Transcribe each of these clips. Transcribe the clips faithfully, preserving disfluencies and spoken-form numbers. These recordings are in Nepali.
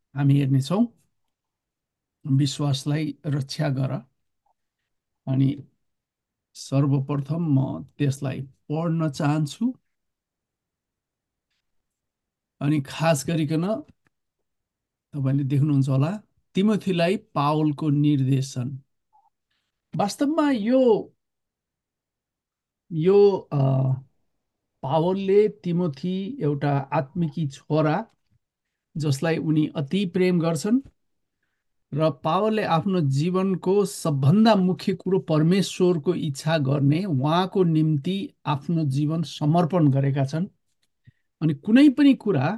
हामी हेर्नेछौँ। विश्वासलाई रक्षा गर। अनि सर्वप्रथम म त्यसलाई पढ्न चाहन्छु। अनि खास गरिकन तपाईँले देख्नुहुन्छ होला, तिमोथीलाई पावलको निर्देशन। वास्तवमा यो यो अ, पावलले तिमोथी एउटा आत्मिकी छोरा जसलाई उनी अति प्रेम गर्छन् र पावलले आफ्नो जीवनको सबभन्दा मुख्य कुरो परमेश्वरको इच्छा गर्ने, उहाँको निम्ति आफ्नो जीवन समर्पण गरेका छन्। अनि कुनै पनि कुरा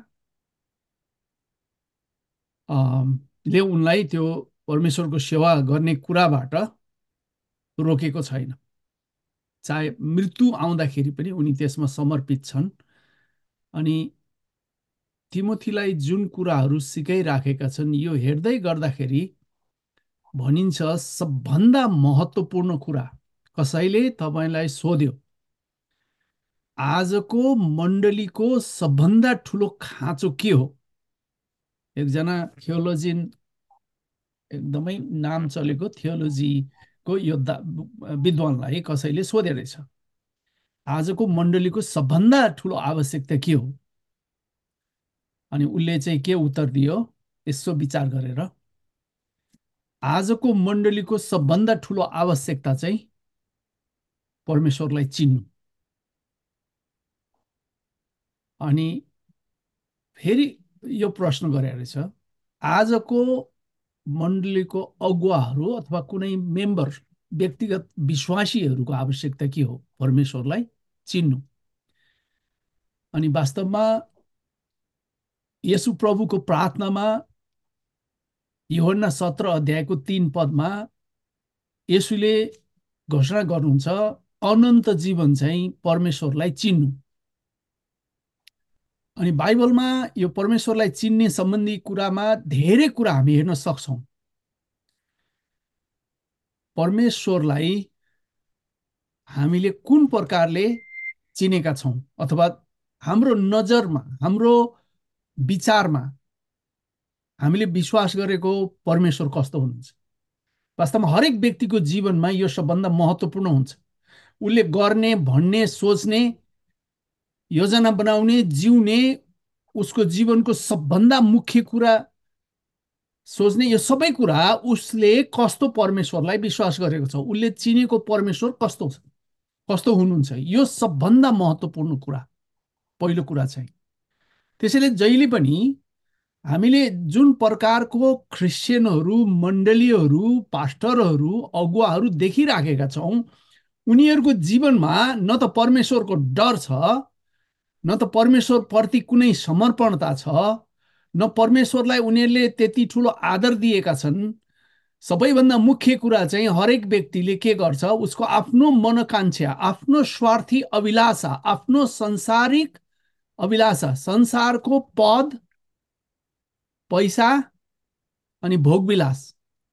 अम, ले उनलाई त्यो परमेश्वरको सेवा गर्ने कुराबाट रोकेको छैन। चाहे मृत्यु आउँदाखेरि पनि उनी त्यसमा समर्पित छन्। अनि तिमोथीलाई जुन कुराहरू सिकाइराखेका छन्, यो हेर्दै गर्दाखेरि भनिन्छ सबभन्दा महत्त्वपूर्ण कुरा। कसैले तपाईँलाई सोध्यो, आजको मण्डलीको सबभन्दा ठुलो खाँचो के हो? एकजना थियोलोजियन, एकदमै नाम चलेको थियोलोजीको योद्धा विद्वानलाई कसैले सोधे रहेछ, आजको मण्डलीको सबभन्दा ठुलो आवश्यकता के हो? अनि उसले चाहिँ के उत्तर दियो, यसो विचार गरेर, आजको मण्डलीको सबभन्दा ठुलो आवश्यकता चाहिँ परमेश्वरलाई चिन्नु। अनि फेरि यो प्रश्न गरे रहेछ, आजको मण्डलीको अगुवाहरू अथवा कुनै मेम्बर, व्यक्तिगत विश्वासीहरूको आवश्यकता के हो? परमेश्वरलाई चिन्नु। अनि वास्तवमा यसु प्रभुको प्रार्थनामा यूहन्ना सत्र अध्यायको तीन पदमा यसुले घोषणा गर्नुहुन्छ, अनन्त जीवन चाहिँ परमेश्वरलाई चिन्नु। अनि बाइबलमा यो परमेश्वरलाई चिन्ने सम्बन्धी कुरामा धेरै कुरा हामी हेर्न सक्छौँ। परमेश्वरलाई हामीले कुन प्रकारले चिनेका छौँ, अथवा हाम्रो नजरमा, हाम्रो विचारमा हामीले विश्वास गरेको परमेश्वर कस्तो हुनुहुन्छ? वास्तवमा हरेक व्यक्तिको जीवनमा यो सबभन्दा महत्त्वपूर्ण हुन्छ। उसले गर्ने, भन्ने, सोच्ने, योजना बनाउने, जिउने, उसको जीवनको सबभन्दा मुख्य कुरा सोच्ने, यो सबै कुरा उसले कस्तो परमेश्वरलाई विश्वास गरेको छ, उसले चिनेको परमेश्वर कस्तो छ, कस्तो हुनुहुन्छ, यो सबभन्दा महत्त्वपूर्ण कुरा, पहिलो कुरा चाहिँ। त्यसैले जहिले पनि हामीले जुन प्रकारको क्रिस्चियनहरू, मण्डलीहरू, पास्टरहरू, अगुवाहरू देखिराखेका छौँ, उनीहरूको जीवनमा न त परमेश्वरको डर छ, न त परमेश्वरप्रति कुनै समर्पणता छ, न परमेश्वरलाई उनीहरूले त्यति ठुलो आदर दिएका छन्। सबैभन्दा मुख्य कुरा चाहिँ हरेक व्यक्तिले के गर्छ, उसको आफ्नो मनोकांक्षा, आफ्नो स्वार्थी अभिलाषा, आफ्नो संसारिक अभिलाषा, संसारको पद, पैसा अनि भोगविलास,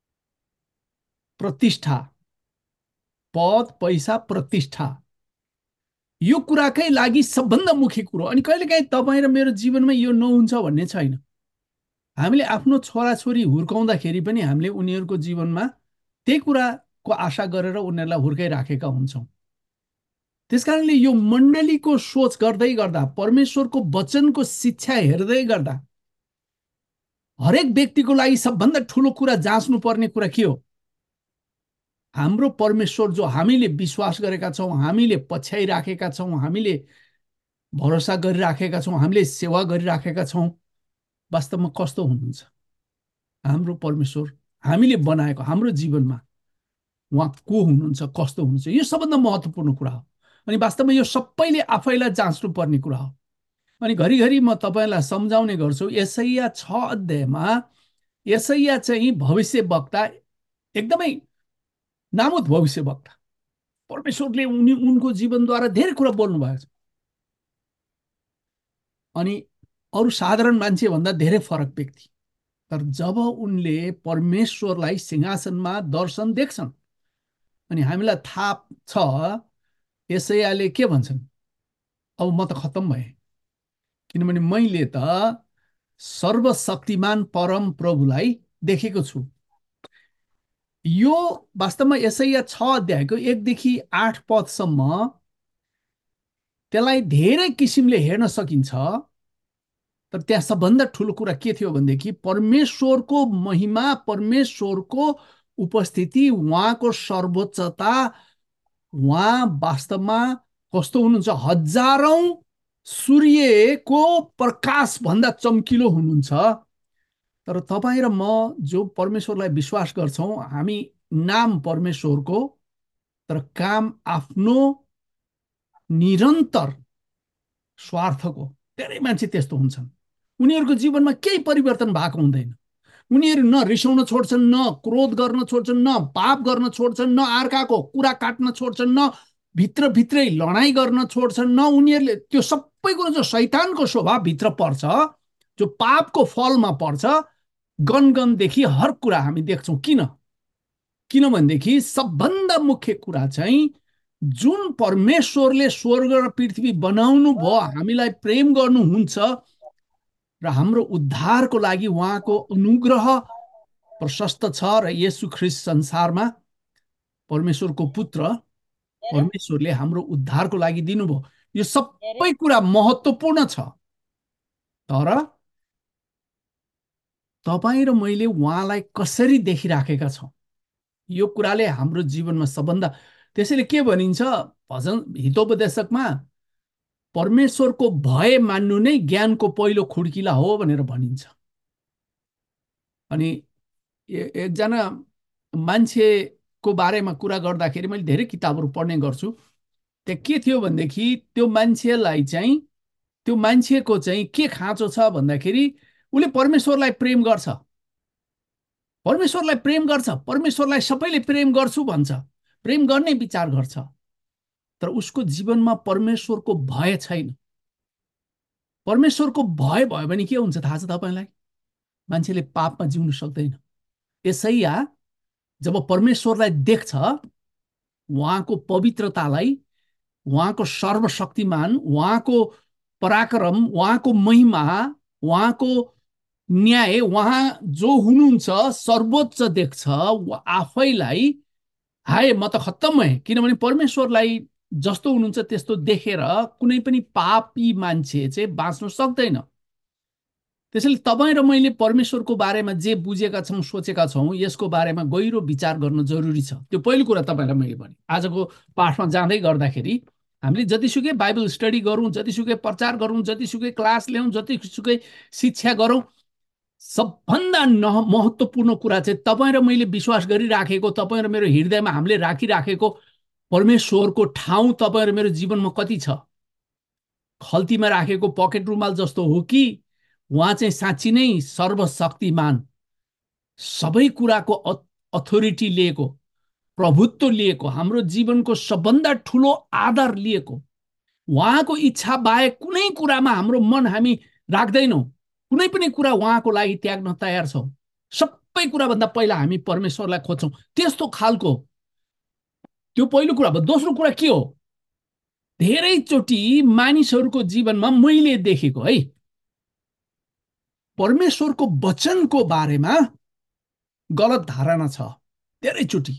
प्रतिष्ठा, पद, पैसा, प्रतिष्ठा, यो कुराकै लागि सबभन्दा मुख्य कुरो। अनि कहिलेकाहीँ तपाईँ र मेरो जीवनमा यो नहुन्छ भन्ने छैन। हामीले आफ्नो छोराछोरी हुर्काउँदाखेरि पनि हामीले उनीहरूको जीवनमा त्यही कुराको आशा गरेर उनीहरूलाई हुर्काइराखेका हुन्छौँ। त्यसकारणले यो मण्डलीको सोच गर्दै गर्दा, परमेश्वरको वचनको शिक्षा हेर्दै गर्दा, हरेक व्यक्तिको लागि सबभन्दा ठुलो कुरा जाँच्नु पर्ने कुरा के हो? हाम्रो परमेश्वर जो हामीले विश्वास गरेका छौँ, हामीले पछ्याइराखेका छौँ, हामीले भरोसा गरिराखेका छौँ, हामीले सेवा गरिराखेका छौँ, वास्तवमा कस्तो हुनुहुन्छ? हाम्रो परमेश्वर हामीले बनाएको हाम्रो जीवनमा उहाँ को हुनुहुन्छ, कस्तो हुनुहुन्छ, यो सबभन्दा महत्त्वपूर्ण कुरा हो। अनि वास्तवमा यो सबैले आफैलाई जाँच्नु पर्ने कुरा हो। अनि घरिघरि म तपाईँलाई सम्झाउने गर्छु, यसैया छ अध्यायमा यसैया चाहिँ भविष्यवक्ता, एकदमै नामुद भविष्यवक्ता। परमेश्वरले उनी उनको जीवनद्वारा धेरै कुरा बोल्नु भएको छ। अनि अरू साधारण मान्छेभन्दा धेरै फरक व्यक्ति। तर जब उनले परमेश्वरलाई सिंहासनमा दर्शन देख्छन्, अनि हामीलाई थाहा छ यसैयाले के भन्छन्, अब म त खत्तम भएँ, किनभने मैले त सर्वशक्तिमान परम प्रभुलाई देखेको छु। यो वास्तवमा यसैया छ अध्यायको एकदेखि आठ पदसम्म त्यसलाई धेरै किसिमले हेर्न सकिन्छ। तर त्यहाँ सबभन्दा ठुलो कुरा के थियो भनेदेखि परमेश्वरको महिमा, परमेश्वरको उपस्थिति, उहाँको सर्वोच्चता, उहाँ वास्तवमा कस्तो हुनुहुन्छ, हजारौं सूर्यको प्रकाश भन्दा चम्किलो हुनुहुन्छ। तर तपाईँ र म जो परमेश्वरलाई विश्वास गर्छौँ, हामी नाम परमेश्वरको तर काम आफ्नो निरन्तर स्वार्थको। धेरै मान्छे त्यस्तो हुन्छन्, उनीहरूको जीवनमा केही परिवर्तन भएको हुँदैन। उनीहरू न रिसाउन छोड्छन्, न क्रोध गर्न छोड्छन्, न पाप गर्न छोड्छन्, न अर्काको कुरा काट्न छोड्छन्, न भित्रभित्रै लडाइँ गर्न छोड्छन्, न उनीहरूले त्यो सबै कुरो जो शैतानको स्वभाव भित्र पर्छ, जो पापको फलमा पर्छ, गनगनदेखि हर कुरा हामी देख्छौँ। किन किनभनेदेखि सबभन्दा मुख्य कुरा चाहिँ जुन परमेश्वरले स्वर्ग र पृथ्वी बनाउनु भयो, हामीलाई प्रेम गर्नुहुन्छ र हाम्रो उद्धारको लागि उहाँको अनुग्रह प्रशस्त छ र येशू ख्रीष्ट संसारमा परमेश्वरको पुत्र, परमेश्वरले हाम्रो उद्धारको लागि दिनुभयो। यो सबै कुरा महत्त्वपूर्ण छ। तर तपाईँ र मैले उहाँलाई कसरी देखिराखेका छौँ, यो कुराले हाम्रो जीवनमा सबभन्दा। त्यसैले के भनिन्छ भजन हितोपदेशकमा, परमेश्वरको भय मान्नु नै ज्ञानको पहिलो खुड्किला हो भनेर भनिन्छ। अनि एकजना मान्छेको बारेमा कुरा गर्दाखेरि मैले धेरै किताबहरू पढ्ने गर्छु। त्यहाँ के थियो भनेदेखि त्यो मान्छेलाई चाहिँ त्यो मान्छेको चाहिँ के खाँचो छ भन्दाखेरि उसले परमेश्वरलाई प्रेम गर्छ, परमेश्वरलाई प्रेम गर्छ, परमेश्वरलाई सबैले प्रेम गर्छु भन्छ, प्रेम गर्ने विचार गर्छ। तर उसको जीवनमा परमेश्वरको भय छैन। परमेश्वरको भय भयो भने के हुन्छ थाहा छ तपाईँलाई? मान्छेले पापमा जिउन सक्दैन। यसैया जब परमेश्वरलाई देख्छ, उहाँको पवित्रतालाई, उहाँको सर्वशक्तिमान, उहाँको पराक्रम, उहाँको महिमा, उहाँको न्याय, उहाँ जो हुनुहुन्छ सर्वोच्च देख्छ, आफैलाई हाय म त खत्तम भएँ। किनभने परमेश्वरलाई जस्तो हुनुहुन्छ त्यस्तो देखेर कुनै पनि पापी मान्छे चाहिँ बाँच्न सक्दैन। त्यसैले तपाईँ र मैले परमेश्वरको बारेमा जे बुझेका छौँ, सोचेका छौँ, यसको बारेमा गहिरो विचार गर्न जरुरी छ। त्यो पहिलो कुरा तपाईँलाई मैले भने। आजको पाठमा जाँदै गर्दाखेरि हामीले जतिसुकै बाइबल स्टडी गरौँ, जतिसुकै प्रचार गरौँ, जतिसुकै क्लास ल्याउँ, जतिसुकै शिक्षा गरौँ, सबभन्दा महत्त्वपूर्ण कुरा चाहिँ तपाईँ र मैले विश्वास गरिराखेको, तपाईँ र मेरो हृदयमा हामीले राखिराखेको परमेश्वरको ठाउँ तपाईँ र मेरो जीवनमा कति छ? खल्तीमा राखेको पकेट रुमाल जस्तो हो कि उहाँ चाहिँ साँच्ची नै सर्वशक्तिमान, सबै कुराको अथोरिटी लिएको, प्रभुत्व लिएको, हाम्रो जीवनको सबभन्दा ठुलो आधार लिएको, उहाँको इच्छा बाहेक कुनै कुरामा हाम्रो मन हामी राख्दैनौँ। कुनै पनि कुरा उहाँको लागि त्याग्न तयार छौँ। सबै कुराभन्दा पहिला हामी परमेश्वरलाई खोज्छौँ। त्यस्तो खालको त्यो पहिलो कुरा भयो। दोस्रो कुरा के हो? धेरैचोटि मानिसहरूको जीवनमा मैले देखेको है, परमेश्वरको वचनको बारेमा गलत धारणा छ धेरैचोटि।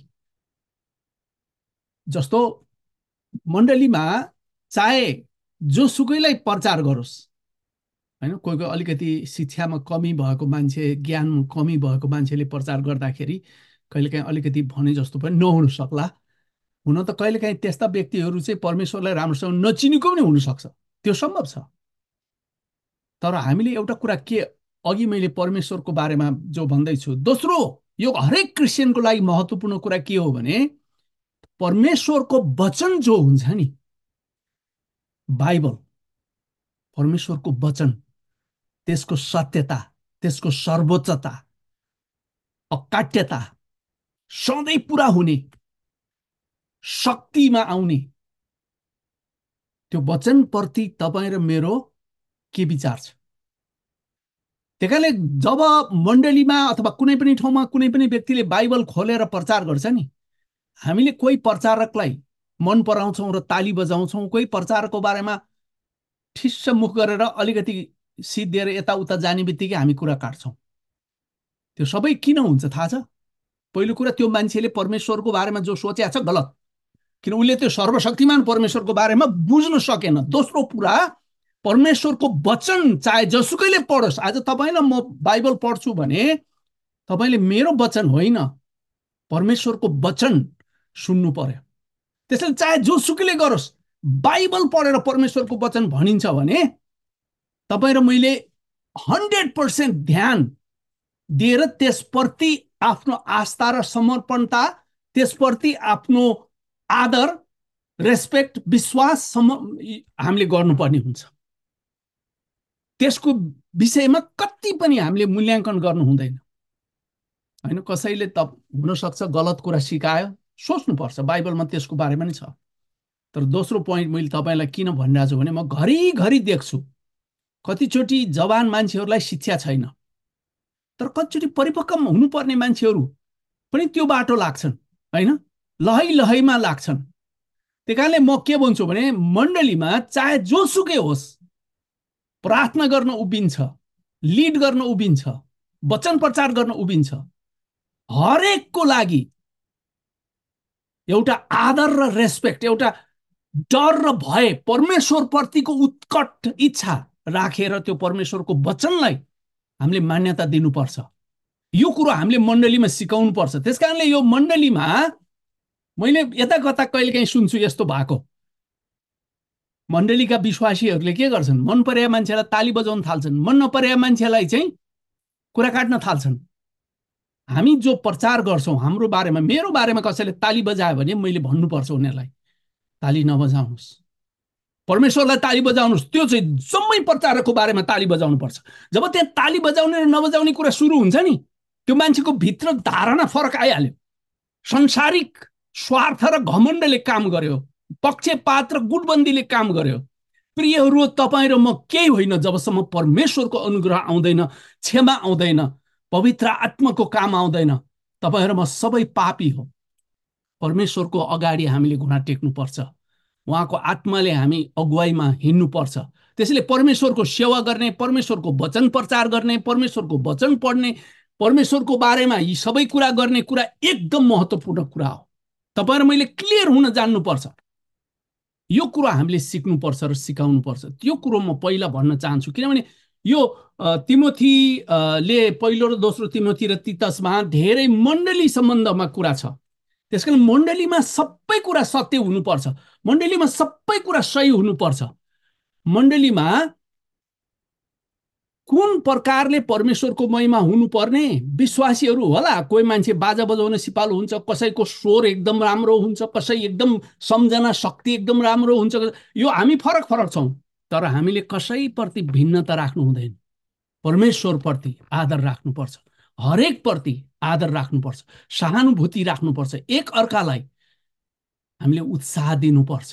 जस्तो मण्डलीमा चाहे जोसुकैलाई प्रचार गरोस्, हैन, कोही कोही अलिकति शिक्षामा कमी भएको मान्छे, ज्ञानमा कमी भएको मान्छेले प्रचार गर्दाखेरि कहिलेकाहीँ अलिकति भने जस्तो पनि नहुन सक्ला। हुन त कहिलेकाहीँ त्यस्ता व्यक्तिहरू चाहिँ परमेश्वरलाई राम्रोसँग नचिनेको पनि हुनसक्छ, त्यो सम्भव छ। तर हामीले एउटा कुरा के अघि मैले परमेश्वरको बारेमा जो भन्दैछु, दोस्रो यो हरेक क्रिस्चियनको लागि महत्त्वपूर्ण कुरा के हो भने परमेश्वरको वचन जो हुन्छ नि, बाइबल, परमेश्वरको वचन, त्यसको सत्यता, त्यसको सर्वोच्चता, अकाट्यता, सधैँ पुरा हुने, शक्तिमा आउने, त्यो वचनप्रति तपाईँ र मेरो के विचार छ? त्यही कारणले जब मण्डलीमा अथवा कुनै पनि ठाउँमा कुनै पनि व्यक्तिले बाइबल खोलेर प्रचार गर्छ नि, हामीले कोही प्रचारकलाई मन पराउँछौँ र ताली बजाउँछौँ, कोही प्रचारकको बारेमा ठिस्स मुख गरेर अलिकति सिद्धिएर यताउता जाने बित्तिकै हामी कुरा काट्छौँ। त्यो सबै किन हुन्छ थाहा छ? पहिलो कुरा, त्यो मान्छेले परमेश्वरको बारेमा जो सोचेको छ गलत, किन उसले त्यो सर्वशक्तिमान परमेश्वरको बारेमा बुझ्न सकेन। दोस्रो कुरा, परमेश्वरको वचन चाहे जसुकैले पढोस्, आज तपाईँलाई म बाइबल पढ्छु भने तपाईँले मेरो वचन होइन परमेश्वरको वचन सुन्नु पर्यो। त्यसैले चाहे जोसुकैले गरोस्, बाइबल पढेर परमेश्वरको वचन भनिन्छ भने तपाईँ र मैले हन्ड्रेड पर्सेन्ट ध्यान दिएर त्यसप्रति आफ्नो आस्था र समर्पणता, त्यसप्रति आफ्नो आदर, रेस्पेक्ट, विश्वास हामीले गर्नुपर्ने हुन्छ। त्यसको विषयमा कति पनि हामीले मूल्याङ्कन गर्नु हुँदैन होइन। कसैले त हुनसक्छ गलत कुरा सिकायो, सोच्नुपर्छ, बाइबलमा त्यसको बारेमा नि छ। तर दोस्रो पोइन्ट मैले तपाईँलाई किन भनिरहेको छु भने म घरिघरि देख्छु कतिचोटि जवान मान्छेहरूलाई शिक्षा छैन, तर कतिचोटि परिपक्व हुनुपर्ने मान्छेहरू पनि त्यो बाटो लाग्छन् होइन, लहै लहैमा लाग्छन्। त्यही कारणले म के भन्छु भने मण्डलीमा चाहे जोसुकै होस्, प्रार्थना गर्न उभिन्छ, लिड गर्न उभिन्छ, वचन प्रचार गर्न उभिन्छ, हरेकको लागि एउटा आदर र रेस्पेक्ट, एउटा डर र भय, परमेश्वरप्रतिको उत्कट इच्छा राखेर त्यो परमेश्वरको वचनलाई हामीले मान्यता दिनुपर्छ। यो कुरो हामीले मण्डलीमा सिकाउनु पर्छ। त्यसकारणले यो मण्डलीमा मैले यता कता कहिलेकाहीँ सुन्छु यस्तो भएको, मण्डलीका विश्वासीहरूले के गर्छन्, मन परेका मान्छेलाई ताली बजाउन थाल्छन्, मन नपरेका मान्छेलाई चाहिँ कुरा काट्न थाल्छन्। हामी जो प्रचार गर्छौँ हाम्रो बारेमा, मेरो बारेमा कसैले ताली बजायो भने मैले भन्नुपर्छ उनीहरूलाई ताली नबजाउनुहोस्, परमेश्वरलाई ताली बजाउनुहोस्। त्यो चाहिँ जम्मै प्रचारकको बारेमा ताली बजाउनुपर्छ। जब त्यहाँ ताली बजाउने र नबजाउने कुरा सुरु हुन्छ नि, त्यो मान्छेको भित्र धारणा फरक आइहाल्यो। संसारिक स्वार्थ र घमण्डले काम गर्यो, पक्षपात र गुटबन्दीले काम गर्यो। प्रियहरू, तपाईँ र म केही होइन जबसम्म परमेश्वरको अनुग्रह आउँदैन, क्षमा आउँदैन, पवित्र आत्माको काम आउँदैन। तपाईँ र म सबै पापी हो। परमेश्वरको अगाडि हामीले घुँडा टेक्नुपर्छ, उहाँको आत्माले हामी अगुवाईमा हिँड्नुपर्छ। त्यसैले परमेश्वरको सेवा गर्ने, परमेश्वरको वचन प्रचार गर्ने, परमेश्वरको वचन पढ्ने, परमेश्वरको बारेमा यी सबै कुरा गर्ने कुरा एकदम महत्त्वपूर्ण कुरा हो। तपाईँ र मैले क्लियर हुन जान्नुपर्छ। यो कुरा हामीले सिक्नुपर्छ र सिकाउनुपर्छ। त्यो कुरो म पहिला भन्न चाहन्छु, किनभने यो तिमोथीले पहिलो र दोस्रो तिमोथी र तीतसमा धेरै मण्डली सम्बन्धमा कुरा छ। त्यसकारण मण्डलीमा सबै कुरा सत्य हुनुपर्छ, मण्डलीमा सबै कुरा सही हुनुपर्छ। मण्डलीमा कुन प्रकारले परमेश्वरको महिमा हुनुपर्ने, विश्वासीहरू होला, कोही मान्छे बाजा बजाउन सिपालु हुन्छ, कसैको स्वर एकदम राम्रो हुन्छ, कसै एकदम सम्झना शक्ति एकदम राम्रो हुन्छ। यो हामी फरक फरक छौँ, तर हामीले कसैप्रति भिन्नता राख्नु हुँदैन। परमेश्वरप्रति आदर राख्नुपर्छ, हरेक प्रति आदर राख्नुपर्छ, सहानुभूति राख्नुपर्छ, एक अर्कालाई हामीले उत्साह दिनुपर्छ,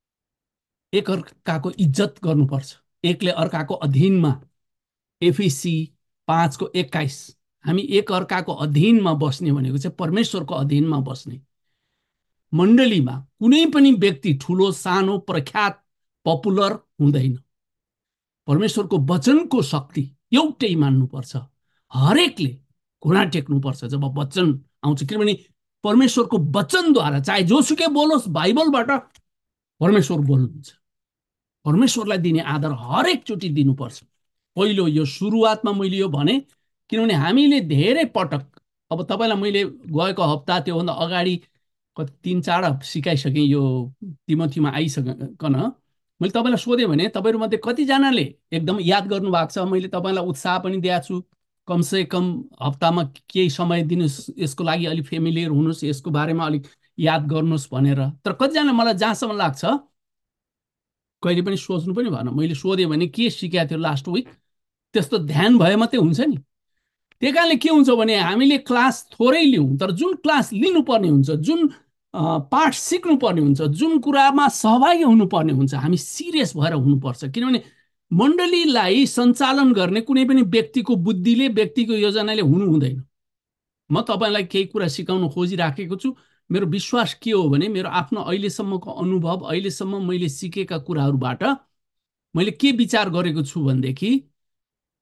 एक अर्काको इज्जत गर्नुपर्छ, एकले अर्काको अधीनमा। एफएसी पाँचको एक्काइस, हामी एक अर्काको अधीनमा बस्ने भनेको चाहिँ परमेश्वरको अधीनमा बस्ने। मण्डलीमा कुनै पनि व्यक्ति ठुलो सानो प्रख्यात पपुलर हुँदैन। परमेश्वरको वचनको शक्ति एउटै मान्नुपर्छ, हरेकले घुँडा टेक्नुपर्छ जब वचन आउँछ। किनभने परमेश्वरको वचनद्वारा चाहे जोसुकै बोलोस्, बाइबलबाट परमेश्वर बोल्नुहुन्छ। परमेश्वरलाई दिने आदर हरेकचोटि दिनुपर्छ। पहिलो यो सुरुवातमा मैले यो भने, किनभने हामीले धेरै पटक, अब तपाईँलाई मैले गएको हप्ता त्योभन्दा अगाडि कति तिन चार सिकाइसकेँ यो तिमोथीमा आइसकन। मैले तपाईँलाई सोधेँ भने तपाईँहरूमध्ये कतिजनाले एकदम याद गर्नुभएको छ। मैले तपाईँलाई उत्साह पनि दिएको छु, कमसे कम हप्तामा केही समय दिनुहोस्, यसको लागि अलिक फेमिलियर हुनुहोस्, यसको बारेमा अलिक याद गर्नुहोस् भनेर। तर कतिजना मलाई जहाँसम्म लाग्छ कहिले पनि सोच्नु पनि भएन। मैले सोधेँ भने के सिकाएको थियो लास्ट विक, त्यस्तो ध्यान भए मात्रै हुन्छ नि। त्यही कारणले के हुन्छ भने हामीले क्लास थोरै लिउँ, तर जुन क्लास लिनुपर्ने हुन्छ, जुन पाठ सिक्नुपर्ने हुन्छ, जुन कुरामा सहभागी हुनुपर्ने हुन्छ, हामी सिरियस भएर हुनुपर्छ। किनभने मण्डलीलाई सञ्चालन गर्ने कुनै पनि व्यक्तिको बुद्धिले, व्यक्तिको योजनाले हुनु हुँदैन। म तपाईँलाई केही कुरा सिकाउन खोजिराखेको छु। मेरो विश्वास के हो भने मेरो आफ्नो अहिलेसम्मको अनुभव, अहिलेसम्म मैले सिकेका कुराहरूबाट मैले के विचार गरेको छु भनेदेखि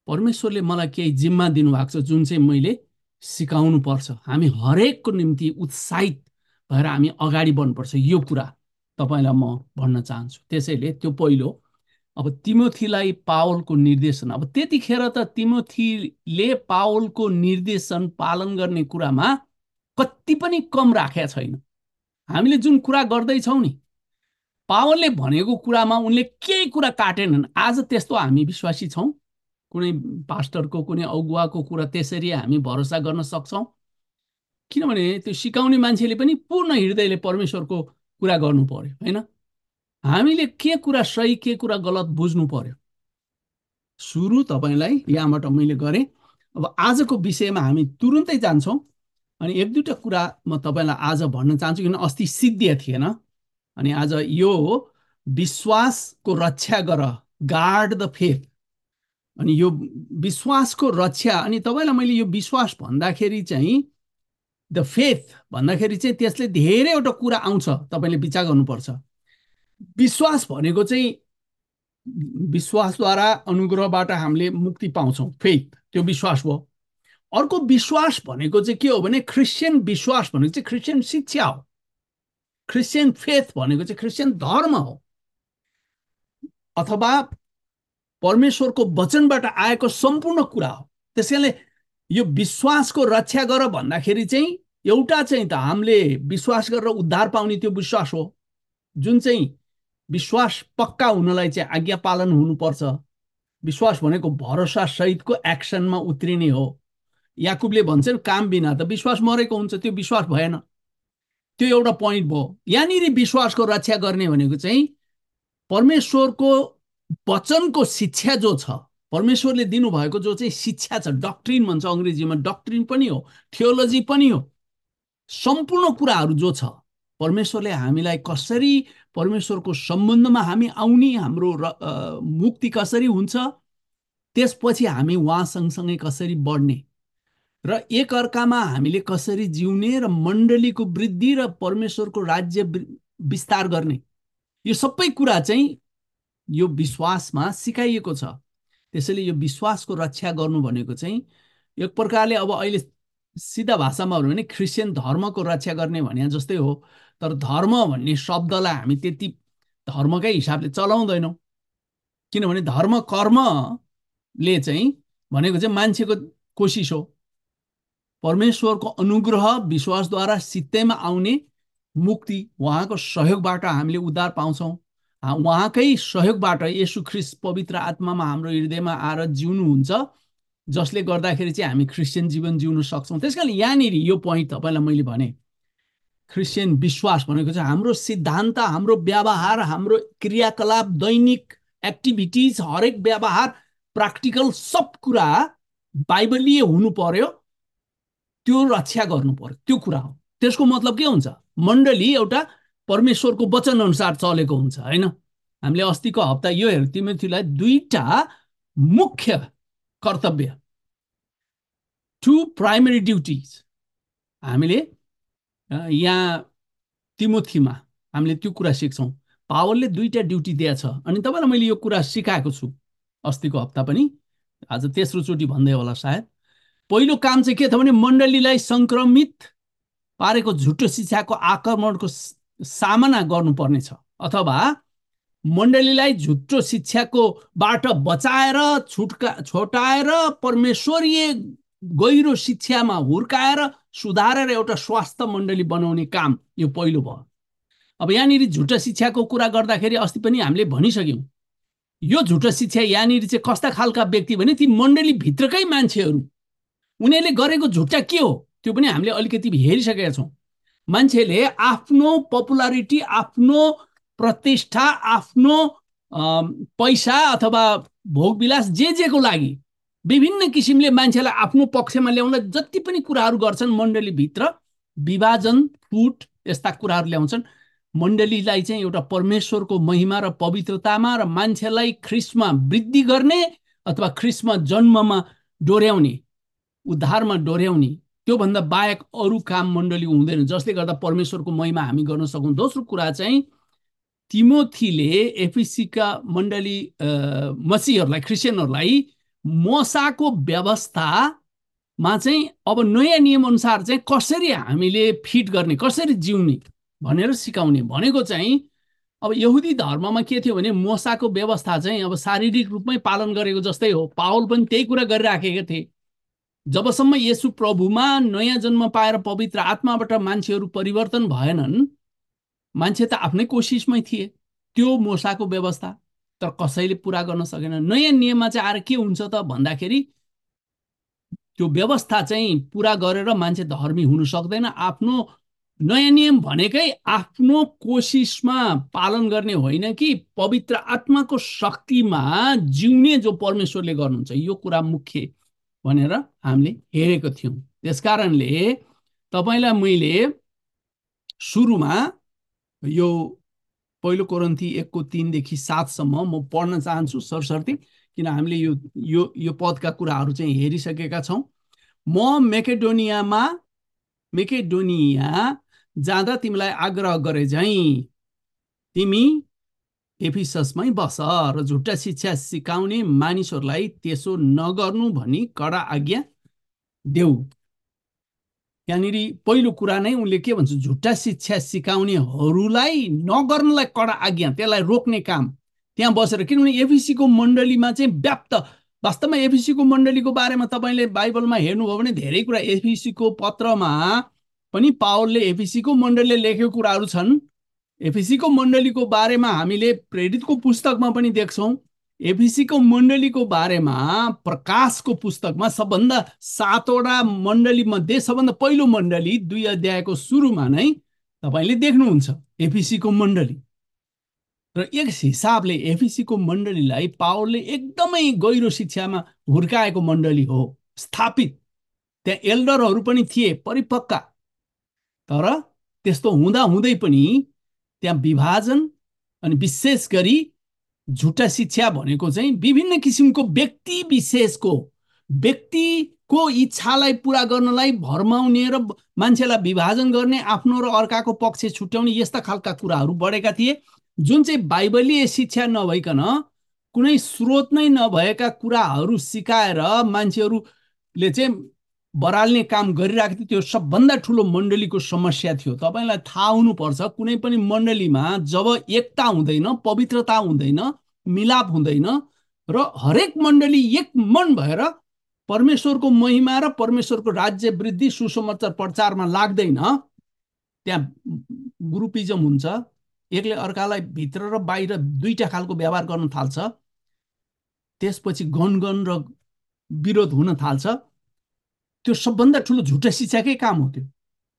परमेश्वरले मलाई केही जिम्मा दिनुभएको छ जुन चाहिँ मैले सिकाउनु पर्छ। हामी हरेकको निम्ति उत्साहित भएर हामी अगाडि बढ्नुपर्छ। यो कुरा तपाईँलाई म भन्न चाहन्छु। त्यसैले त्यो पहिलो। अब तिमोथीलाई पावलको निर्देशन, अब त्यतिखेर त तिमोथीले पावलको निर्देशन पालन गर्ने कुरामा कति पनि कम राखेका छैन। हामीले जुन कुरा गर्दैछौँ नि, पावलले भनेको कुरामा उनले केही कुरा काटेनन्। आज त्यस्तो हामी विश्वासी छौँ? कुनै पास्टरको कुनै अगुवाको कुरा त्यसरी हामी भरोसा गर्न सक्छौँ? किनभने त्यो सिकाउने मान्छेले पनि पूर्ण हृदयले परमेश्वरको कुरा गर्नु पर्यो, होइन? हामीले के कुरा सही के कुरा गलत बुझ्नु पर्यो। सुरु तपाईँलाई यहाँबाट मैले गरेँ। अब आजको विषयमा हामी तुरुन्तै जान्छौँ। अनि एक दुईवटा कुरा म तपाईँलाई आज भन्न चाहन्छु, किन अस्ति सिद्धिया थिएन। अनि आज यो विश्वासको रक्षा गर, गार्ड द फेथ। अनि यो विश्वासको रक्षा, अनि तपाईँलाई मैले यो विश्वास भन्दाखेरि चाहिँ द फेथ भन्दाखेरि चाहिँ त्यसले धेरैवटा कुरा आउँछ, तपाईँले विचार गर्नुपर्छ। विश्वास भनेको चाहिँ विश्वासद्वारा अनुग्रहबाट हामीले मुक्ति पाउँछौँ, फेथ, त्यो विश्वास हो। अर्को विश्वास भनेको चाहिँ के हो भने क्रिस्चियन विश्वास भनेको चाहिँ क्रिस्चियन शिक्षा हो। क्रिस्चियन फेथ भनेको चाहिँ क्रिस्चियन धर्म हो, अथवा परमेश्वरको वचनबाट आएको सम्पूर्ण कुरा हो। त्यसैले यो विश्वासको रक्षा गर भन्दाखेरि चाहिँ एउटा चाहिँ त हामीले विश्वास गरेर उद्धार पाउने त्यो विश्वास हो, जुन चाहिँ विश्वास पक्का हुनलाई चाहिँ आज्ञा पालन हुनुपर्छ। विश्वास भनेको भरोसा सहितको एक्सनमा उत्रिने हो। याकुबले भन्छन् काम बिना त विश्वास मरेको हुन्छ, त्यो विश्वास भएन। त्यो एउटा पोइन्ट भयो। यहाँनिर विश्वासको रक्षा गर्ने भनेको चाहिँ परमेश्वरको वचनको शिक्षा जो छ, परमेश्वरले दिनुभएको जो चाहिँ शिक्षा छ, डक्ट्रिन भन्छ अङ्ग्रेजीमा, डक्ट्रिन पनि हो, थियोलोजी पनि हो, सम्पूर्ण कुराहरू जो छ, परमेश्वरले हामीलाई कसरी परमेश्वरको सम्बन्धमा हामी आउने, हाम्रो मुक्ति कसरी हुन्छ, त्यसपछि हामी उहाँ सँगसँगै कसरी बढ्ने र एक अर्कामा हामीले कसरी जिउने र मण्डलीको वृद्धि र परमेश्वरको राज्य विस्तार गर्ने, यो सबै कुरा चाहिँ यो विश्वासमा सिकाइएको छ। त्यसैले यो विश्वासको रक्षा गर्नु भनेको चाहिँ एक प्रकारले अब अहिले सिधा भाषामा हो भने क्रिस्चियन धर्मको रक्षा गर्ने भने जस्तै हो। तर धर्म भन्ने शब्दलाई हामी त्यति धर्मकै हिसाबले चलाउँदैनौँ, किनभने धर्म कर्मले चाहिँ भनेको चाहिँ मान्छेको कोसिस हो। परमेश्वरको अनुग्रह विश्वासद्वारा सित्तैमा आउने मुक्ति, उहाँको सहयोगबाट हामीले उद्धार पाउँछौँ। उहाँकै सहयोगबाट येशू ख्रीष्ट पवित्र आत्मामा हाम्रो हृदयमा आएर जिउनुहुन्छ, जसले गर्दाखेरि चाहिँ हामी क्रिस्चियन जीवन जिउन सक्छौँ। त्यसकारण यहाँनिर यो पोइन्ट तपाईँलाई मैले भने, क्रिस्चियन विश्वास भनेको चाहिँ हाम्रो सिद्धान्त, हाम्रो व्यवहार, हाम्रो क्रियाकलाप, दैनिक एक्टिभिटिज, हरेक व्यवहार, प्र्याक्टिकल सब कुरा बाइबलीय हुनु पर्यो। त्यो रक्षा गर्नु पर्यो, त्यो कुरा हो। त्यसको मतलब के हुन्छ? मण्डली एउटा परमेश्वरको वचन अनुसार चलेको हुन्छ, होइन? हामीले अस्तिको हप्ता यो हेर्यौँ, तिमोथीलाई दुईटा मुख्य कर्तव्य, टु प्राइमेरी ड्युटिज हामीले यहाँ तिमोथीमा हामीले त्यो कुरा सिक्छौँ। पावलले दुईटा ड्युटी दिएको छ, अनि तपाईँलाई मैले यो कुरा सिकाएको छु अस्तिको हप्ता पनि, आज तेस्रोचोटि भन्दै होला सायद। पहिलो काम चाहिँ के छ भने मण्डलीलाई सङ्क्रमित पारेको झुटो शिक्षाको आक्रमणको सामना गर्नुपर्ने छ, अथवा मण्डलीलाई झुटो शिक्षाको बाट बचाएर छुटका छोटाएर परमेश्वरीय गहिरो शिक्षामा हुर्काएर सुधारेर एउटा स्वास्थ्य मण्डली बनाउने काम यो पहिलो भयो। अब यहाँनिर झुटो शिक्षाको कुरा गर्दाखेरि अस्ति पनि हामीले भनिसक्यौँ, यो झुटो शिक्षा यहाँनिर चाहिँ कस्ता खालका व्यक्ति भने ती मण्डली भित्रकै मान्छेहरू, उनीहरूले गरेको झुटा के हो त्यो पनि हामीले अलिकति हेरिसकेका छौँ। मान्छेले आफ्नो पपुलारिटी, आफ्नो प्रतिष्ठा, आफ्नो पैसा अथवा भोगविलास जे जेको लागि विभिन्न किसिमले मान्छेलाई आफ्नो पक्षमा ल्याउनलाई जति पनि कुराहरू गर्छन्, मण्डलीभित्र विभाजन, फुट, यस्ता कुराहरू ल्याउँछन्। मण्डलीलाई चाहिँ एउटा परमेश्वरको महिमा र पवित्रतामा र मान्छेलाई ख्रिस्टमा वृद्धि गर्ने अथवा ख्रिस्टमा जन्ममा डोर्याउने, उद्धारमा डोर्याउने, त्योभन्दा बाहेक अरू काम मण्डली हुँदैन जसले गर्दा परमेश्वरको महिमा हामी गर्न सकौँ। दोस्रो कुरा चाहिँ तिमोथीले एफिसीका मण्डली मसीहहरूलाई, क्रिस्चियनहरूलाई मोसाको व्यवस्थामा चाहिँ अब नयाँ नियम अनुसार चाहिँ कसरी हामीले फिट गर्ने, कसरी जिउने भनेर सिकाउने भनेको चाहिँ अब यहुदी धर्ममा के थियो भने मोसाको व्यवस्था चाहिँ अब शारीरिक रूपमै पालन गरेको जस्तै हो। पावल पनि त्यही कुरा गरिराखेका थिए। जबसम्म येशू प्रभुमा नयाँ जन्म पाएर पवित्र आत्माबाट मान्छेहरू परिवर्तन भएनन्, मान्छे त आफ्नै कोसिसमै थिए, त्यो मोसाको व्यवस्था तर कसैले पुरा गर्न सकेन। नयाँ नियममा चाहिँ आएर के हुन्छ त भन्दाखेरि त्यो व्यवस्था चाहिँ पुरा गरेर मान्छे धर्मी हुन सक्दैन। आफ्नो नयाँ नियम भनेकै आफ्नो कोसिसमा पालन गर्ने होइन कि पवित्र आत्माको शक्तिमा जिउने जो परमेश्वरले गर्नुहुन्छ, यो कुरा मुख्य भनेर हामीले हेरेको थियौँ। त्यसकारणले तपाईँलाई मैले सुरुमा यो पहिलो कोरिन्थी एकको तीनदेखि सातसम्म म पढ्न चाहन्छु सरसर्ती, किन हामीले यो यो यो पदका कुराहरू चाहिँ हेरिसकेका छौँ। म मेकेडोनियामा मेकेडोनिया जाँदा तिमीलाई आग्रह गरे झैँ तिमी एफिससमै बस र झुट्टा शिक्षा सिकाउने मानिसहरूलाई त्यसो नगर्नु भनी कडा आज्ञा देऊ। यहाँनिर पहिलो कुरा नै उनले के भन्छ, झुट्टा शिक्षा सिकाउनेहरूलाई नगर्नलाई कडा आज्ञा, त्यसलाई रोक्ने काम त्यहाँ बसेर। किनभने एफिसीको मण्डलीमा चाहिँ व्याप्त, वास्तवमा एफिसीको मण्डलीको बारेमा तपाईँले बाइबलमा हेर्नुभयो भने धेरै कुरा एफिसीको पत्रमा पनि पावलले एफिसीको मण्डलीले लेखेको कुराहरू छन्। एफिसीको मण्डलीको बारेमा हामीले प्रेरितको पुस्तकमा पनि देख्छौँ। एफिसीको मण्डलीको बारेमा प्रकाशको पुस्तकमा सबभन्दा सातवटा मण्डली मध्ये सबभन्दा पहिलो मण्डली दुई अध्यायको सुरुमा नै तपाईँले देख्नुहुन्छ एफिसीको मण्डली। र एक हिसाबले एफिसीको मण्डलीलाई पावलले एकदमै गहिरो शिक्षामा हुर्काएको मण्डली हो, स्थापित। त्यहाँ एल्डरहरू पनि थिए परिपक्का, तर त्यस्तो हुँदा हुँदै पनि त्यहाँ विभाजन अनि विशेष गरी झुटा शिक्षा भनेको चाहिँ विभिन्न किसिमको व्यक्ति विशेषको व्यक्तिको इच्छालाई पुरा गर्नलाई भरमाउने र मान्छेलाई विभाजन गर्ने, आफ्नो र अर्काको पक्ष छुट्याउने यस्ता खालका कुराहरू बढेका थिए, जुन चाहिँ बाइबलीय शिक्षा नभइकन कुनै स्रोत नै नभएका कुराहरू सिकाएर मान्छेहरूले चाहिँ बराल्ने काम गरिरहेको थियो। त्यो सबभन्दा ठुलो मण्डलीको समस्या थियो। तपाईँलाई थाहा हुनुपर्छ, कुनै पनि मण्डलीमा जब एकता हुँदैन, पवित्रता हुँदैन, मिलाप हुँदैन र हरेक मण्डली एक मन भएर परमेश्वरको महिमा र परमेश्वरको राज्य वृद्धि सुसमाचार प्रचारमा लाग्दैन, त्यहाँ ग्रुपिजम हुन्छ। एकले अर्कालाई भित्र र बाहिर दुईटा खालको व्यवहार गर्न थाल्छ, त्यसपछि गनगन र विरोध हुन थाल्छ। त्यो सबभन्दा ठुलो झुटा शिक्षाकै काम हो त्यो।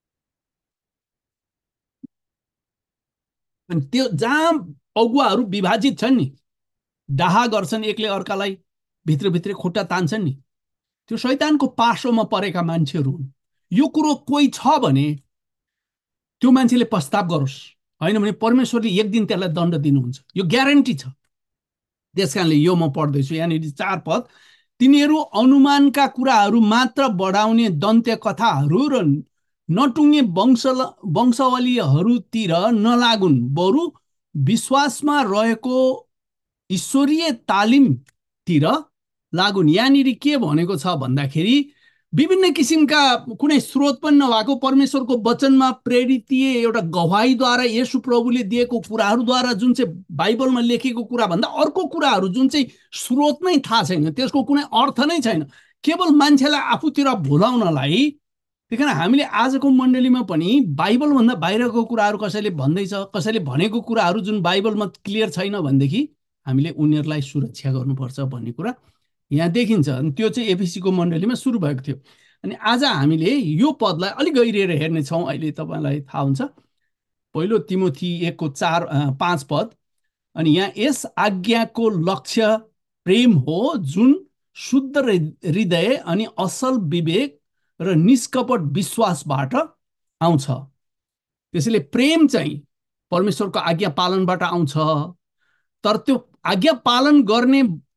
अनि त्यो जहाँ अगुवाहरू विभाजित छन् नि, डाहा गर्छन्, एकले अर्कालाई भित्रभित्रै खुट्टा तान्छन् नि, त्यो शैतानको पासोमा परेका मान्छेहरू हुन्। यो कुरो कोही छ भने त्यो मान्छेले प्रस्ताव गरोस्, होइन भने परमेश्वरले एक दिन त्यसलाई दण्ड दिनुहुन्छ, यो ग्यारेन्टी छ। त्यसकारणले यो म पढ्दैछु यहाँनिर चार पद, तिनीहरू अनुमानका कुराहरू मात्र बढाउने दन्त्य कथाहरू र नटुङ्गे वंश वंशावलीहरूतिर नलागुन्, बरु विश्वासमा रहेको ईश्वरीय तालिमतिर लागुन्। यहाँनिर के भनेको छ भन्दाखेरि विभिन्न किसिमका कुनै स्रोत पनि नभएको परमेश्वरको वचनमा प्रेरितीय एउटा गवाहीद्वारा येशू प्रभुले दिएको कुराहरूद्वारा जुन चाहिँ बाइबलमा लेखेको कुरा भन्दा अर्को कुराहरू जुन चाहिँ स्रोत नै थाहा छैन, त्यसको कुनै अर्थ नै छैन, केवल मान्छेलाई आफूतिर भुलाउनलाई। त्यही कारण हामीले आजको मण्डलीमा पनि बाइबलभन्दा बाहिरको कुराहरू कसैले भन्दैछ, कसैले भनेको कुराहरू जुन बाइबलमा क्लियर छैन भनेदेखि हामीले उनीहरूलाई सुरक्षा गर्नुपर्छ भन्ने कुरा यहाँ देखिन्छ। अनि त्यो चाहिँ एफिसीको मण्डलीमा सुरु भएको थियो। अनि आज हामीले यो पदलाई अलिक गहिरिएर हेर्नेछौँ। अहिले तपाईँलाई थाहा हुन्छ पहिलो तिमोथी एकको चार पाँच पद, अनि यहाँ यस आज्ञाको लक्ष्य प्रेम हो, जुन शुद्ध हृदय अनि असल विवेक र निष्कपट विश्वासबाट आउँछ। त्यसैले प्रेम चाहिँ परमेश्वरको आज्ञा पालनबाट आउँछ, तर त्यो आज्ञा पालन गर्ने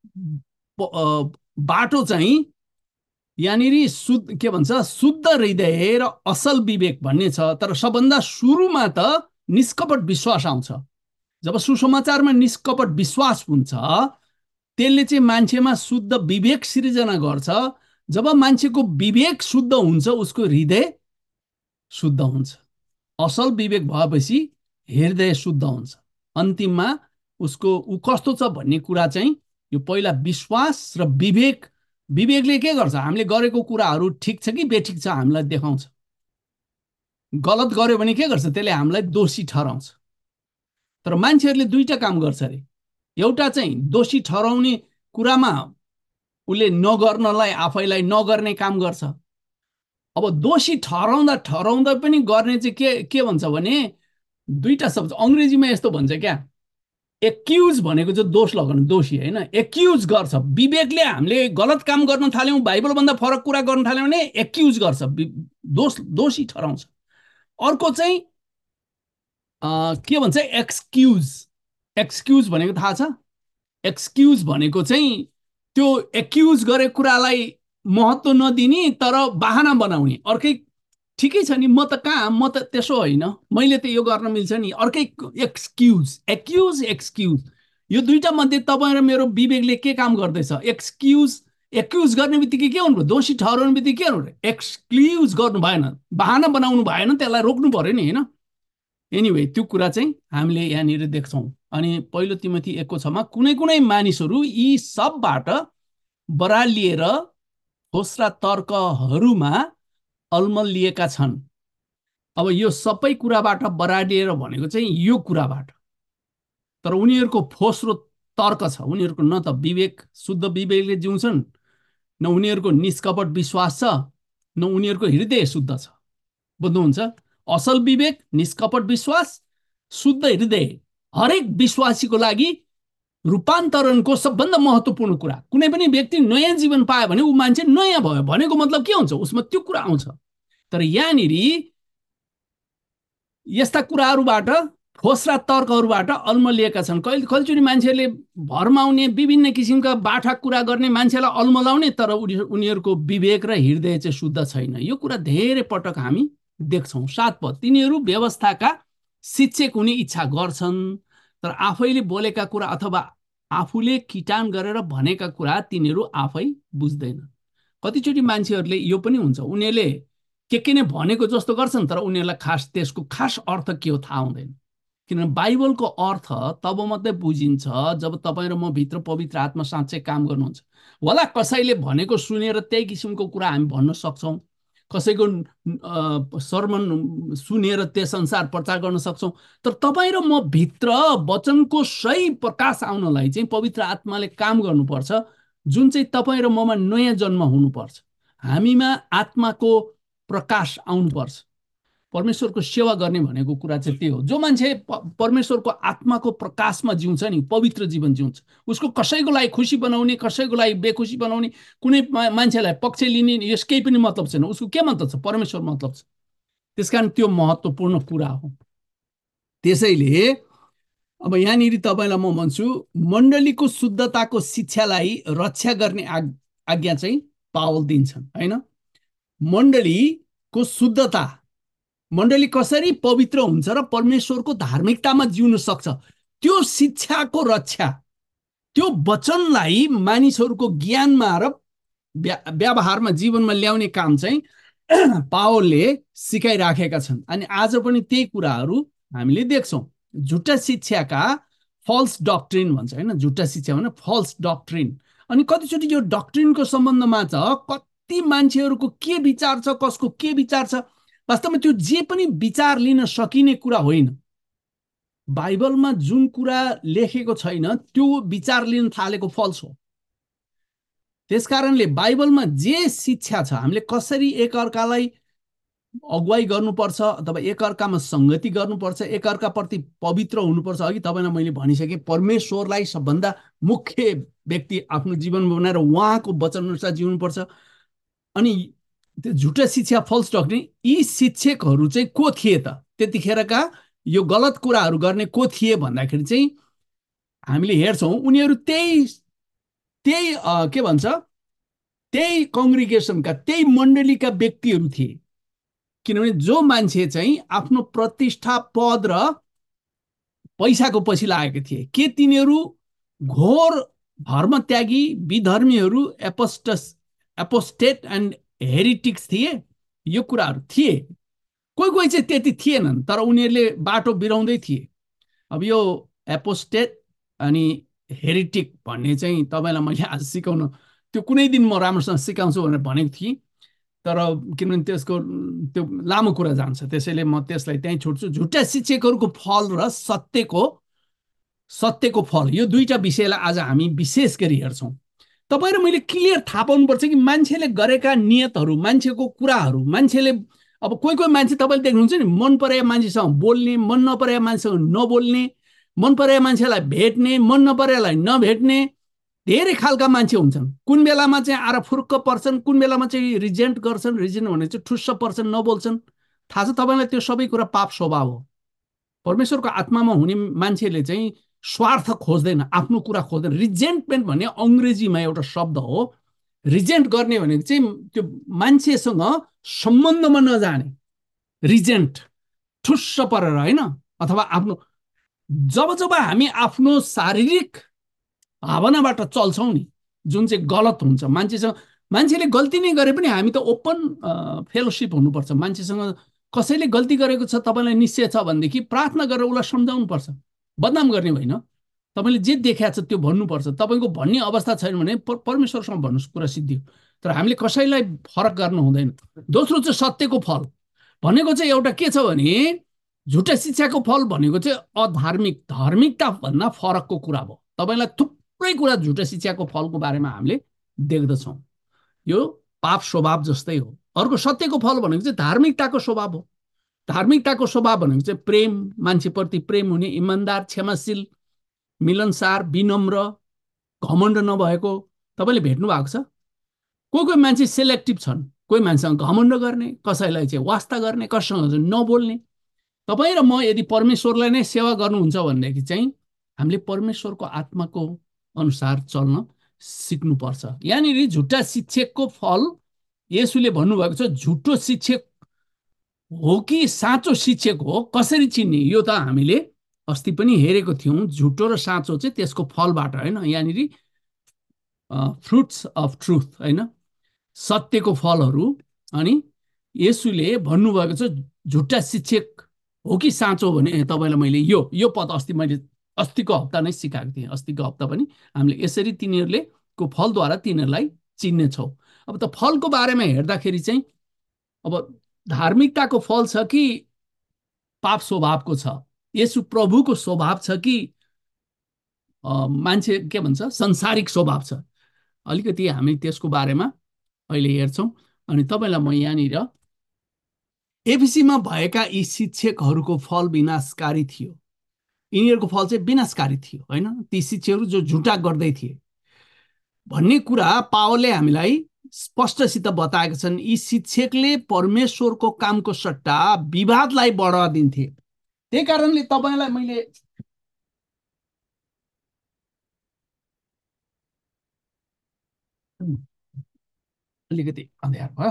बाटो चाहिँ यहाँनिर शुद्ध के भन्छ, शुद्ध हृदय र असल विवेक भन्ने छ। तर सबभन्दा सुरुमा त निष्कपट विश्वास आउँछ। जब सुसमाचारमा निष्कपट विश्वास हुन्छ त्यसले चाहिँ मान्छेमा शुद्ध विवेक सिर्जना गर्छ। जब मान्छेको विवेक शुद्ध हुन्छ उसको हृदय शुद्ध हुन्छ। असल विवेक भएपछि हृदय शुद्ध हुन्छ। अन्तिममा उसको ऊ कस्तो छ भन्ने कुरा चाहिँ यो पहिला विश्वास र विवेक। विवेकले के गर्छ? हामीले गरेको कुराहरू ठिक छ कि बेठिक छ हामीलाई देखाउँछ। गलत गर्यो भने के गर्छ? त्यसले हामीलाई दोषी ठहराउँछ। तर मान्छेहरूले दुईटा काम गर्छ अरे। एउटा चाहिँ दोषी ठहराउने कुरामा उसले नगर्नलाई आफैलाई नगर्ने काम गर्छ। अब दोषी ठहराउँदा ठहराउँदा पनि गर्ने चाहिँ के के भन्छ भने दुईटा शब्द अङ्ग्रेजीमा यस्तो भन्छ क्या, एक्युज भनेको चाहिँ दोष लगाउनु, दोषी होइन, एक्युज गर्छ। विवेकले हामीले गलत काम गर्न थाल्यौँ, बाइबलभन्दा फरक कुरा गर्न थाल्यौँ भने एक्युज गर्छ, दोष दोषी ठहराउँछ। अर्को चाहिँ के भन्छ? एक्सक्युज। एक्सक्युज भनेको थाहा छ? एक्सक्युज भनेको चाहिँ त्यो एक्युज गरेको कुरालाई महत्त्व नदिने तर बहाना बनाउने। अर्कै ठिकै छ नि, म त कहाँ, म त त्यसो होइन, मैले त यो गर्न मिल्छ नि, अर्कै एक्सक्युज। एक्युज एक्सक्युज यो दुईटा मध्ये तपाईँ र मेरो विवेकले के काम गर्दैछ? एक्सक्युज एक्युज गर्ने बित्तिकै के हुनु? दोषी ठहराउने बित्तिकै के हुनु? एक्सक्युज गर्नु भएन, बहाना बनाउनु भएन, त्यसलाई रोक्नु पर्यो नि, होइन? एनिवे त्यो कुरा चाहिँ हामीले यहाँनिर देख्छौँ। अनि पहिलो तिमोथी एकको छमा कुनै कुनै मानिसहरू यी सबबाट बरालिएर ठोस र तर्कहरूमा अल्मलिएका छन्। अब यो सबै कुराबाट बरालिएर भनेको चाहिँ यो कुराबाट, तर उनीहरूको फोस र तर्क छ। उनीहरूको न त विवेक, शुद्ध विवेकले जिउँछन्, न उनीहरूको निष्कपट विश्वास छ, न उनीहरूको हृदय शुद्ध छ। बुझ्नुहुन्छ? असल विवेक, निष्कपट विश्वास, शुद्ध हृदय हरेक विश्वासीको लागि रूपान्तरणको सबभन्दा महत्त्वपूर्ण कुरा। कुनै पनि व्यक्ति नयाँ जीवन पायो भने ऊ मान्छे नयाँ भयो भनेको मतलब के हुन्छ? उसमा त्यो कुरा आउँछ। तर यहाँनिर यस्ता कुराहरूबाट, ठोस र तर्कहरूबाट अल्मलिएका छन्। कहिले कहिलेचोटि मान्छेहरूले भरमाउने, विभिन्न किसिमका बाठा कुरा गर्ने, मान्छेलाई अल्मलाउने, तर उनीहरूको विवेक र हृदय चाहिँ शुद्ध छैन। यो कुरा धेरै पटक हामी देख्छौँ। सात पद, तिनीहरू व्यवस्थाका शिक्षक हुने इच्छा गर्छन् तर आफैले बोलेका कुरा अथवा आफूले किटान गरेर भनेका कुरा तिनीहरू आफै बुझ्दैन। कतिचोटि मान्छेहरूले यो पनि हुन्छ, उनीहरूले के के नै भनेको जस्तो गर्छन् तर उनीहरूलाई खास त्यसको खास अर्थ के हो थाहा हुँदैन। किनभने बाइबलको अर्थ तब मात्रै बुझिन्छ जब तपाईँ र म भित्र पवित्र आत्मा साँच्चै काम गर्नुहुन्छ। होला कसैले भनेको सुनेर त्यही किसिमको कुरा हामी भन्न सक्छौँ, कसैको सर्मन सुनेर त्यस अनुसार प्रचार गर्न सक्छौँ, तर तपाईँ र म भित्र वचनको सही प्रकाश आउनलाई चाहिँ पवित्र आत्माले काम गर्नुपर्छ, जुन चाहिँ तपाईँ र ममा नयाँ जन्म हुनुपर्छ। हामीमा आत्माको प्रकाश आउनुपर्छ। परमेश्वरको सेवा गर्ने भनेको कुरा चाहिँ त्यो हो। जो मान्छे परमेश्वरको आत्माको प्रकाशमा जिउँछ नि, पवित्र जीवन जिउँछ, उसको कसैको लागि खुसी बनाउने, कसैको लागि बेखुसी बनाउने, कुनै मान्छेलाई पक्ष लिने यस केही पनि मतलब छैन। उसको के मतलब छ? परमेश्वर मतलब छ। त्यसकारण त्यो महत्त्वपूर्ण कुरा हो। त्यसैले अब यहाँनिर तपाईँलाई म भन्छु, मण्डलीको शुद्धताको शिक्षालाई रक्षा गर्ने आज्ञा चाहिँ पावल दिन्छन्, होइन? मण्डलीको शुद्धता, मण्डली कसरी पवित्र हुन्छ र परमेश्वरको धार्मिकतामा जिउन सक्छ, त्यो शिक्षाको रक्षा, त्यो वचनलाई मानिसहरूको ज्ञानमा र व्यवहारमा, जीवनमा ल्याउने काम चाहिँ पावलले सिकाइराखेका छन्। अनि आज पनि त्यही कुराहरू हामीले देख्छौँ। झुटा शिक्षाका, फल्स डक्ट्रिन भन्छ, होइन? झुटा शिक्षा भने फल्स डक्ट्रिन। अनि कतिचोटि यो डक्ट्रिनको सम्बन्धमा छ कति मान्छेहरूको के विचार छ, कसको के विचार छ, वास्तवमा त्यो जे पनि विचार लिन सकिने कुरा होइन। बाइबलमा जुन कुरा लेखेको छैन त्यो विचार लिन थालेको फल्स हो। त्यसकारणले बाइबलमा जे शिक्षा छ, हामीले कसरी एकअर्कालाई अगुवाई गर्नुपर्छ अथवा एकअर्कामा सङ्गति गर्नुपर्छ, एकअर्काप्रति पवित्र हुनुपर्छ। अघि तपाईँलाई मैले भनिसकेँ, परमेश्वरलाई सबभन्दा मुख्य व्यक्ति आफ्नो जीवनमा बनाएर उहाँको वचनअनुसार जिउनुपर्छ। अनि त्यो झुटा शिक्षा, फल्स डक्ट्रिन, यी शिक्षकहरू चाहिँ को थिए त? त्यतिखेरका यो गलत कुराहरू गर्ने को थिए भन्दाखेरि चाहिँ हामीले हेर्छौँ उनीहरू त्यही त्यही के भन्छ, त्यही कङ्ग्रिगेसनका, त्यही मण्डलीका व्यक्तिहरू थिए। किनभने जो मान्छे चाहिँ आफ्नो प्रतिष्ठा, पद र पैसाको पछि लागेका थिए, के तिनीहरू घोर धर्म त्यागी विधर्मीहरू एपोस्टस एपोस्टेट एन्ड हेरिटिक्स थिए, यो कुराहरू थिए। कोही कोही चाहिँ त्यति थिएनन्, तर उनीहरूले बाटो बिराउँदै थिए। अब यो एपोस्टेट अनि हेरिटिक भन्ने चाहिँ तपाईँलाई मैले आज सिकाउन, त्यो कुनै दिन म राम्रोसँग सिकाउँछु भनेर भनेको थिएँ, तर किनभने त्यसको त्यो लामो कुरा जान्छ, त्यसैले म त्यसलाई त्यहीँ छुट्छु। झुटा शिक्षकहरूको फल र सत्यको सत्यको फल, यो दुईटा विषयलाई आज हामी विशेष गरी हेर्छौँ। तपाईँ र मैले क्लियर थाहा पाउनुपर्छ कि मान्छेले गरेका नियतहरू, मान्छेको कुराहरू, मान्छेले अब कोही कोही मान्छे तपाईँले देख्नुहुन्छ नि, मन परेका मान्छेसँग बोल्ने, मन नपरेका मान्छेसँग नबोल्ने, मन परेका मान्छेलाई भेट्ने, मन नपरेलाई नभेट्ने, धेरै खालका मान्छे हुन्छन्। कुन बेलामा चाहिँ आएर फुर्क पर्छन्, कुन बेलामा चाहिँ रिजेन्ट गर्छन्, रिजेन्ट भने चाहिँ ठुस्स पर्छन्, नबोल्छन्। थाहा छ तपाईँलाई, त्यो सबै कुरा पाप स्वभाव हो। परमेश्वरको आत्मामा हुने मान्छेले चाहिँ स्वार्थ खोज्दैन, आफ्नो कुरा खोज्दैन। रिजेन्टमेन्ट भन्ने अङ्ग्रेजीमा एउटा शब्द हो। रिजेन्ट गर्ने भनेको चाहिँ त्यो मान्छेसँग सम्बन्धमा नजाने, रिजेन्ट ठुस्स परेर होइन, अथवा आफ्नो जब जब हामी आफ्नो शारीरिक भावनाबाट चल्छौँ नि, जुन चाहिँ गलत हुन्छ, मान्छेसँग मान्छेले गल्ती नै गरे पनि हामी त ओपन फेलोसिप हुनुपर्छ। मान्छेसँग कसैले गल्ती गरेको छ, तपाईँलाई निश्चय छ भनेदेखि प्रार्थना गरेर उसलाई सम्झाउनु पर्छ, बदनाम गर्ने होइन। तपाईँले जे देखाएको छ त्यो भन्नुपर्छ। तपाईँको भन्ने अवस्था छैन भने परमेश्वरसँग भन्नुहोस्, कुरा सिद्धियो। तर हामीले कसैलाई फरक गर्नु हुँदैन। दोस्रो चाहिँ सत्यको फल भनेको चाहिँ एउटा के छ भने, झुटा शिक्षाको फल भनेको चाहिँ अधार्मिक, धार्मिकता भन्दा फरकको कुरा भयो। तपाईँलाई थुप्रै कुरा झुटा शिक्षाको फलको बारेमा हामीले देख्दछौँ, यो पाप स्वभाव जस्तै हो। अर्को सत्यको फल भनेको चाहिँ धार्मिकताको स्वभाव हो। धार्मिकताको स्वभाव भनेको चाहिँ प्रेम, मान्छेप्रति प्रेम हुने, इमान्दार, क्षमाशील, मिलनसार, विनम्र, घमण्ड नभएको। तपाईँले भेट्नु भएको छ, कोही कोही मान्छे सेलेक्टिभ छन्, कोही मान्छेसँग घमण्ड गर्ने, कसैलाई चाहिँ वास्ता गर्ने, कसैसँग चाहिँ नबोल्ने। तपाईँ र म यदि परमेश्वरलाई नै सेवा गर्नुहुन्छ भनेदेखि चाहिँ हामीले परमेश्वरको आत्माको अनुसार चल्न सिक्नुपर्छ। यहाँनिर झुटा शिक्षकको फल येशूले भन्नुभएको छ, झुटो शिक्षक हो कि साँचो शिक्षक हो कसरी चिन्ने, यो त हामीले अस्ति पनि हेरेको थियौँ। झुटो र साँचो चाहिँ त्यसको फलबाट होइन, यहाँनिर फ्रुट्स अफ ट्रुथ होइन, सत्यको फलहरू। अनि येशूले भन्नुभएको छ झुटा शिक्षक हो कि साँचो भने तपाईँलाई मैले यो यो पद अस्ति मैले अस्तिको हप्ता नै सिकाएको थिएँ। अस्तिको हप्ता पनि हामीले यसरी तिनीहरूले को फलद्वारा तिनीहरूलाई चिन्नेछौँ। अब त फलको बारेमा हेर्दाखेरि चाहिँ अब धार्मिकताको फल छ कि पाप स्वभावको छ, यसु प्रभुको स्वभाव छ कि मान्छे के भन्छ संसारिक स्वभाव छ, अलिकति हामी त्यसको बारेमा अहिले हेर्छौँ। अनि तपाईँलाई म यहाँनिर एफिसीमा भएका यी शिक्षकहरूको फल विनाशकारी थियो, यिनीहरूको फल चाहिँ विनाशकारी थियो होइन, ती शिक्षकहरू जो झुटा गर्दै थिए भन्ने कुरा पावलले हामीलाई स्पष्टसित बताएका छन्। यी शिक्षकले परमेश्वरको कामको सट्टा विवादलाई बढावा दिन्थे। त्यही कारणले तपाईँलाई मैले अलिकति अँध्यार भयो।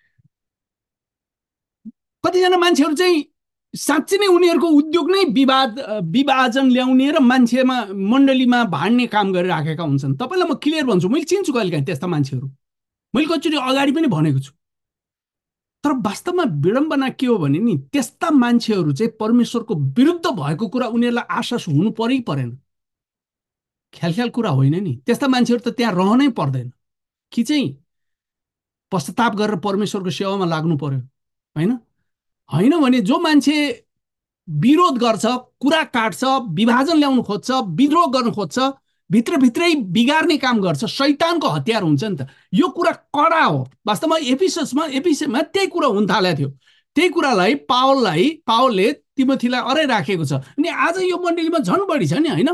कतिजना मान्छेहरू चाहिँ साँच्चै नै उनीहरूको उद्योग नै विवाद विभाजन ल्याउने र मान्छेमा मण्डलीमा भाड्ने काम गरिराखेका हुन्छन्। तपाईँलाई म क्लियर भन्छु, मैले चिन्छु कहिलेकाहीँ त्यस्ता मान्छेहरू, मैले कतिचोटि अगाडि पनि भनेको छु। तर वास्तवमा विडम्बना के हो भने नि, त्यस्ता मान्छेहरू चाहिँ परमेश्वरको विरुद्ध भएको कुरा उनीहरूलाई आश्वास हुनु परै परेन। ख्याल ख्याल कुरा होइन नि, त्यस्ता मान्छेहरू त त्यहाँ रहनै पर्दैन कि चाहिँ पश्चाताप गरेर परमेश्वरको सेवामा लाग्नु पर्यो होइन। होइन भने जो मान्छे विरोध गर्छ, कुरा काट्छ, विभाजन ल्याउनु खोज्छ, विद्रोह गर्नु खोज्छ, भित्रभित्रै बिगार्ने काम गर्छ, शैतानको हतियार हुन्छ नि त। यो कुरा कडा हो। वास्तवमा एफिससमा एफिसमा त्यही कुरा हुन थालेको थियो। त्यही कुरालाई पावललाई पावलले तिमोथीलाई अरै राखेको छ। अनि आज यो मण्डलीमा झन् बढी छ नि होइन।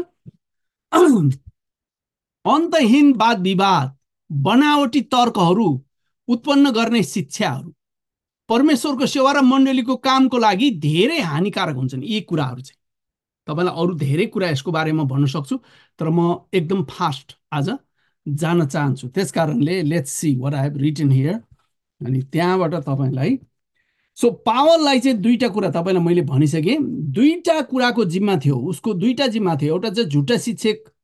अन्तहीन वाद विवाद, बनावटी तर्कहरू उत्पन्न गर्ने शिक्षाहरू परमेश्वरको सेवा र मण्डलीको कामको लागि धेरै हानिकारक हुन्छन्। यी कुराहरू चाहिँ तपाईँलाई अरू धेरै कुरा यसको बारेमा भन्न सक्छु, तर म एकदम फास्ट आज जान चाहन्छु। त्यस कारणले let's see what I have written here. अनि त्यहाँबाट तपाईँलाई सो पावललाई चाहिँ दुईटा कुरा तपाईँलाई मैले भनिसकेँ। दुईटा कुराको जिम्मा थियो उसको, दुईटा जिम्मा थियो। एउटा चाहिँ झुटा शिक्षक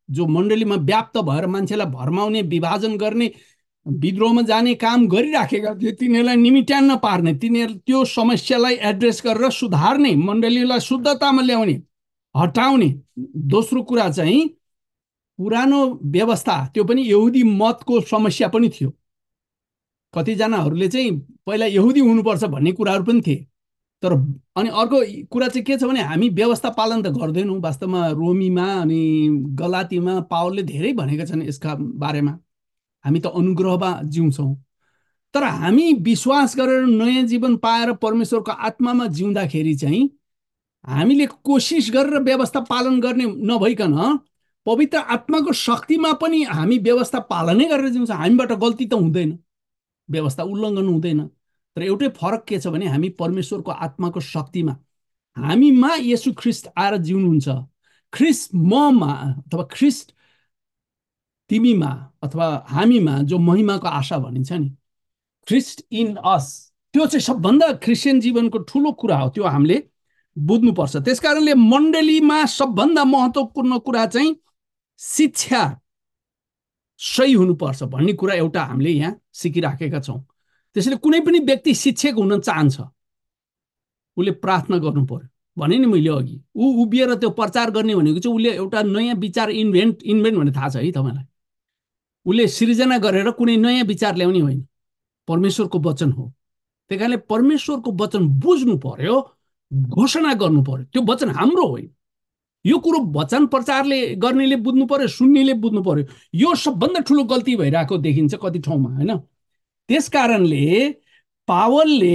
जो मण्डलीमा व्याप्त भएर मान्छेलाई भरमाउने, विभाजन गर्ने, विद्रोहमा जाने काम गरिराखेका थिए, तिनीहरूलाई निमिट्यान्न पार्ने, तिनीहरू त्यो समस्यालाई एड्रेस गरेर सुधार्ने, मण्डलीलाई शुद्धतामा ल्याउने, हटाउने। दोस्रो कुरा चाहिँ पुरानो व्यवस्था, त्यो पनि यहुदी मतको समस्या पनि थियो। कतिजनाहरूले चाहिँ पहिला यहुदी हुनुपर्छ भन्ने कुराहरू पनि थिए। तर अनि अर्को कुरा चाहिँ के छ भने हामी व्यवस्था पालन त गर्दैनौँ वास्तवमा। रोमीमा अनि गलातीमा पावलले धेरै भनेका छन् यसका बारेमा। हामी त अनुग्रहमा जिउँछौँ। तर हामी विश्वास गरेर नयाँ जीवन पाएर परमेश्वरको आत्मामा जिउँदाखेरि चाहिँ हामीले कोसिस गरेर व्यवस्था पालन गर्ने नभइकन पवित्र आत्माको शक्तिमा पनि हामी व्यवस्था पालनै गरेर जिउँछौँ। हामीबाट गल्ती त हुँदैन, व्यवस्था उल्लङ्घन हुँदैन। तर एउटै फरक के छ भने हामी परमेश्वरको आत्माको शक्तिमा, हामीमा येशू ख्रिस्ट आएर जिउनुहुन्छ। ख्रिस्ट ममा अथवा ख्रिस्ट तिमीमा अथवा हामीमा जो महिमाको आशा भनिन्छ नि, ख्रिस्ट इन अस, त्यो चाहिँ सबभन्दा क्रिस्चियन जीवनको ठुलो कुरा हो। त्यो हामीले बुझ्नुपर्छ। त्यसकारणले मण्डलीमा सबभन्दा महत्त्वपूर्ण कुरा चाहिँ शिक्षा सही हुनुपर्छ भन्ने कुरा एउटा हामीले यहाँ सिकिराखेका छौँ। त्यसैले कुनै पनि व्यक्ति शिक्षक हुन चाहन्छ, उसले प्रार्थना गर्नु पर्यो। भने नि मैले अघि, ऊ उभिएर त्यो प्रचार गर्ने भनेको चाहिँ उसले एउटा नयाँ विचार इन्भेन्ट इन्भेन्ट भन्ने थाहा छ है तपाईँलाई। उसले सृजना गरेर कुनै नयाँ विचार ल्याउने होइन, परमेश्वरको वचन हो। त्यही कारणले परमेश्वरको वचन बुझ्नु पर्यो, घोषणा गर्नु पर्यो। त्यो वचन हाम्रो होइन। यो कुरो वचन प्रचारले गर्नेले बुझ्नु पर्यो, सुन्नेले बुझ्नु पर्यो। यो सबभन्दा ठुलो गल्ती भइरहेको देखिन्छ कति ठाउँमा, होइन? त्यस कारणले पावलले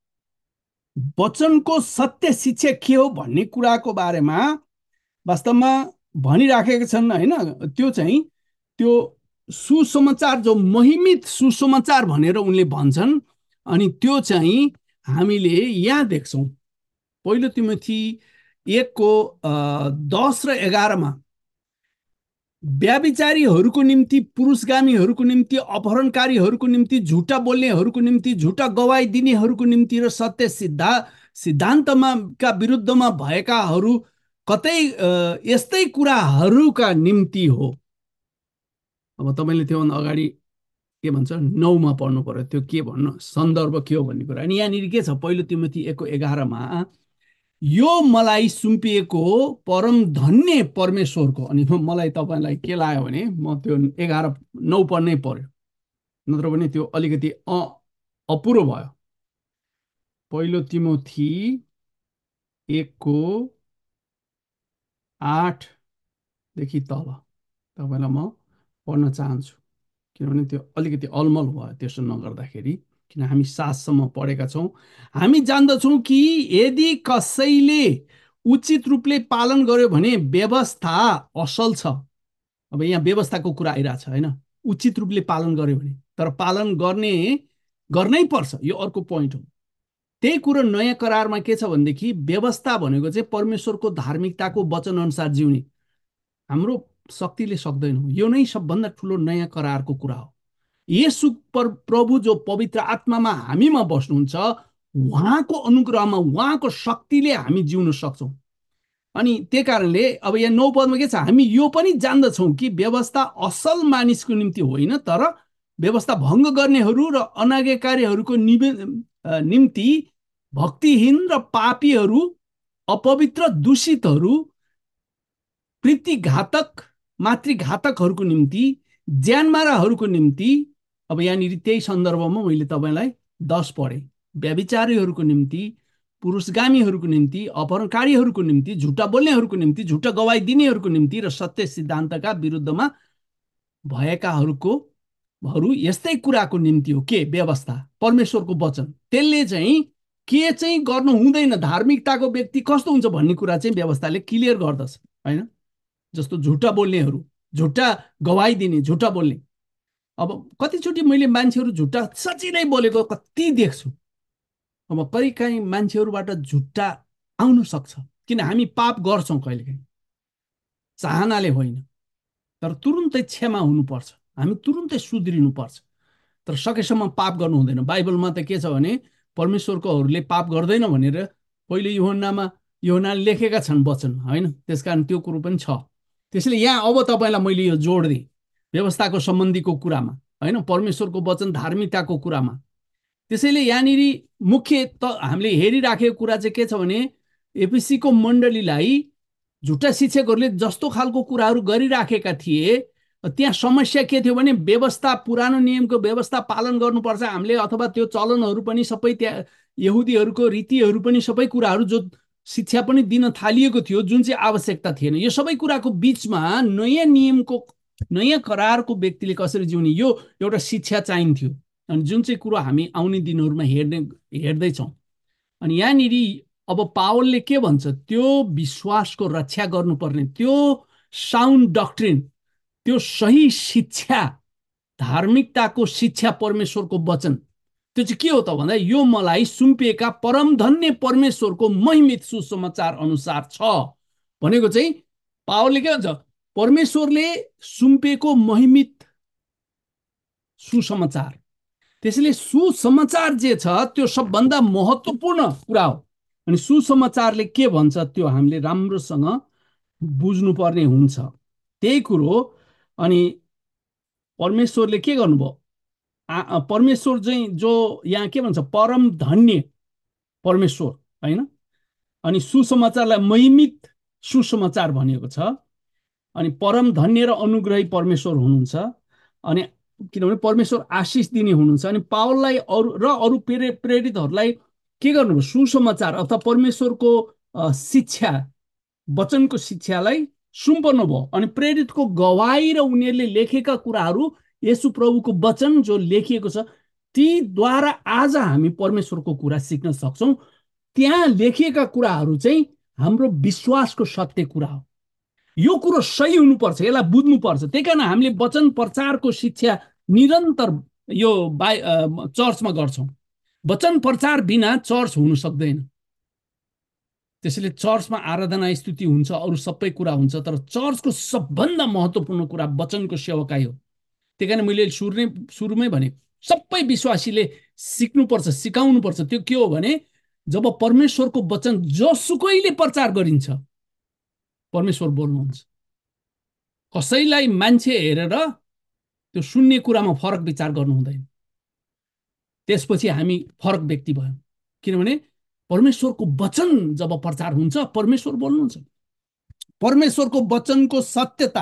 वचनको सत्य शिक्षा के हो भन्ने कुराको बारेमा वास्तवमा भनिराखेका छन्, होइन? त्यो चाहिँ त्यो सुसमाचार, जो महिमित सुसमाचार भनेर उनले भन्छन्। अनि त्यो चाहिँ हामीले यहाँ देख्छौँ पहिलो तिमोथी एकको दस र एघारमा, व्याभिचारीहरूको निम्ति, पुरुषगामीहरूको निम्ति, अपहरणकारीहरूको निम्ति, झुटा बोल्नेहरूको निम्ति, झुटा गवाई दिनेहरूको निम्ति र सत्य सिद्धा सिद्धान्तमा का विरुद्धमा भएकाहरू कतै यस्तै कुराहरूका निम्ति हो। अब तपाईँले त्योभन्दा अगाडि के भन्छ, नौमा पढ्नु पर्यो, त्यो के भन्नु सन्दर्भ के हो भन्ने कुरा। अनि यहाँनिर के छ, पहिलो तिमोथी एकको एघारमा, यो मलाई सुम्पिएको परम धन्य परमेश्वरको। अनि मलाई तपाईँलाई के लाग्यो भने म त्यो एघार नौ पढ्नै पर्यो, नत्र भने त्यो अलिकति अ अपुरो भयो। पहिलो तिमोथी एकको आठदेखि तल तपाईँलाई म पढ्न चाहन्छु, किनभने त्यो अलिकति अलमल भयो त्यसो नगर्दाखेरि, किन हामी सातसम्म पढेका छौँ। हामी जान्दछौँ कि यदि कसैले उचित रूपले पालन गर्यो भने व्यवस्था असल छ। अब यहाँ व्यवस्थाको कुरा आइरहेछ, होइन? उचित रूपले पालन गर्यो भने, तर पालन गर्ने गर्नै पर्छ, यो अर्को पोइन्ट हो। त्यही कुरो नयाँ करारमा के छ भनेदेखि व्यवस्था भनेको चाहिँ परमेश्वरको धार्मिकताको वचनअनुसार जिउने। हाम्रो शक्तिले सक्दैनौँ। यो नै सबभन्दा ठुलो नयाँ करारको कुरा हो। येशू प्रभु जो पवित्र आत्मामा हामीमा बस्नुहुन्छ, उहाँको अनुग्रहमा, उहाँको शक्तिले हामी जिउन सक्छौँ। अनि त्यही कारणले अब यहाँ नौ पदमा के छ, हामी यो पनि जान्दछौँ कि व्यवस्था असल मानिसको निम्ति होइन, तर व्यवस्था भङ्ग गर्नेहरू र अनाज्ञाकारीहरूको निम्ति, भक्तिहीन र पापीहरू, अपवित्र, दूषितहरू, प्रीतिघातक, मातृघातकहरूको निम्ति, ज्यानमाराहरूको निम्ति। अब यहाँनिर त्यही सन्दर्भमा मैले तपाईँलाई दस पढेँ। व्याभिचारीहरूको निम्ति, पुरुषगामीहरूको निम्ति, अपहरणकारीहरूको निम्ति, झुटा बोल्नेहरूको निम्ति, झुटा गवाई दिनेहरूको निम्ति र सत्य सिद्धान्तका विरुद्धमा भएकाहरूको हरू यस्तै कुराको निम्ति हो। के व्यवस्था? परमेश्वरको वचन। त्यसले चाहिँ के चाहिँ गर्नु हुँदैन, धार्मिकताको व्यक्ति कस्तो हुन्छ भन्ने कुरा चाहिँ व्यवस्थाले क्लियर गर्दछ, होइन? जस्तो झुटा बोल्नेहरू, झुटा गवाई दिने, झुटा बोल्ने। अब कतिचोटि मैले मान्छेहरू झुटा सजिलै बोलेको कति देख्छु। अब कहीँ काहीँ मान्छेहरूबाट झुटा आउन सक्छ, किन हामी पाप गर्छौँ कहिलेकाहीँ, चाहनाले होइन। तर तुरुन्तै क्षमा हुनुपर्छ, हामी तुरुन्तै सुध्रिनुपर्छ। तर सकेसम्म पाप गर्नु हुँदैन। बाइबलमा त के छ भने परमेश्वरकोहरूले पाप गर्दैन भनेर पहिले यूहन्नामा यूहन्नाले लेखेका छन् वचन, होइन? त्यसकारण त्यो कुरो पनि छ। त्यसैले यहाँ अब तपाईँलाई मैले यो जोड दिएँ व्यवस्थाको सम्बन्धीको कुरामा, होइन, परमेश्वरको वचन धार्मिकताको कुरामा। त्यसैले यहाँनिर मुख्य त हामीले हेरिराखेको कुरा चाहिँ के छ भने एफिसीको मण्डलीलाई झुटा शिक्षकहरूले जस्तो खालको कुराहरू गरिराखेका थिए, त्यहाँ समस्या के थियो भने व्यवस्था, पुरानो नियमको व्यवस्था पालन गर्नुपर्छ हामीले, अथवा त्यो चलनहरू पनि सबै, त्यहाँ यहुदीहरूको रीतिहरू पनि, सबै कुराहरू जो शिक्षा पनि दिन थालिएको थियो, जुन चाहिँ आवश्यकता थिएन। यो सबै कुराको बिचमा नयाँ नियमको, नयाँ करारको व्यक्तिले कसरी जिउने, यो एउटा शिक्षा चाहिन्थ्यो। अनि जुन चाहिँ कुरो हामी आउने दिनहरूमा हेर्ने हेर्दैछौँ। अनि यहाँनिर अब पावलले के भन्छ, त्यो विश्वासको रक्षा गर्नुपर्ने, त्यो साउन्ड डक्ट्रिन, त्यो सही शिक्षा, धार्मिकताको शिक्षा, परमेश्वरको वचन, त्यो चाहिँ के हो त भन्दा यो मलाई सुम्पिएका परमधन्य परमेश्वरको महिमित सुसमाचार अनुसार छ भनेको चाहिँ पावलले के भन्छ, परमेश्वरले सुम्पिएको महिमित सुसमाचार। त्यसैले सुसमाचार जे छ त्यो सबभन्दा महत्त्वपूर्ण कुरा हो। अनि सुसमाचारले के भन्छ त्यो हामीले राम्रोसँग बुझ्नुपर्ने हुन्छ, त्यही कुरो। अनि परमेश्वरले के गर्नुभयो, परमेश्वर चाहिँ जो यहाँ के भन्छ, परम धन्य परमेश्वर, होइन। अनि सुसमाचारलाई महिमित सुसमाचार भनिएको छ। अनि परम धन्य र अनुग्रही परमेश्वर हुनुहुन्छ। अनि किनभने परमेश्वर आशिष दिने हुनुहुन्छ। अनि पावललाई अरू र अरू प्रे प्रेरितहरूलाई के गर्नुभयो, सुसमाचार अथवा परमेश्वरको शिक्षा, वचनको शिक्षालाई सुम्पनु भयो। अनि प्रेरितको गवाही र उनीहरूले लेखेका कुराहरू, येशू प्रभुको वचन जो लेखिएको छ, तीद्वारा आज हामी परमेश्वरको कुरा सिक्न सक्छौँ। त्यहाँ लेखिएका कुराहरू चाहिँ हाम्रो विश्वासको सत्य कुरा हो। यो कुरो सही हुनुपर्छ, यसलाई बुझ्नुपर्छ। त्यही कारण हामीले वचन प्रचारको शिक्षा निरन्तर यो बाइ चर्चमा गर्छौँ। वचन प्रचार बिना चर्च हुन सक्दैन। त्यसैले चर्चमा आराधना स्तुति हुन्छ, अरू सबै कुरा हुन्छ, तर चर्चको सबभन्दा महत्त्वपूर्ण कुरा वचनको सेवकाई हो। त्यही कारण मैले सुरुमै सुरुमै भने सबै विश्वासीले सिक्नुपर्छ, सिकाउनुपर्छ। त्यो के हो भने जब परमेश्वरको वचन जसुकैले प्रचार गरिन्छ, परमेश्वर बोल्नुहुन्छ। कसैलाई मान्छे हेरेर त्यो सुन्ने कुरामा फरक विचार गर्नु हुँदैन। त्यसपछि हामी फरक व्यक्ति भयौँ, किनभने परमेश्वरको वचन जब प्रचार हुन्छ, परमेश्वर बोल्नुहुन्छ। परमेश्वरको वचनको सत्यता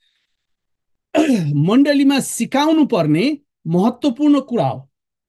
मण्डलीमा सिकाउनु पर्ने महत्त्वपूर्ण कुरा हो।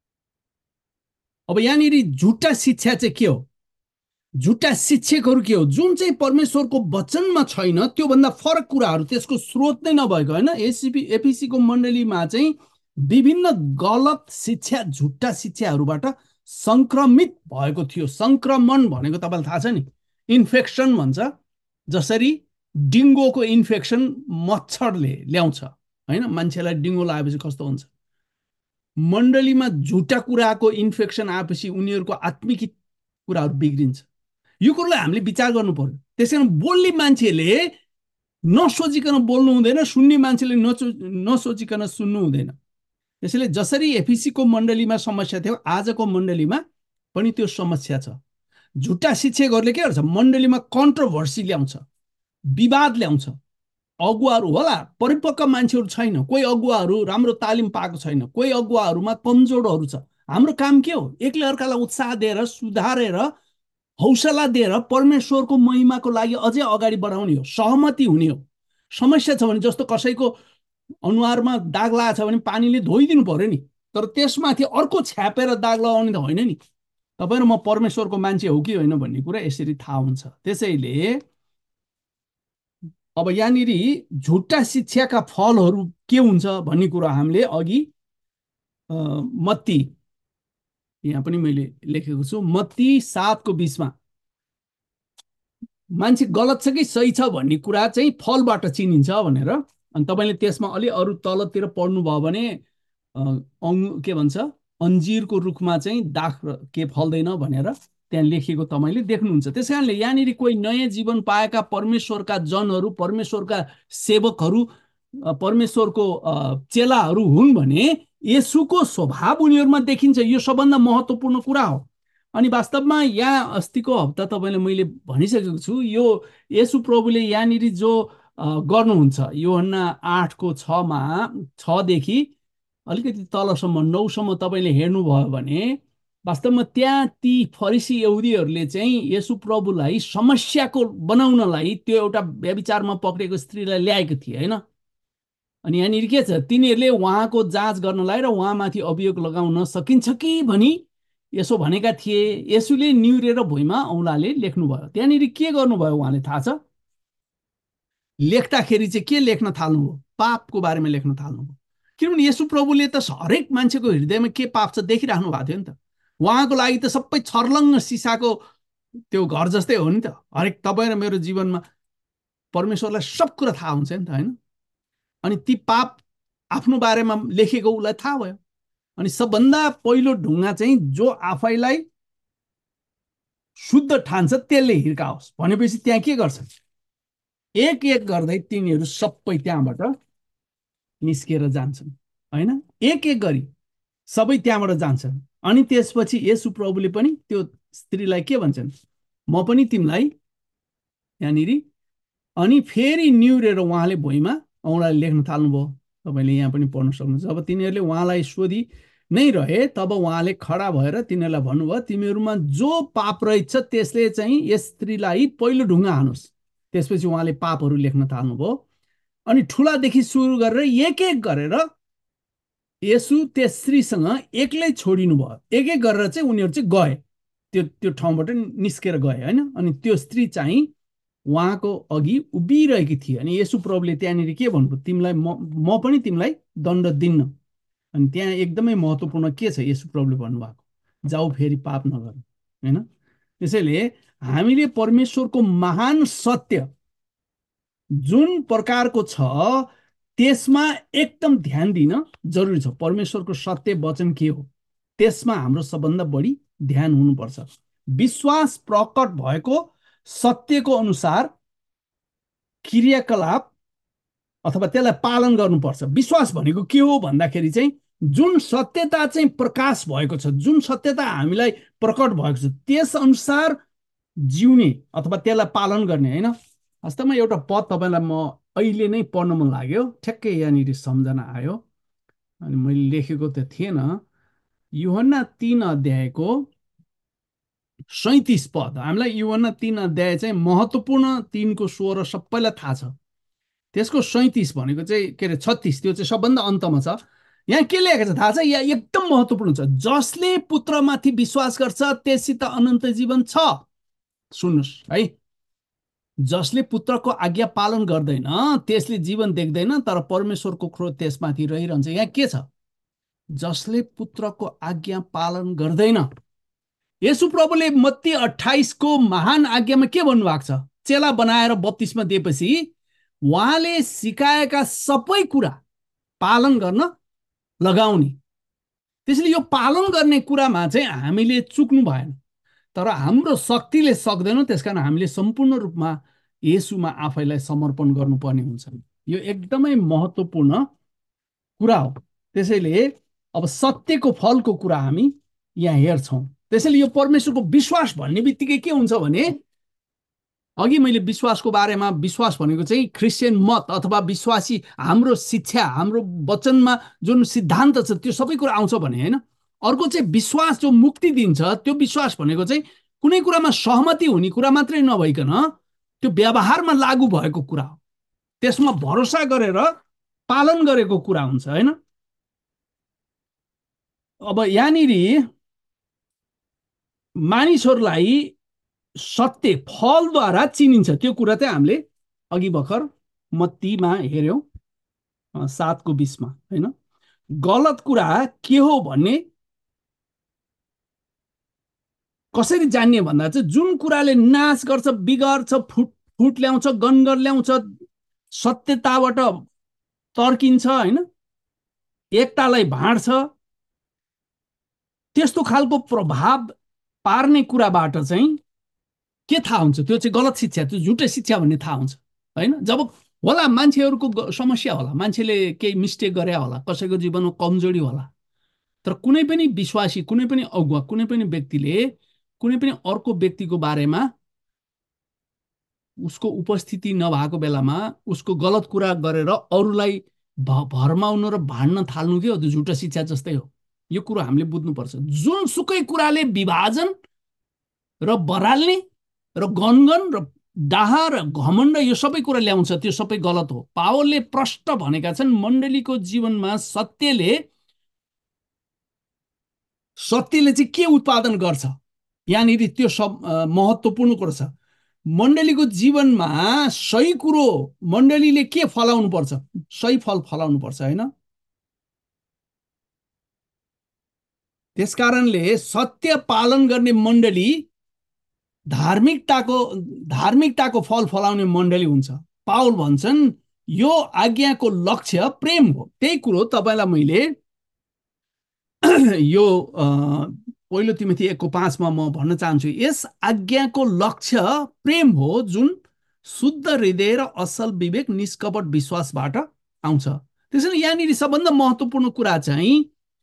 अब यहाँनिर झुटा शिक्षा चाहिँ के हो, झुटा शिक्षकहरू के हो, जुन चाहिँ परमेश्वरको वचनमा छैन, त्योभन्दा फरक कुराहरू, त्यसको स्रोत नै नभएको, होइन। एसिपी एफिसीको मण्डलीमा चाहिँ विभिन्न गलत शिक्षा, झुटा शिक्षाहरूबाट संक्रमित भएको थियो। संक्रमण भनेको तपाईँलाई थाहा छ नि, इन्फेक्सन भन्छ। जसरी डिङ्गोको इन्फेक्सन मच्छरले ल्याउँछ, होइन, मान्छेलाई डिङ्गो लागेपछि कस्तो हुन्छ। मण्डलीमा झुटा कुराको इन्फेक्सन आएपछि उनीहरूको आत्मिक कुराहरू बिग्रिन्छ। यो कुरोलाई हामीले विचार गर्नु पर्यो। त्यसकारण बोल्ने मान्छेले नसोचिकन बोल्नु हुँदैन, सुन्ने मान्छेले नसो नसोचिकन सुन्नु हुँदैन। त्यसैले जसरी एफिसीको मण्डलीमा समस्या थियो, आजको मण्डलीमा पनि त्यो समस्या छ। झुटा शिक्षकहरूले के गर्छ, मण्डलीमा कन्ट्रोभर्सी ल्याउँछ, विवाद ल्याउँछ। अगुवाहरू होला परिपक्व मान्छेहरू छैन, कोही अगुवाहरू राम्रो तालिम पाएको छैन, कोही अगुवाहरूमा कमजोरहरू छ। हाम्रो काम के हो, एकले अर्कालाई उत्साह दिएर, सुधारेर, हौसला दिएर परमेश्वरको महिमाको लागि अझै अगाडि बढाउने हो, सहमति हुने हो। समस्या छ भने, जस्तो कसैको अनुहारमा दाग लागेको छ भने पानीले धोइदिनु पर्यो नि, तर त्यसमाथि अर्को छ्यापेर दाग लगाउने त होइन नि। तपाईँ र म परमेश्वरको मान्छे हो कि होइन भन्ने कुरा यसरी थाहा हुन्छ। त्यसैले अब यहाँनिर झुटा शिक्षाका फलहरू के हुन्छ भन्ने कुरा हामीले अघि मत्ती, यहाँ पनि मैले लेखेको छु, मत्ती सातको बिचमा मान्छे गलत छ कि सही छ भन्ने कुरा चाहिँ फलबाट चिनिन्छ भनेर। अनि तपाईँले त्यसमा अलि अरू तलतिर पढ्नुभयो भने अङ्ग के भन्छ, अन्जिरको रुखमा चाहिँ दाख के फल्दैन भनेर त्यहाँ लेखेको तपाईँले देख्नुहुन्छ। त्यस कारणले यहाँनिर कोही नयाँ जीवन पाएका परमेश्वरका जनहरू, परमेश्वरका सेवकहरू, परमेश्वरको चेलाहरू हुन् भने येशूको स्वभाव उनीहरूमा देखिन्छ। यो सबभन्दा महत्त्वपूर्ण कुरा हो। अनि वास्तवमा यहाँ अस्तिको हप्ता तपाईँले मैले भनिसकेको छु, यो येशू प्रभुले यहाँनिर जो गर्नुहुन्छ। यूहन्ना आठको छमा छदेखि अलिकति तलसम्म नौसम्म तपाईँले हेर्नुभयो भने वास्तवमा त्यहाँ ती फरिसी यहुदीहरूले चाहिँ यसु प्रभुलाई समस्याको बनाउनलाई त्यो एउटा व्यभिचारमा पक्रेको स्त्रीलाई ल्याएको थिए होइन। अनि यहाँनिर के छ, तिनीहरूले उहाँको जाँच गर्नलाई र उहाँमाथि अभियोग लगाउन सकिन्छ कि भनी यसो भनेका थिए। यसुले निहुरेर भुइँमा औँलाले लेख्नुभयो। त्यहाँनिर के गर्नुभयो उहाँले थाहा छ? लेख्दाखेरि चाहिँ के लेख्न थाल्नुभयो? पापको बारेमा लेख्न थाल्नुभयो। किनभने यसु प्रभुले त हरेक मान्छेको हृदयमा के पाप छ देखिराख्नु भएको थियो नि त। उहाँको लागि त सबै छर्लङ्ग सिसाको त्यो घर जस्तै हो नि त। हरेक तपाईँ र मेरो जीवनमा परमेश्वरलाई सब कुरा थाहा हुन्छ नि त होइन। अनि ती पाप आफ्नो बारेमा लेखेको उसलाई थाहा भयो। अनि सबभन्दा पहिलो ढुङ्गा चाहिँ जो आफैलाई शुद्ध ठान्छ त्यसले हिर्काओस् भनेपछि त्यहाँ के गर्छ? एक एक गर्दै तिनीहरू सबै त्यहाँबाट निस्केर जान्छन् होइन। एक एक गरी सबै त्यहाँबाट जान्छन्। अनि त्यसपछि यसु प्रभुले पनि त्यो स्त्रीलाई के भन्छन्? म पनि तिमीलाई यहाँनिर। अनि फेरि निहुरेर उहाँले भुइँमा औँलाले लेख्न थाल्नुभयो। तपाईँले यहाँ पनि पढ्न सक्नुहुन्छ। जब तिनीहरूले उहाँलाई सोधी नै रहे तब उहाँले खडा भएर तिनीहरूलाई भन्नुभयो, तिमीहरूमा जो पाप रहेछ त्यसले चाहिँ यस स्त्रीलाई पहिलो ढुङ्गा हानुहोस्। त्यसपछि उहाँले पापहरू लेख्न थाल्नुभयो। अनि ठुलादेखि सुरु गरेर एक एक गरेर यसु त्यस स्त्रीसँग एक्लै छोडिनु भयो। एक एक गरेर चाहिँ उनीहरू चाहिँ गए, त्यो त्यो ठाउँबाट निस्केर गए होइन। अनि त्यो स्त्री चाहिँ उहाँको अघि उभिरहेकी थिए। अनि यसु प्रभुले त्यहाँनिर के भन्नुभयो? तिमीलाई म म पनि तिमीलाई दण्ड दिन्न। अनि त्यहाँ एकदमै महत्त्वपूर्ण के छ? यसु प्रभुले भन्नुभएको, जाऊ फेरि पाप नगर होइन। त्यसैले हामीले परमेश्वरको महान सत्य जुन प्रकारको छ त्यसमा एकदम ध्यान दिन जरुरी छ। परमेश्वरको सत्य वचन के हो त्यसमा हाम्रो सबभन्दा बढी ध्यान हुनुपर्छ। विश्वास प्रकट भएको सत्यको अनुसार क्रियाकलाप अथवा त्यसलाई पालन गर्नुपर्छ। विश्वास भनेको के हो भन्दाखेरि चाहिँ जुन सत्यता चाहिँ प्रकाश भएको छ, जुन सत्यता हामीलाई प्रकट भएको छ त्यस अनुसार जिउने अथवा त्यसलाई पालन गर्ने होइन। वास्तवमा एउटा पद तपाईँलाई म अहिले नै पढ्न मन लाग्यो, ठ्याक्कै यहाँनिर सम्झना आयो। अनि मैले लेखेको त थिएन। यूहन्ना तीन अध्यायको सैतिस पद। हामीलाई यूहन्ना तीन अध्याय चाहिँ महत्त्वपूर्ण, तीनको सोह्र सबैलाई थाहा छ। त्यसको सैतिस भनेको चाहिँ के अरे छत्तिस, त्यो चाहिँ सबभन्दा अन्तमा छ। यहाँ के लेखेको छ थाहा छ? यहाँ एकदम महत्त्वपूर्ण छ, जसले पुत्रमाथि विश्वास गर्छ त्यससित अनन्त जीवन छ। सुन्नुहोस् है, जसले पुत्रको आज्ञा पालन गर्दैन त्यसले जीवन देख्दैन, तर परमेश्वरको क्रोध त्यसमाथि रहिरहन्छ। यहाँ के छ? जसले पुत्रको आज्ञा पालन गर्दैन। यसु प्रभुले मत्ती अट्ठाइसको महान आज्ञामा के भन्नुभएको छ? चेला बनाएर बत्तिसमा दिएपछि उहाँले सिकाएका सबै कुरा पालन गर्न लगाउने। त्यसैले यो पालन गर्ने कुरामा चाहिँ हामीले चुक्नु भएन, तर हाम्रो शक्तिले सक्दैनौँ। त्यसकारण हामीले सम्पूर्ण रूपमा येशूमा आफैलाई समर्पण गर्नुपर्ने हुन्छ। यो एकदमै महत्त्वपूर्ण कुरा हो। त्यसैले अब सत्यको फलको कुरा हामी यहाँ हेर्छौँ। त्यसैले यो परमेश्वरको विश्वास भन्ने बित्तिकै के हुन्छ भने, अघि मैले विश्वासको बारेमा, विश्वास भनेको चाहिँ क्रिस्चियन मत अथवा विश्वासी हाम्रो शिक्षा, हाम्रो वचनमा जुन सिद्धान्त छ त्यो सबै कुरा आउँछ भने होइन। अर्को चाहिँ विश्वास जो मुक्ति दिन्छ, त्यो विश्वास भनेको चाहिँ कुनै कुरामा सहमति हुने कुरा मात्रै नभइकन त्यो व्यवहारमा लागू भएको कुरा हो, त्यसमा भरोसा गरेर पालन गरेको कुरा हुन्छ होइन। अब यहाँनिर मानिसहरूलाई सत्य फलद्वारा चिनिन्छ, त्यो कुरा चाहिँ हामीले अघि भर्खर मत्तीमा हेऱ्यौँ सातको बिसमा होइन। गलत कुरा के हो भन्ने कसरी जान्ने भन्दा चाहिँ जुन कुराले नाश गर्छ, बिगार्छ, फुट फुट ल्याउँछ, गनगर ल्याउँछ, सत्यताबाट तर्किन्छ होइन, एकतालाई भाँड्छ, त्यस्तो खालको प्रभाव पार्ने कुराबाट चाहिँ के थाहा हुन्छ? त्यो चाहिँ गलत शिक्षा, त्यो झुटै शिक्षा भन्ने थाहा हुन्छ होइन। जब होला मान्छेहरूको समस्या होला, मान्छेले केही मिस्टेक गरे होला, कसैको जीवनमा कमजोरी होला, तर कुनै पनि विश्वासी, कुनै पनि अगुवा, कुनै पनि व्यक्तिले कुनै पनि अर्को व्यक्तिको बारेमा उसको उपस्थिति नभएको बेलामा उसको गलत कुरा गरेर अरूलाई भ भरमाउनु र भाड्न थाल्नु के हो, त्यो झुटो शिक्षा जस्तै हो। यो कुरो हामीले बुझ्नुपर्छ। जुनसुकै कुराले विभाजन र बराल्ने र गनगन र डाह र घमण्ड यो सबै कुरा ल्याउँछ, त्यो सबै गलत हो। पावलले प्रष्ट भनेका छन् मण्डलीको जीवनमा सत्यले सत्यले चाहिँ के उत्पादन गर्छ, यहाँनिर त्यो सब महत्त्वपूर्ण कुरो छ। मण्डलीको जीवनमा सही कुरो, मण्डलीले के फलाउनु पर्छ, सही फल फलाउनु पर्छ होइन। त्यसकारणले सत्य पालन गर्ने मण्डली धार्मिकताको धार्मिकताको फल फलाउने मण्डली हुन्छ। पावल भन्छन् यो आज्ञाको लक्ष्य प्रेम हो। त्यही कुरो तपाईँलाई मैले यो पहिलो तिमोथी एकको पाँचमा म भन्न चाहन्छु, यस आज्ञाको लक्ष्य प्रेम हो जुन शुद्ध हृदय र असल विवेक निष्कपट विश्वासबाट आउँछ। त्यसैले यहाँनिर सबभन्दा महत्त्वपूर्ण कुरा चाहिँ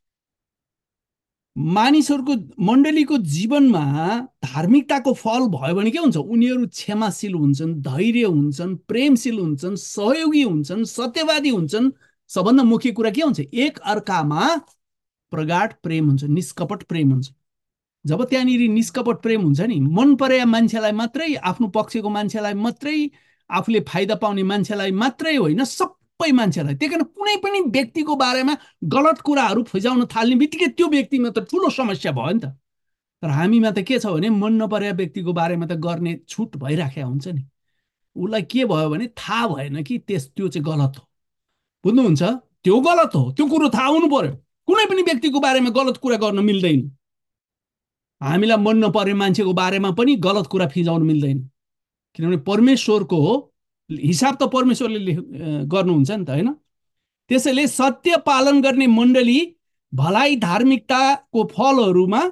मानिसहरूको मण्डलीको जीवनमा धार्मिकताको फल भयो भने के हुन्छ, उनीहरू क्षमाशील हुन्छन्, धैर्य हुन्छन्, प्रेमशील हुन्छन्, सहयोगी हुन्छन्, सत्यवादी हुन्छन्। सबभन्दा मुख्य कुरा के हुन्छ, एक अर्कामा प्रगाढ प्रेम हुन्छ, निष्कपट प्रेम हुन्छ। जब त्यहाँनिर निष्कपट प्रेम हुन्छ नि, मन परेका मान्छेलाई मात्रै, आफ्नो पक्षको मान्छेलाई मात्रै, आफूले फाइदा पाउने मान्छेलाई मात्रै होइन, सबै मान्छेलाई। त्यही कारण कुनै पनि व्यक्तिको बारेमा गलत कुराहरू फिजाउन थाल्ने बित्तिकै त्यो व्यक्तिमा त ठुलो समस्या भयो नि त। तर हामीमा त के छ भने मन नपरेका व्यक्तिको बारेमा त गर्ने छुट भइराखेको हुन्छ नि। उसलाई के भयो भने थाहा भएन कि त्यस त्यो चाहिँ गलत हो, बुझ्नुहुन्छ? त्यो गलत हो, त्यो कुरो थाहा हुनु पर्यो। कुनै पनि व्यक्तिको बारेमा गलत कुरा गर्न मिल्दैन। हामीलाई मन नपर्ने मान्छेको बारेमा पनि गलत कुरा फिजाउनु मिल्दैन, किनभने परमेश्वरको हिसाब त परमेश्वरले गर्नुहुन्छ नि त होइन। त्यसैले सत्य पालन गर्ने मण्डली भलाइ धार्मिकताको फलहरूमा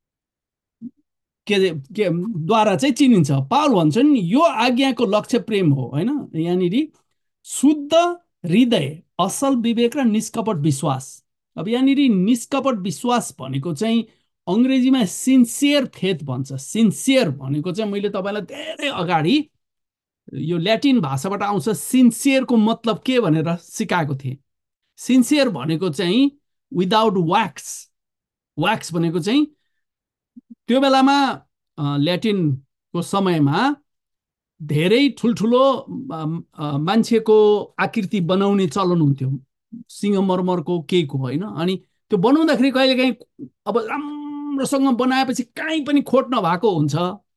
के के द्वारा चाहिँ चिनिन्छ। पावल भन्छन् यो आज्ञाको लक्ष्य प्रेम हो होइन। यहाँनिर शुद्ध हृदय, असल विवेक र निष्कपट विश्वास। अब यहाँनिर निष्कपट विश्वास भनेको चाहिँ अङ्ग्रेजीमा सिन्सियर फेथ भन्छ। सिन्सियर भनेको चाहिँ मैले तपाईँलाई धेरै अगाडि यो ल्याटिन भाषाबाट आउँछ, सिन्सियरको मतलब के भनेर सिकाएको थिएँ। सिन्सियर भनेको चाहिँ विदाउट व्याक्स। व्याक्स भनेको चाहिँ त्यो बेलामा ल्याटिनको समयमा धेरै ठुल्ठुलो मान्छेको आकृति बनाउने चलन हुन्थ्यो, सिंहमरमरको केको होइन। अनि त्यो बनाउँदाखेरि कहिलेकाहीँ अब राम्रोसँग बनाएपछि काहीँ पनि खोट नभएको हुन्छ।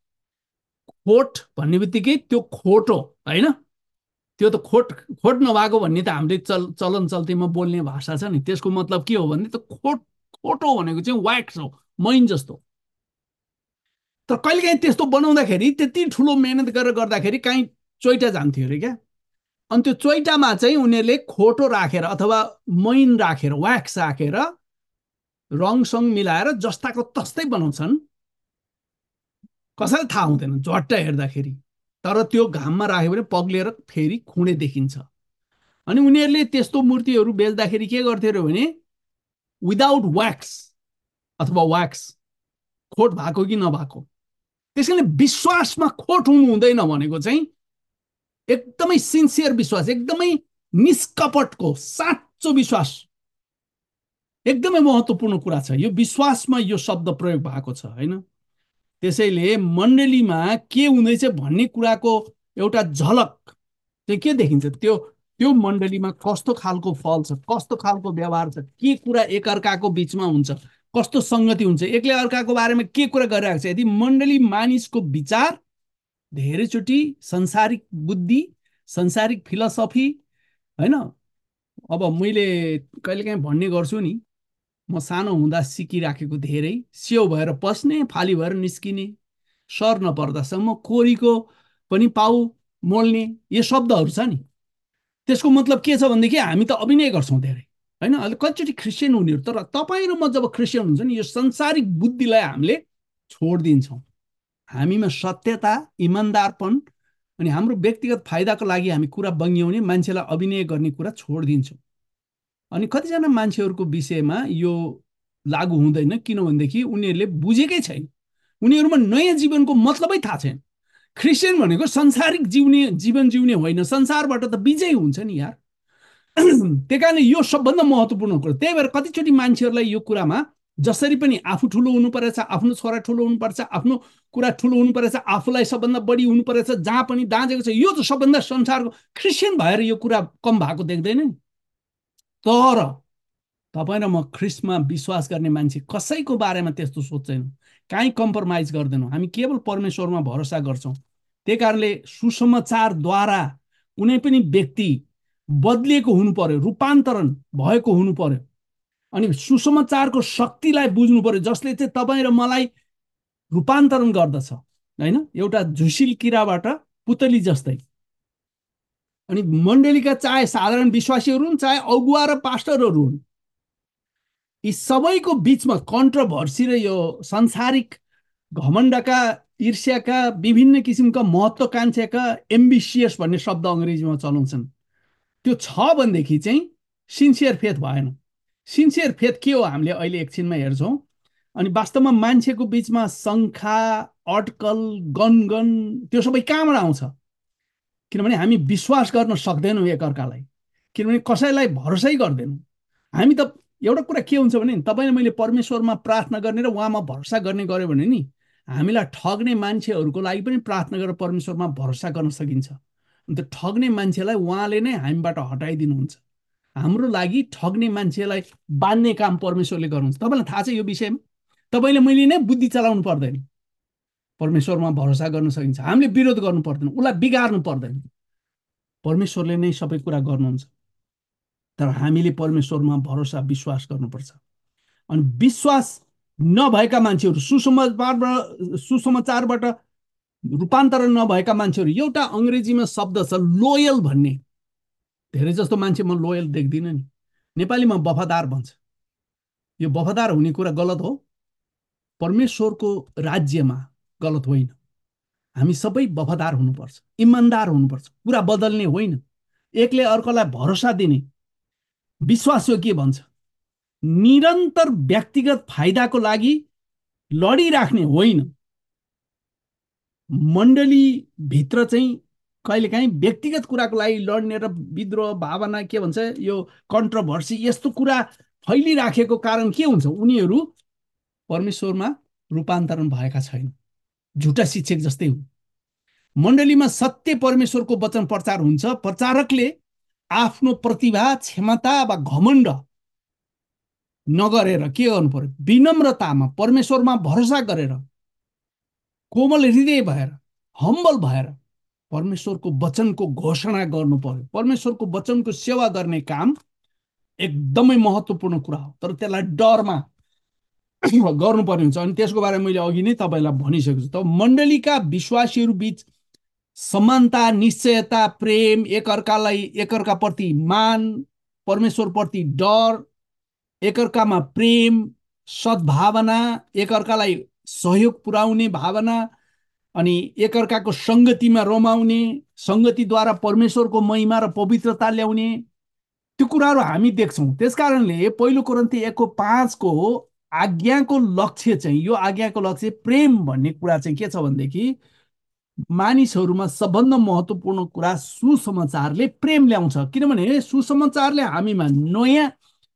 खोट भन्ने बित्तिकै त्यो खोटो होइन, त्यो त खोट खोट नभएको भन्ने त हामीले चल चलन चल्तीमा बोल्ने भाषा छ नि। त्यसको मतलब के हो भने त खोट खोटो भनेको चाहिँ व्याक्स हो, मैन जस्तो। तर कहिलेकाहीँ त्यस्तो बनाउँदाखेरि त्यति ठुलो मेहनत गरेर गर्दाखेरि काहीँ चोइटा जान्थ्यो अरे क्या। अनि त्यो चोइटामा चाहिँ उनीहरूले खोटो राखेर अथवा मैन राखेर, व्याक्स राखेर, रङसङ मिलाएर जस्ताको तस्तै बनाउँछन्। कसैलाई थाहा हुँदैन झट्ट हेर्दाखेरि, तर त्यो घाममा राख्यो भने पग्लेर फेरि खुँडे देखिन्छ। अनि उनीहरूले त्यस्तो मूर्तिहरू बेच्दाखेरि के गर्थ्यो अरे भने विदाउट व्याक्स अथवा व्याक्स, खोट भएको कि नभएको। त्यसैले विश्वासमा खोट हुनु हुँदैन भनेको चाहिँ एकदमै सिन्सियर विश्वास, एकदमै निष्कपटको साँचो विश्वास एकदमै महत्त्वपूर्ण कुरा छ। यो विश्वासमा यो शब्द प्रयोग भएको छ होइन। त्यसैले मण्डलीमा के हुँदैछ भन्ने कुराको एउटा झलक चाहिँ के देखिन्छ, त्यो त्यो मण्डलीमा कस्तो खालको फल छ, कस्तो खालको व्यवहार छ, के कुरा एकअर्काको बिचमा हुन्छ, कस्तो सङ्गति हुन्छ, एकले अर्काको बारेमा के कुरा गरिरहेको छ। यदि मण्डली मानिसको विचार धेरैचोटि संसारिक बुद्धि, संसारिक फिलोसफी होइन। अब मैले कहिलेकाहीँ भन्ने गर्छु नि, म सानो हुँदा सिकिराखेको धेरै, स्याउ भएर पस्ने, फाली भएर निस्किने, सर नपर्दासम्म कोरीको पनि पाउ मोल्ने, यो शब्दहरू छ नि। त्यसको मतलब के छ भनेदेखि हामी त अभिनय गर्छौँ धेरै होइन। अहिले कतिचोटि क्रिस्चियन हुनेहरू, तर तपाईँ र म जब क्रिस्चियन हुन्छ नि, यो संसारिक बुद्धिलाई हामीले छोडिदिन्छौँ। हामीमा सत्यता, इमान्दारपन अनि हाम्रो व्यक्तिगत फाइदाको लागि हामी कुरा बङ्ग्याउने, मान्छेलाई अभिनय गर्ने कुरा छोडिदिन्छौँ। अनि कतिजना मान्छेहरूको विषयमा यो लागू हुँदैन, किनभनेदेखि उनीहरूले बुझेकै छैन, उनीहरूमा नयाँ जीवनको मतलबै थाहा छैन। क्रिस्चियन भनेको संसारिक जिउने जीवन जिउने होइन, संसारबाट त विजय हुन्छ नि यार। त्यही कारण यो सबभन्दा महत्त्वपूर्ण कुरो। त्यही भएर कतिचोटि मान्छेहरूलाई यो कुरामा जसरी पनि आफू ठुलो हुनु परेछ, आफ्नो छोरा ठुलो हुनुपर्छ, आफ्नो कुरा ठुलो हुनु परेछ, आफूलाई सबभन्दा बढी हुनु परेछ, जहाँ पनि दाँजेको छ, यो त सबभन्दा संसारको क्रिस्चियन भएर यो कुरा कम भएको देख्दैन नि। तर तपाईँ र म ख्रिस्टमा विश्वास गर्ने मान्छे कसैको बारेमा त्यस्तो सोच्दैनौँ, काहीँ कम्प्रोमाइज गर्दैनौँ। हामी केवल परमेश्वरमा भरोसा गर्छौँ। त्यही कारणले सुसमाचारद्वारा कुनै पनि व्यक्ति बदलिएको हुनु पर्यो, रूपान्तरण भएको हुनु पर्यो, अनि सुसमाचारको शक्तिलाई बुझ्नु पर्यो, जसले चाहिँ तपाईँ र मलाई रूपान्तरण गर्दछ, होइन? एउटा झुसिल किराबाट पुतली जस्तै। अनि मण्डलीका चाहे साधारण विश्वासीहरू हुन्, चाहे अगुवा र पास्टरहरू हुन्, यी सबैको बिचमा कन्ट्रोभर्सी र यो सांसारिक घमण्डका, ईर्ष्याका, विभिन्न किसिमका महत्त्वाकांक्षाका, एम्बिसियस भन्ने शब्द अङ्ग्रेजीमा चलाउँछन्, त्यो छ भनेदेखि चाहिँ सिन्सियर फेथ भएन। सिन्सियर फेथ के हो हामीले अहिले एकछिनमा हेर्छौँ। अनि वास्तवमा मान्छेको बिचमा शङ्का, अड्कल, गनगन त्यो सबै कहाँबाट आउँछ? किनभने हामी विश्वास गर्न सक्दैनौँ एकअर्कालाई, किनभने कसैलाई भरोसै गर्दैनौँ हामी। त एउटा कुरा के हुन्छ भने तपाईँले मैले परमेश्वरमा प्रार्थना गर्ने र उहाँमा भरोसा गर्ने गऱ्यो भने नि हामीलाई ठग्ने मान्छेहरूको लागि पनि प्रार्थना गरेर परमेश्वरमा भरोसा गर्न सकिन्छ। अन्त ठग्ने मान्छेलाई उहाँले नै हामीबाट हटाइदिनुहुन्छ। हाम्रो लागि ठग्ने मान्छेलाई बाँध्ने काम परमेश्वरले गर्नुहुन्छ। तपाईँलाई थाहा छ यो विषयमा? तपाईँले मैले नै बुद्धि चलाउनु पर्दैन, परमेश्वरमा भरोसा गर्न सकिन्छ। हामीले विरोध गर्नु पर्दैन, उसलाई बिगार्नु पर्दैन, परमेश्वरले नै सबै कुरा गर्नुहुन्छ। तर हामीले परमेश्वरमा भरोसा विश्वास गर्नुपर्छ। अनि विश्वास नभएका मान्छेहरू, सुसमाचारबाट सुसमाचारबाट रूपान्तरण नभएका मान्छेहरू, एउटा अङ्ग्रेजीमा शब्द छ लोयल भन्ने। धेरै जस्तो मान्छे म लोयल देख्दिनँ नि, नेपालीमा वफादार भन्छ। यो वफादार हुने कुरा गलत हो, परमेश्वरको राज्यमा गलत होइन। हामी सबै वफादार हुनुपर्छ, इमान्दार हुनुपर्छ, कुरा बदल्ने होइन, एकले अर्कोलाई भरोसा दिने। विश्वास यो के भन्छ? निरन्तर व्यक्तिगत फाइदाको लागि लडिराख्ने होइन। मण्डलीभित्र चाहिँ कहिलेकाहीँ व्यक्तिगत कुराको लागि लड्ने र विद्रोह भावना, के भन्छ यो कन्ट्रोभर्सी, यस्तो कुरा फैलिराखेको कारण के हुन्छ? उनीहरू परमेश्वरमा रूपान्तरण भएका छैन, झुटा शिक्षक जस्तै हुन्। मण्डलीमा सत्य परमेश्वरको वचन प्रचार हुन्छ, प्रचारकले आफ्नो प्रतिभा, क्षमता वा घमण्ड नगरेर के गर्नु पर्यो? विनम्रतामा परमेश्वरमा भरोसा गरेर, कोमल हृदय भएर, हम्बल भएर परमेश्वरको वचनको घोषणा गर्नु पर्यो। परमेश्वरको वचनको सेवा गर्ने काम एकदमै महत्त्वपूर्ण कुरा हो, तर त्यसलाई डरमा गर्नुपर्ने हुन्छ। अनि त्यसको बारेमा मैले अघि नै तपाईँलाई भनिसकेको छु। त मण्डलीका विश्वासीहरू बिच समानता, निश्चयता, प्रेम, एकअर्कालाई एकअर्काप्रति मान, परमेश्वरप्रति डर, एकअर्कामा प्रेम, सद्भावना, एकअर्कालाई सहयोग पुर्याउने भावना, अनि एकअर्काको सङ्गतिमा रमाउने, सङ्गतिद्वारा परमेश्वरको महिमा र पवित्रता ल्याउने, त्यो कुराहरू हामी देख्छौँ। त्यस कारणले पहिलो कोरिन्थी एकको पाँचको आज्ञाको लक्ष्य चाहिँ, यो आज्ञाको लक्ष्य प्रेम भन्ने कुरा चाहिँ के छ भनेदेखि, मानिसहरूमा सबभन्दा महत्त्वपूर्ण कुरा सुसमाचारले प्रेम ल्याउँछ। किनभने सुसमाचारले हामीमा नयाँ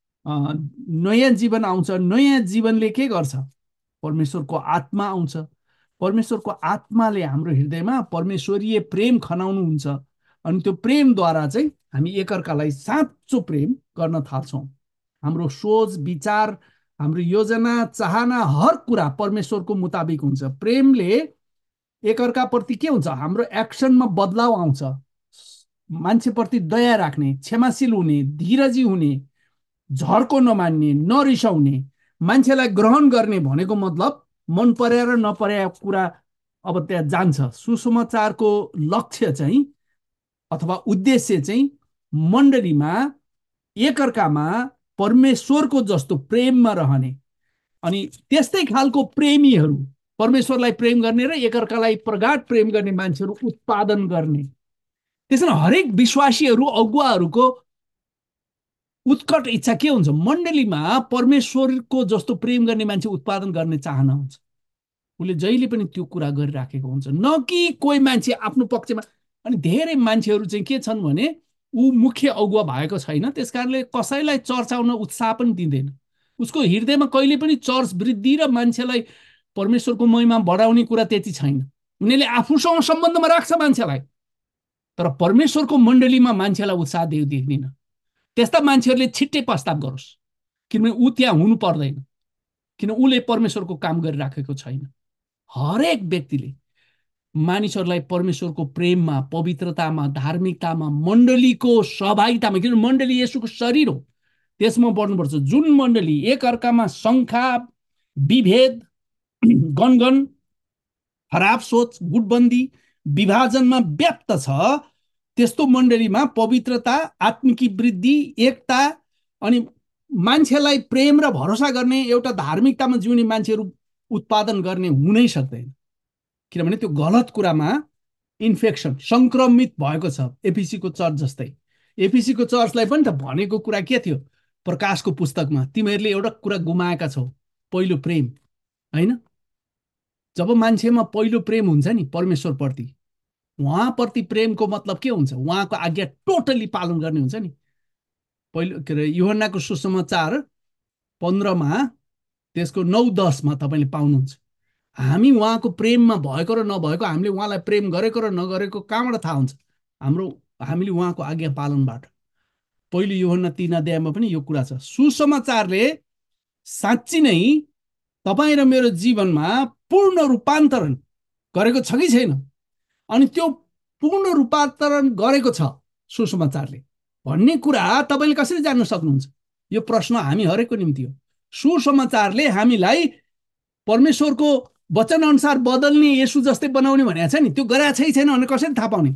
नयाँ जीवन आउँछ। नयाँ जीवनले के गर्छ? परमेश्वरको आत्मा आउँछ। परमेश्वरको आत्माले हाम्रो हृदयमा परमेश्वरीय प्रेम खनाउनुहुन्छ। अनि त्यो प्रेमद्वारा चाहिँ हामी एकअर्कालाई साँचो प्रेम गर्न थाल्छौँ। हाम्रो सोच, विचार, हाम्रो योजना, चाहना, हर कुरा परमेश्वरको मुताबिक हुन्छ। प्रेमले एकअर्काप्रति के हुन्छ? हाम्रो एक्सनमा बदलाव आउँछ। मान्छेप्रति दया राख्ने, क्षमाशील हुने, धीरजी हुने, झर्को नमान्ने, नरिसाउने, मान्छेलाई ग्रहण गर्ने भनेको मतलब मन परे र नपरेको कुरा अब त्यहाँ जान्छ। सुसमाचारको लक्ष्य चाहिँ अथवा उद्देश्य चाहिँ मण्डलीमा एकअर्कामा परमेश्वरको जस्तो प्रेममा रहने, अनि त्यस्तै खालको प्रेमीहरू, परमेश्वरलाई प्रेम गर्ने र एकअर्कालाई प्रगाढ प्रेम गर्ने मान्छेहरू उत्पादन गर्ने। त्यसैले हरेक विश्वासीहरू, अगुवाहरूको उत्कट इच्छा के हुन्छ? मण्डलीमा परमेश्वरको जस्तो प्रेम गर्ने मान्छे उत्पादन गर्ने चाहना हुन्छ। उसले जहिले पनि त्यो कुरा गरिराखेको हुन्छ, न कि कोही मान्छे आफ्नो पक्षमा। अनि धेरै मान्छेहरू चाहिँ के छन् भने ऊ मुख्य अगुवा भएको छैन, त्यस कारणले कसैलाई चर्च आउन उत्साह पनि दिँदैन। उसको हृदयमा कहिले पनि चर्च वृद्धि र मान्छेलाई परमेश्वरको महिमा बढाउने कुरा त्यति छैन। उनीहरूले आफूसँग सम्बन्धमा राख्छ मान्छेलाई, तर परमेश्वरको मण्डलीमा मान्छेलाई उत्साह दे देख्दिन। त्यस्ता मान्छेहरूले छिट्टै प्रस्ताव गरोस्, किनभने ऊ त्यहाँ हुनु पर्दैन, किन उसले परमेश्वरको काम गरिराखेको छैन। हरेक व्यक्तिले मानिसहरूलाई परमेश्वरको प्रेममा, पवित्रतामा, धार्मिकतामा, मण्डलीको सहभागितामा, किनभने मण्डली येशूको शरीर हो, त्यसमा बढ्नुपर्छ। जुन मण्डली एकअर्कामा शङ्का, विभेद, गनगन, खराब सोच, गुटबन्दी, विभाजनमा व्याप्त छ, त्यस्तो मण्डलीमा पवित्रता, आत्मिकी वृद्धि, एकता अनि मान्छेलाई प्रेम र भरोसा गर्ने, एउटा धार्मिकतामा जिउने मान्छेहरू उत्पादन गर्ने हुनै सक्दैन। किनभने त्यो गलत कुरामा इन्फेक्सन, संक्रमित भएको छ। एफिसीको चर्च जस्तै, एफिसीको चर्चलाई पनि त भनेको कुरा के थियो प्रकाशको पुस्तकमा, तिमीहरूले एउटा कुरा गुमाएका छौ, पहिलो प्रेम। होइन, जब मान्छेमा पहिलो प्रेम हुन्छ नि परमेश्वरप्रति, उहाँप्रति प्रेमको मतलब के हुन्छ? उहाँको आज्ञा टोटली पालन गर्ने हुन्छ नि। पहिलो के अरे यूहन्नाको सुसमाचार पन्ध्रमा त्यसको नौ दसमा तपाईँले पाउनुहुन्छ। हामी उहाँको प्रेममा भएको र नभएको, हामीले उहाँलाई प्रेम गरेको र नगरेको कहाँबाट थाहा हुन्छ? हाम्रो हामीले उहाँको आज्ञा पालनबाट। पहिलो यूहन्ना तीन अध्यायमा पनि यो कुरा छ। सुसमाचारले साँच्ची नै तपाईँ र मेरो जीवनमा पूर्ण रूपान्तरण गरेको छ कि छैन? अनि त्यो पूर्ण रूपान्तरण गरेको छ सुसमाचारले भन्ने कुरा तपाईँले कसरी जान्न सक्नुहुन्छ? यो प्रश्न हामी हरेकको निम्ति हो। सुसमाचारले हामीलाई परमेश्वरको वचन अनुसार बदल्ने, येशू जस्तै बनाउने भनेको छ नि, त्यो गरेको छ कि छैन भने कसरी थाहा पाउने?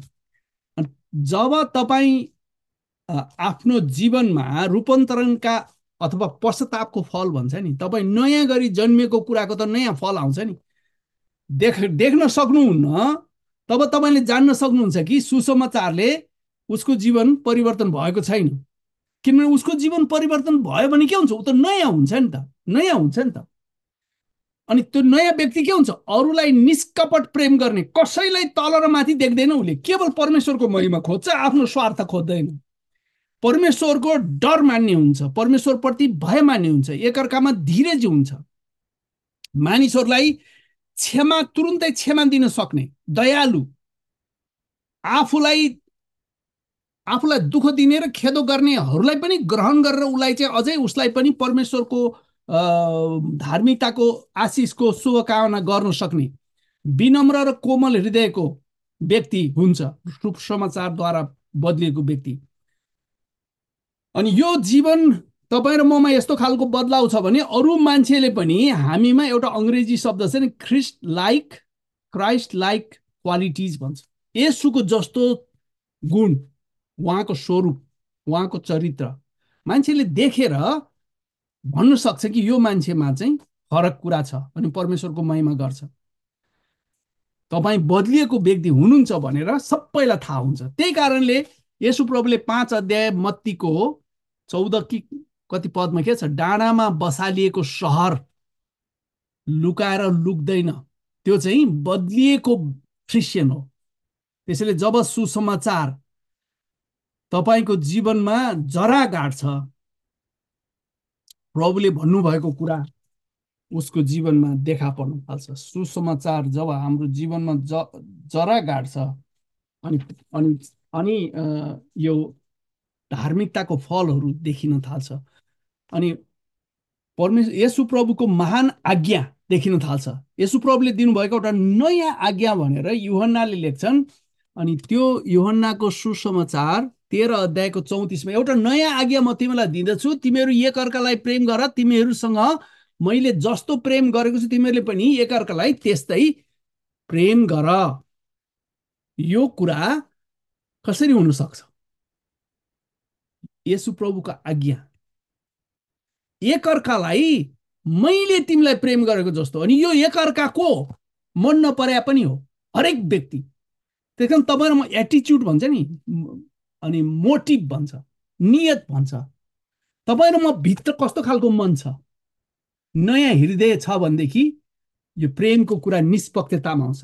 जब तपाईँ आफ्नो जीवनमा रूपान्तरणका अथवा पश्चातापको फल भन्छ नि, तपाईँ नयाँ गरी जन्मिएको कुराको त नयाँ फल आउँछ नि, देख देख्न सक्नुहुन्न, तब तपाईँले जान्न सक्नुहुन्छ कि सुसमाचारले उसको जीवन परिवर्तन भएको छैन। किनभने उसको जीवन परिवर्तन भयो भने के हुन्छ? ऊ त नयाँ हुन्छ नि त, नयाँ हुन्छ नि त। अनि त्यो नयाँ व्यक्ति के हुन्छ? अरूलाई निष्कपट प्रेम गर्ने, कसैलाई तल र माथि देख्दैन। उसले केवल परमेश्वरको महिमा खोज्छ, आफ्नो स्वार्थ खोज्दैन। परमेश्वरको डर मान्ने हुन्छ, परमेश्वरप्रति भय मान्ने हुन्छ, एकअर्कामा धीरज हुन्छ, मानिसहरूलाई क्षमा, तुरुन्तै क्षमा दिन सक्ने, दयालु, आफूलाई आफूलाई दुःख दिने र खेदो गर्नेहरूलाई पनि ग्रहण गरेर उसलाई चाहिँ अझै उसलाई पनि परमेश्वरको धार्मिकताको आशिषको शुभकामना गर्न सक्ने विनम्र र कोमल हृदयको व्यक्ति हुन्छ सुसमाचारद्वारा बदलिएको व्यक्ति। अनि यो जीवन तपाईँ र ममा यस्तो खालको बदलाव छ भने अरू मान्छेले पनि हामीमा एउटा अङ्ग्रेजी शब्द छ नि, Christ like, Christ like qualities भन्छ। येशूको जस्तो गुण, उहाँको स्वरूप, उहाँको चरित्र मान्छेले देखेर भन्न सक्छ कि यो मान्छेमा चाहिँ फरक कुरा छ अनि परमेश्वरको महिमा गर्छ। तपाईँ बदलिएको व्यक्ति हुनुहुन्छ भनेर सबैलाई थाहा हुन्छ। त्यही कारणले येशू प्रभुले पाँच अध्याय मत्तीको चौध कि कति पदमा के छ? डाँडामा बसालिएको सहर लुकाएर लुक्दैन, त्यो चाहिँ बदलिएको क्रिस्चियन हो। त्यसैले जब सुसमाचार तपाईको जीवनमा जरा गाड्छ, प्रभुले भन्नुभएको कुरा उसको जीवनमा देखा पर्न थाल्छ। सुसमाचार जब हाम्रो जीवनमा ज जरा गाड्छ अनि अनि अनि यो धार्मिकताको फलहरू देखिन थाल्छ अनि परमेश्वर येशू प्रभुको महान आज्ञा देखिन थाल्छ। येशू प्रभुले दिनुभएको एउटा नयाँ आज्ञा भनेर यूहन्नाले लेख्छन्। अनि त्यो यूहन्नाको सुसमाचार तेह्र अध्यायको चौतिसमा एउटा नयाँ आज्ञा म तिमीलाई दिँदछु, तिमीहरू एकअर्कालाई प्रेम गर, तिमीहरूसँग मैले जस्तो प्रेम गरेको छु तिमीहरूले पनि एकअर्कालाई त्यस्तै प्रेम गर। यो कुरा कसरी हुन सक्छ? येशू प्रभुको आज्ञा, एकअर्कालाई मैले तिमीलाई प्रेम गरेको जस्तो। अनि यो एकअर्काको मन नपरे पनि हो, हरेक व्यक्ति। त्यस कारण तपाईँ म एटिच्युड भन्छ नि, अनि मोटिभ भन्छ, नियत भन्छ। तपाईँ र म भित्र कस्तो खालको मन छ, नयाँ हृदय छ भनेदेखि यो प्रेमको कुरा निष्पक्षतामा आउँछ।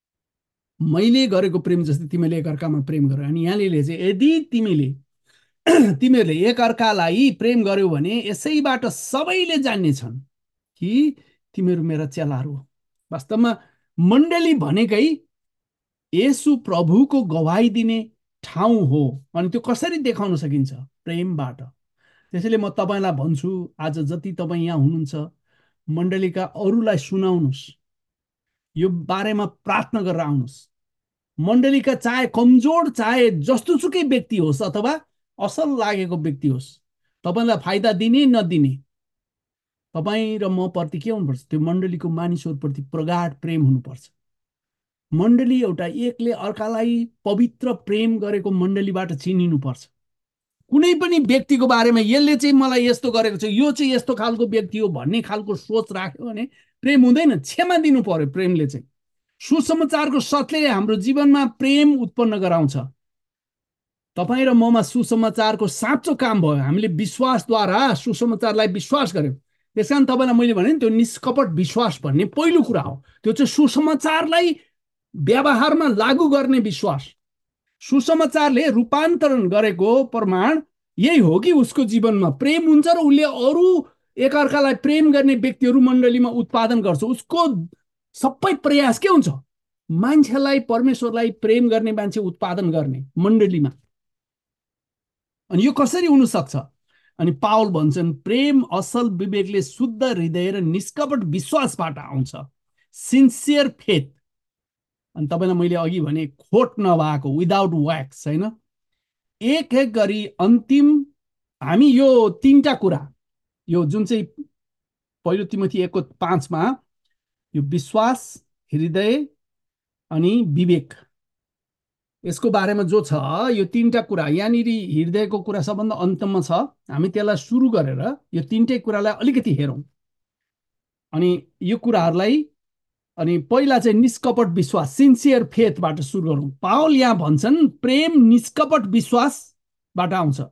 मैले गरेको प्रेम जस्तै तिमीले एकअर्कामा प्रेम गर। अनि यहाँले लेख्छ यदि तिमीले तिमीहरूले एकअर्कालाई प्रेम गर्यौ भने यसैबाट सबैले जान्नेछन् कि तिमीहरू मेरा चेलाहरू हो। वास्तवमा मण्डली भनेकै येशू प्रभुको गवाई दिने ठाउँ हो। अनि त्यो कसरी देखाउन सकिन्छ? प्रेमबाट। त्यसैले म तपाईँलाई भन्छु, आज जति तपाईँ यहाँ हुनुहुन्छ मण्डलीका अरूलाई सुनाउनुहोस्, यो बारेमा प्रार्थना गरेर आउनुहोस्। मण्डलीका चाहे कमजोर चाहे जस्तोसुकै व्यक्ति होस् अथवा असल लागेको व्यक्ति होस्, तपाईँलाई फाइदा दिने नदिने, तपाईँ र म प्रति के हुनुपर्छ? त्यो मण्डलीको मानिसहरूप्रति प्रगाढ प्रेम हुनुपर्छ। मण्डली एउटा एकले अर्कालाई पवित्र प्रेम गरेको मण्डलीबाट चिनिनुपर्छ। कुनै पनि व्यक्तिको बारेमा यसले चाहिँ मलाई यस्तो गरेको छ, यो चाहिँ यस्तो खालको व्यक्ति हो भन्ने खालको सोच राख्यो भने प्रेम हुँदैन। क्षमा दिनु पर्यो। प्रेमले चाहिँ सुसमाचारको सत्यले हाम्रो जीवनमा प्रेम उत्पन्न गराउँछ। तपाईँ र ममा सुसमाचारको साँचो काम भयो। हामीले विश्वासद्वारा सुसमाचारलाई विश्वास गर्यौँ। त्यस कारण तपाईँलाई मैले भने नि त्यो निष्कपट विश्वास भन्ने पहिलो कुरा हो। त्यो चाहिँ सुसमाचारलाई व्यवहारमा लागू गर्ने विश्वास। सुसमाचारले रूपान्तरण गरेको प्रमाण यही हो कि उसको जीवनमा प्रेम हुन्छ र उसले अरू एकअर्कालाई प्रेम गर्ने व्यक्तिहरू मण्डलीमा उत्पादन गर्छ। उसको सबै प्रयास के हुन्छ? मान्छेलाई, परमेश्वरलाई प्रेम गर्ने मान्छे उत्पादन गर्ने मण्डलीमा। अनि यो कसरी हुन सक्छ? अनि पावल भन्छन् प्रेम असल विवेकले शुद्ध हृदय र निष्कपट विश्वासबाट आउँछ। Sincere faith. अनि तपाईँलाई मैले अघि भने खोट नभएको, विदाउट व्याक्स, होइन? एक एक गरी अन्तिम हामी यो तीनटा कुरा, यो जुन चाहिँ पहिलो तिमोथी एकको पाँचमा यो विश्वास, हृदय अनि विवेक, यसको बारेमा जो छ यो तीनटा कुरा, यहाँनिर हृदयको कुरा सबभन्दा अन्तमा छ। हामी त्यसलाई सुरु गरेर यो तीनटै कुरालाई अलिकति हेरौँ। अनि यो कुराहरूलाई अनि पहिला चाहिँ निष्कपट विश्वास, सिन्सियर फेथबाट सुरु गरौँ। पावल यहाँ भन्छन् प्रेम निष्कपट विश्वासबाट आउँछ।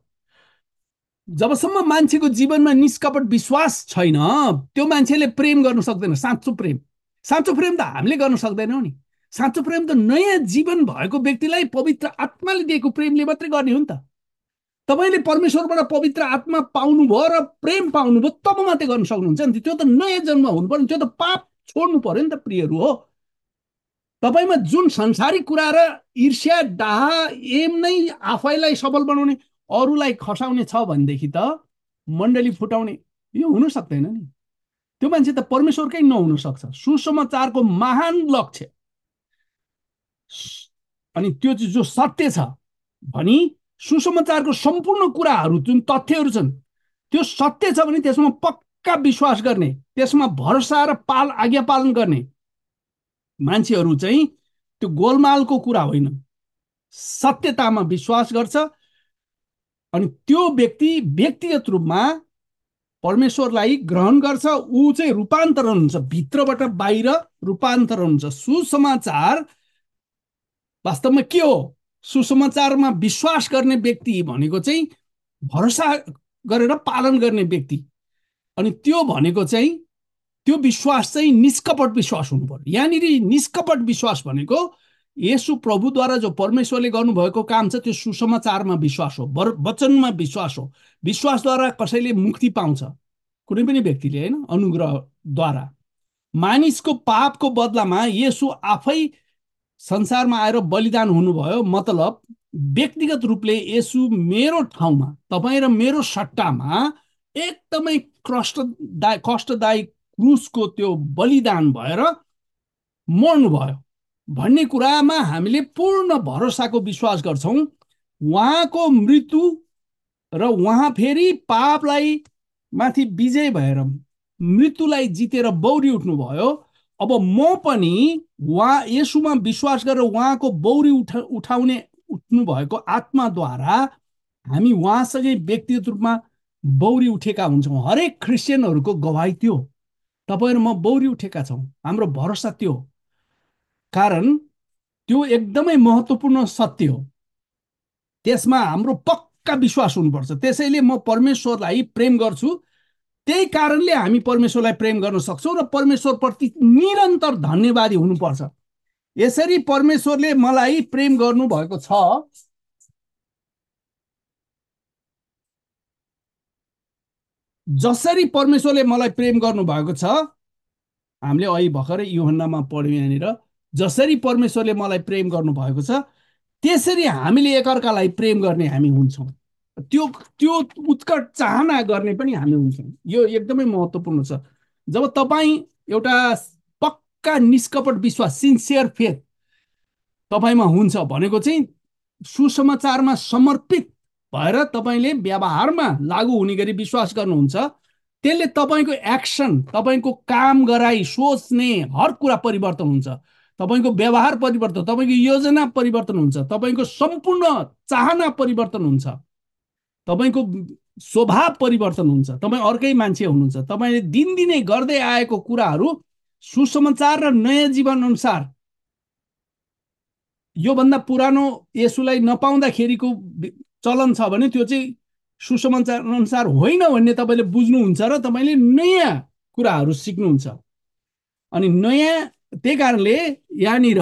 जबसम्म मान्छेको जीवनमा निष्कपट विश्वास छैन, त्यो मान्छेले प्रेम गर्न सक्दैन। साँचो प्रेम, साँचो प्रेम त हामीले गर्न सक्दैनौँ नि। साँचो प्रेम त नयाँ जीवन भएको व्यक्तिलाई पवित्र आत्माले दिएको प्रेमले मात्रै गर्ने हो नि त। तपाईँले परमेश्वरबाट पवित्र आत्मा पाउनुभयो र प्रेम पाउनुभयो, तब मात्रै गर्न सक्नुहुन्छ नि। त्यो त नयाँ जन्म हुनु पर्यो। त्यो त पाप छोड्नु पर्यो नि त प्रियहरू हो। तपाईँमा जुन संसारिक कुरा र ईर्ष्या, डाहा, एम नै आफैलाई सबल बनाउने, अरूलाई खसाउने छ भनेदेखि त मण्डली फुटाउने, यो हुन सक्दैन नि। त्यो मान्छे त परमेश्वरकै नहुन सक्छ। सुसमाचारको महान लक्ष्य अनि त्यो चाहिँ जो सत्य छ भनी सुसमाचारको सम्पूर्ण कुराहरू जुन तथ्यहरू छन् त्यो सत्य छ भने त्यसमा पक्का विश्वास गर्ने, त्यसमा भरोसा र पाल आज्ञा पालन गर्ने मान्छेहरू चाहिँ त्यो गोलमालको कुरा होइन, सत्यतामा विश्वास गर्छ। अनि त्यो व्यक्ति व्यक्तिगत रूपमा परमेश्वरलाई ग्रहण गर्छ। ऊ चाहिँ रूपान्तरण हुन्छ, भित्रबाट बाहिर रूपान्तरण हुन्छ। सुसमाचार वास्तवमा के हो? सुसमाचारमा विश्वास गर्ने व्यक्ति भनेको चाहिँ भरोसा गरेर पालन गर्ने व्यक्ति। अनि त्यो भनेको चाहिँ त्यो विश्वास चाहिँ निष्कपट विश्वास हुनु पर्यो। यहाँनिर निष्कपट विश्वास भनेको येशू प्रभुद्वारा जो परमेश्वरले गर्नुभएको काम छ त्यो सुसमाचारमा विश्वास हो, वचनमा विश्वास हो। विश्वासद्वारा कसैले मुक्ति पाउँछ, कुनै पनि व्यक्तिले, होइन? अनुग्रहद्वारा। मानिसको पापको बदलामा येशू आफै संसारमा आएर बलिदान हुनुभयो। मतलब व्यक्तिगत रूपले येशू मेरो ठाउँमा, तपाईँ र मेरो सट्टामा एकदमै कष्टदायक कष्टदायी क्रुसको त्यो बलिदान भएर मर्नुभयो भन्ने कुरामा हामीले पूर्ण भरोसाको विश्वास गर्छौँ। उहाँको मृत्यु र उहाँ फेरि पापलाई माथि विजय भएर मृत्युलाई जितेर बौरी उठ्नुभयो। अब म पनि उहाँ येशूमा विश्वास गरेर उहाँको बौरी उठा उठाउने उठ्नु भएको आत्माद्वारा हामी उहाँसँगै व्यक्तिगत रूपमा बौरी उठेका हुन्छौँ। हरेक क्रिस्चियनहरूको गवाही त्यो, तपाईँ र म बौरी उठेका छौँ। हाम्रो भरोसा त्यो, कारण त्यो एकदमै महत्त्वपूर्ण सत्य हो। त्यसमा हाम्रो पक्का विश्वास हुनुपर्छ। त्यसैले म परमेश्वरलाई प्रेम गर्छु, त्यही कारणले हामी परमेश्वरलाई प्रेम गर्न सक्छौँ र परमेश्वरप्रति निरन्तर धन्यवादी हुनुपर्छ। यसरी परमेश्वरले मलाई प्रेम गर्नुभएको छ। जसरी परमेश्वरले मलाई प्रेम गर्नुभएको छ, हामीले अहिले भर्खरै यूहन्नामा पढ्यौँ यहाँनिर, जसरी परमेश्वरले मलाई प्रेम गर्नुभएको छ त्यसरी हामीले एकअर्कालाई प्रेम गर्ने हामी हुन्छौँ। त्यो त्यो उत्कट चाहना गर्ने पनि हामी हुन्छौँ। यो एकदमै महत्त्वपूर्ण छ। जब तपाईँ एउटा पक्का निष्कपट विश्वास, सिन्सियर फेथ तपाईँमा हुन्छ भनेको चाहिँ सुसमाचारमा समर्पित भएर तपाईँले व्यवहारमा लागू हुने गरी विश्वास गर्नुहुन्छ, त्यसले तपाईँको एक्सन, तपाईँको काम गराई, सोच्ने हर कुरा परिवर्तन हुन्छ। तपाईँको व्यवहार परिवर्तन, तपाईँको योजना परिवर्तन हुन्छ, तपाईँको सम्पूर्ण चाहना परिवर्तन हुन्छ, तपाईँको स्वभाव परिवर्तन हुन्छ, तपाईँ अर्कै मान्छे हुनुहुन्छ। तपाईँले दिनदिनै गर्दै आएको कुराहरू सुसमाचार र नयाँ जीवन अनुसार, योभन्दा पुरानो यसुलाई नपाउँदाखेरिको चलन छ भने त्यो चाहिँ सुसमाचार अनुसार होइन भन्ने तपाईँले बुझ्नुहुन्छ र तपाईँले नयाँ कुराहरू सिक्नुहुन्छ। अनि नयाँ, त्यही कारणले यहाँनिर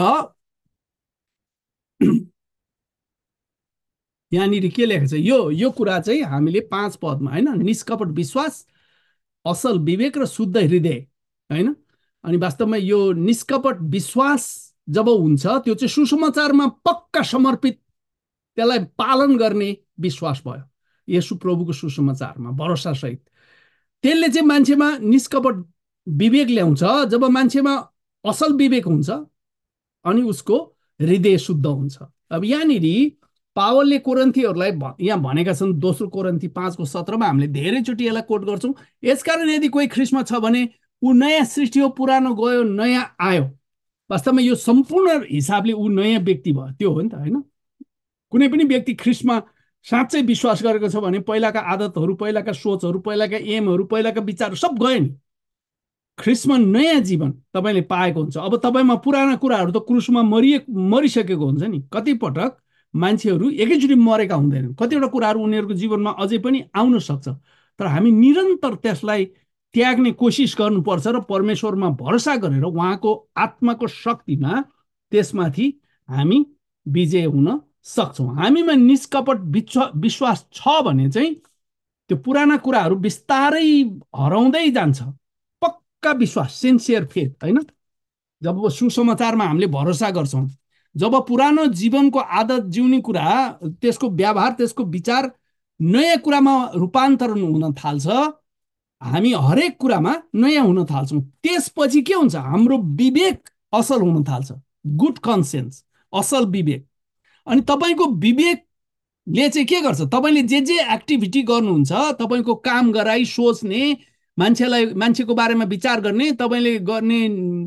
यहाँनिर के लेखेको छ, यो यो कुरा चाहिँ हामीले पाँच पदमा होइन, निष्कपट विश्वास, असल विवेक र शुद्ध हृदय होइन। अनि वास्तवमा यो निष्कपट विश्वास जब हुन्छ त्यो चाहिँ सुसमाचारमा पक्का समर्पित, त्यसलाई पालन गर्ने विश्वास भयो येशू प्रभुको सुसमाचारमा भरोसासहित। त्यसले चाहिँ मान्छेमा निष्कपट विवेक ल्याउँछ। जब मान्छेमा असल विवेक हुन्छ अनि उसको हृदय शुद्ध हुन्छ। अब यहाँनिर पावलले कोरिन्थीहरूलाई यहाँ भनेका छन्, दोस्रो कोरिन्थी पाँचको सत्रमा हामीले धेरैचोटि यसलाई कोट गर्छौँ। यसकारण यदि कोही ख्रिस्टमा छ भने ऊ नयाँ सृष्टि हो, पुरानो गयो, नयाँ आयो। वास्तवमा यो सम्पूर्ण हिसाबले ऊ नयाँ व्यक्ति भयो, त्यो हो नि त होइन। कुनै पनि व्यक्ति ख्रिस्टमा साँच्चै विश्वास गरेको छ भने पहिलाका आदतहरू, पहिलाका सोचहरू, पहिलाका एमहरू, पहिलाका विचारहरू सब गयो नि। ख्रिस्टमा नयाँ जीवन तपाईँले पाएको हुन्छ। अब तपाईँमा पुराना कुराहरू त क्रुसमा मरिए मरिसकेको हुन्छ नि। कतिपटक मान्छेहरू एकैचोटि मरेका हुँदैनन्, कतिवटा कुराहरू उनीहरूको जीवनमा अझै पनि आउन सक्छ, तर हामी निरन्तर त्यसलाई त्याग्ने कोसिस गर्नुपर्छ र परमेश्वरमा भरोसा गरेर उहाँको आत्माको शक्तिमा त्यसमाथि हामी विजय हुन सक्छौँ। हामीमा निष्कपट विश्वास छ भने चाहिँ त्यो पुराना कुराहरू बिस्तारै हराउँदै जान्छ। पक्का विश्वास, सिन्सियर फेथ होइन। जब सुसमाचारमा हामीले भरोसा गर्छौँ, जब पुरानो जीवनको आदत, जिउने कुरा, त्यसको व्यवहार, त्यसको विचार नयाँ कुरामा रूपान्तरण हुन थाल्छ, हामी हरेक कुरामा नयाँ हुन थाल्छौँ। त्यसपछि के हुन्छ, हाम्रो विवेक असल हुन थाल्छ, गुड कन्सियन्स, असल विवेक। अनि तपाईँको विवेकले चाहिँ के गर्छ, तपाईँले जे जे एक्टिभिटी गर्नुहुन्छ, तपाईँको काम गराई, सोच्ने, मान्छेलाई मान्छेको बारेमा विचार गर्ने, तपाईँले गर्ने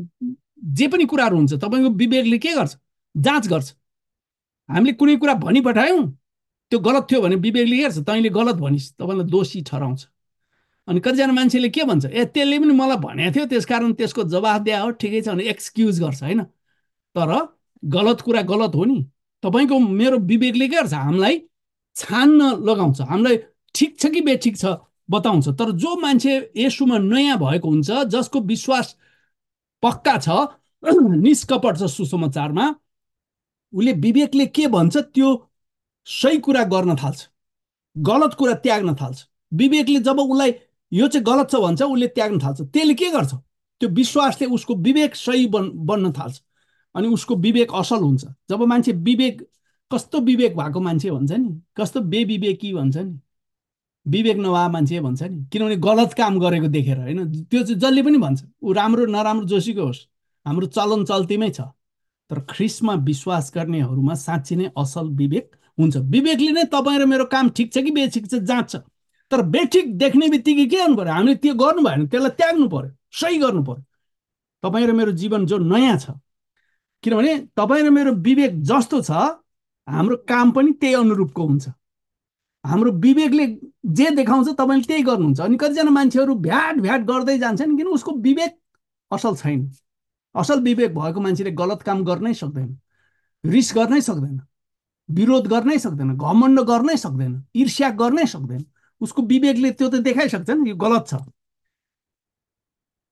जे पनि कुराहरू हुन्छ, तपाईँको विवेकले के गर्छ, जाँच गर्छ। हामीले कुनै कुरा भनिपठायौँ, त्यो गलत थियो भने विवेकले के गर्छ, तैँले गलत भनिस्, तपाईँलाई दोषी ठहराउँछ। अनि कतिजना मान्छेले के भन्छ, ए त्यसले पनि मलाई भनेको थियो त्यसकारण त्यसको जवाफ दिए हो, ठिकै छ भने एक्सक्युज गर्छ होइन। तर गलत कुरा गलत हो नि। तपाईँको मेरो विवेकले के गर्छ, हामीलाई छान्न लगाउँछ, हामीलाई ठिक छ कि बेठिक छ बताउँछ। तर जो मान्छे येशूमा नयाँ भएको हुन्छ, जसको विश्वास पक्का छ, निष्कपट छ सुसमाचारमा, उसले विवेकले के भन्छ त्यो सही कुरा गर्न थाल्छ, गलत कुरा त्याग्न थाल्छ। विवेकले जब उसलाई यो चाहिँ गलत छ भन्छ, उसले त्याग्न थाल्छ। त्यसले के गर्छ, त्यो विश्वासले उसको विवेक सही बन बन्न थाल्छ अनि उसको विवेक असल हुन्छ। जब मान्छे विवेक, कस्तो विवेक भएको मान्छे भन्छ नि, कस्तो बेविवेकी भन्छ नि, विवेक नभए मान्छे भन्छ नि, किनभने गलत काम गरेको देखेर होइन। त्यो चाहिँ जसले पनि भन्छ, ऊ राम्रो नराम्रो जोसीको होस्, हाम्रो चलन चल्तीमै छ। तर ख्रिस्टमा विश्वास गर्नेहरूमा साँच्ची नै असल विवेक हुन्छ। विवेकले नै तपाईँ र मेरो काम ठिक छ कि बेठिक छ जाँच्छ। तर बेठिक देख्ने बित्तिकै के गर्नु पर्यो, हामीले त्यो गर्नु भएन, त्यसलाई त्याग्नु पर्यो, सही गर्नु पर्यो। तपाईँ र मेरो जीवन जो नयाँ छ, किनभने तपाईँ र मेरो विवेक जस्तो छ, हाम्रो काम पनि त्यही अनुरूपको हुन्छ। हाम्रो विवेकले जे देखाउँछ तपाईँले त्यही गर्नुहुन्छ। अनि कतिजना मान्छेहरू भ्याट भ्याट गर्दै जान्छन्, किन उसको विवेक असल छैन। असल विवेक भएको मान्छेले गलत काम गर्नै सक्दैन, रिस गर्नै सक्दैन, विरोध गर्नै सक्दैन, घमण्ड गर्नै सक्दैन, ईर्ष्या गर्नै सक्दैन। उसको विवेकले त्यो त देखाइसक्छ नि यो गलत छ।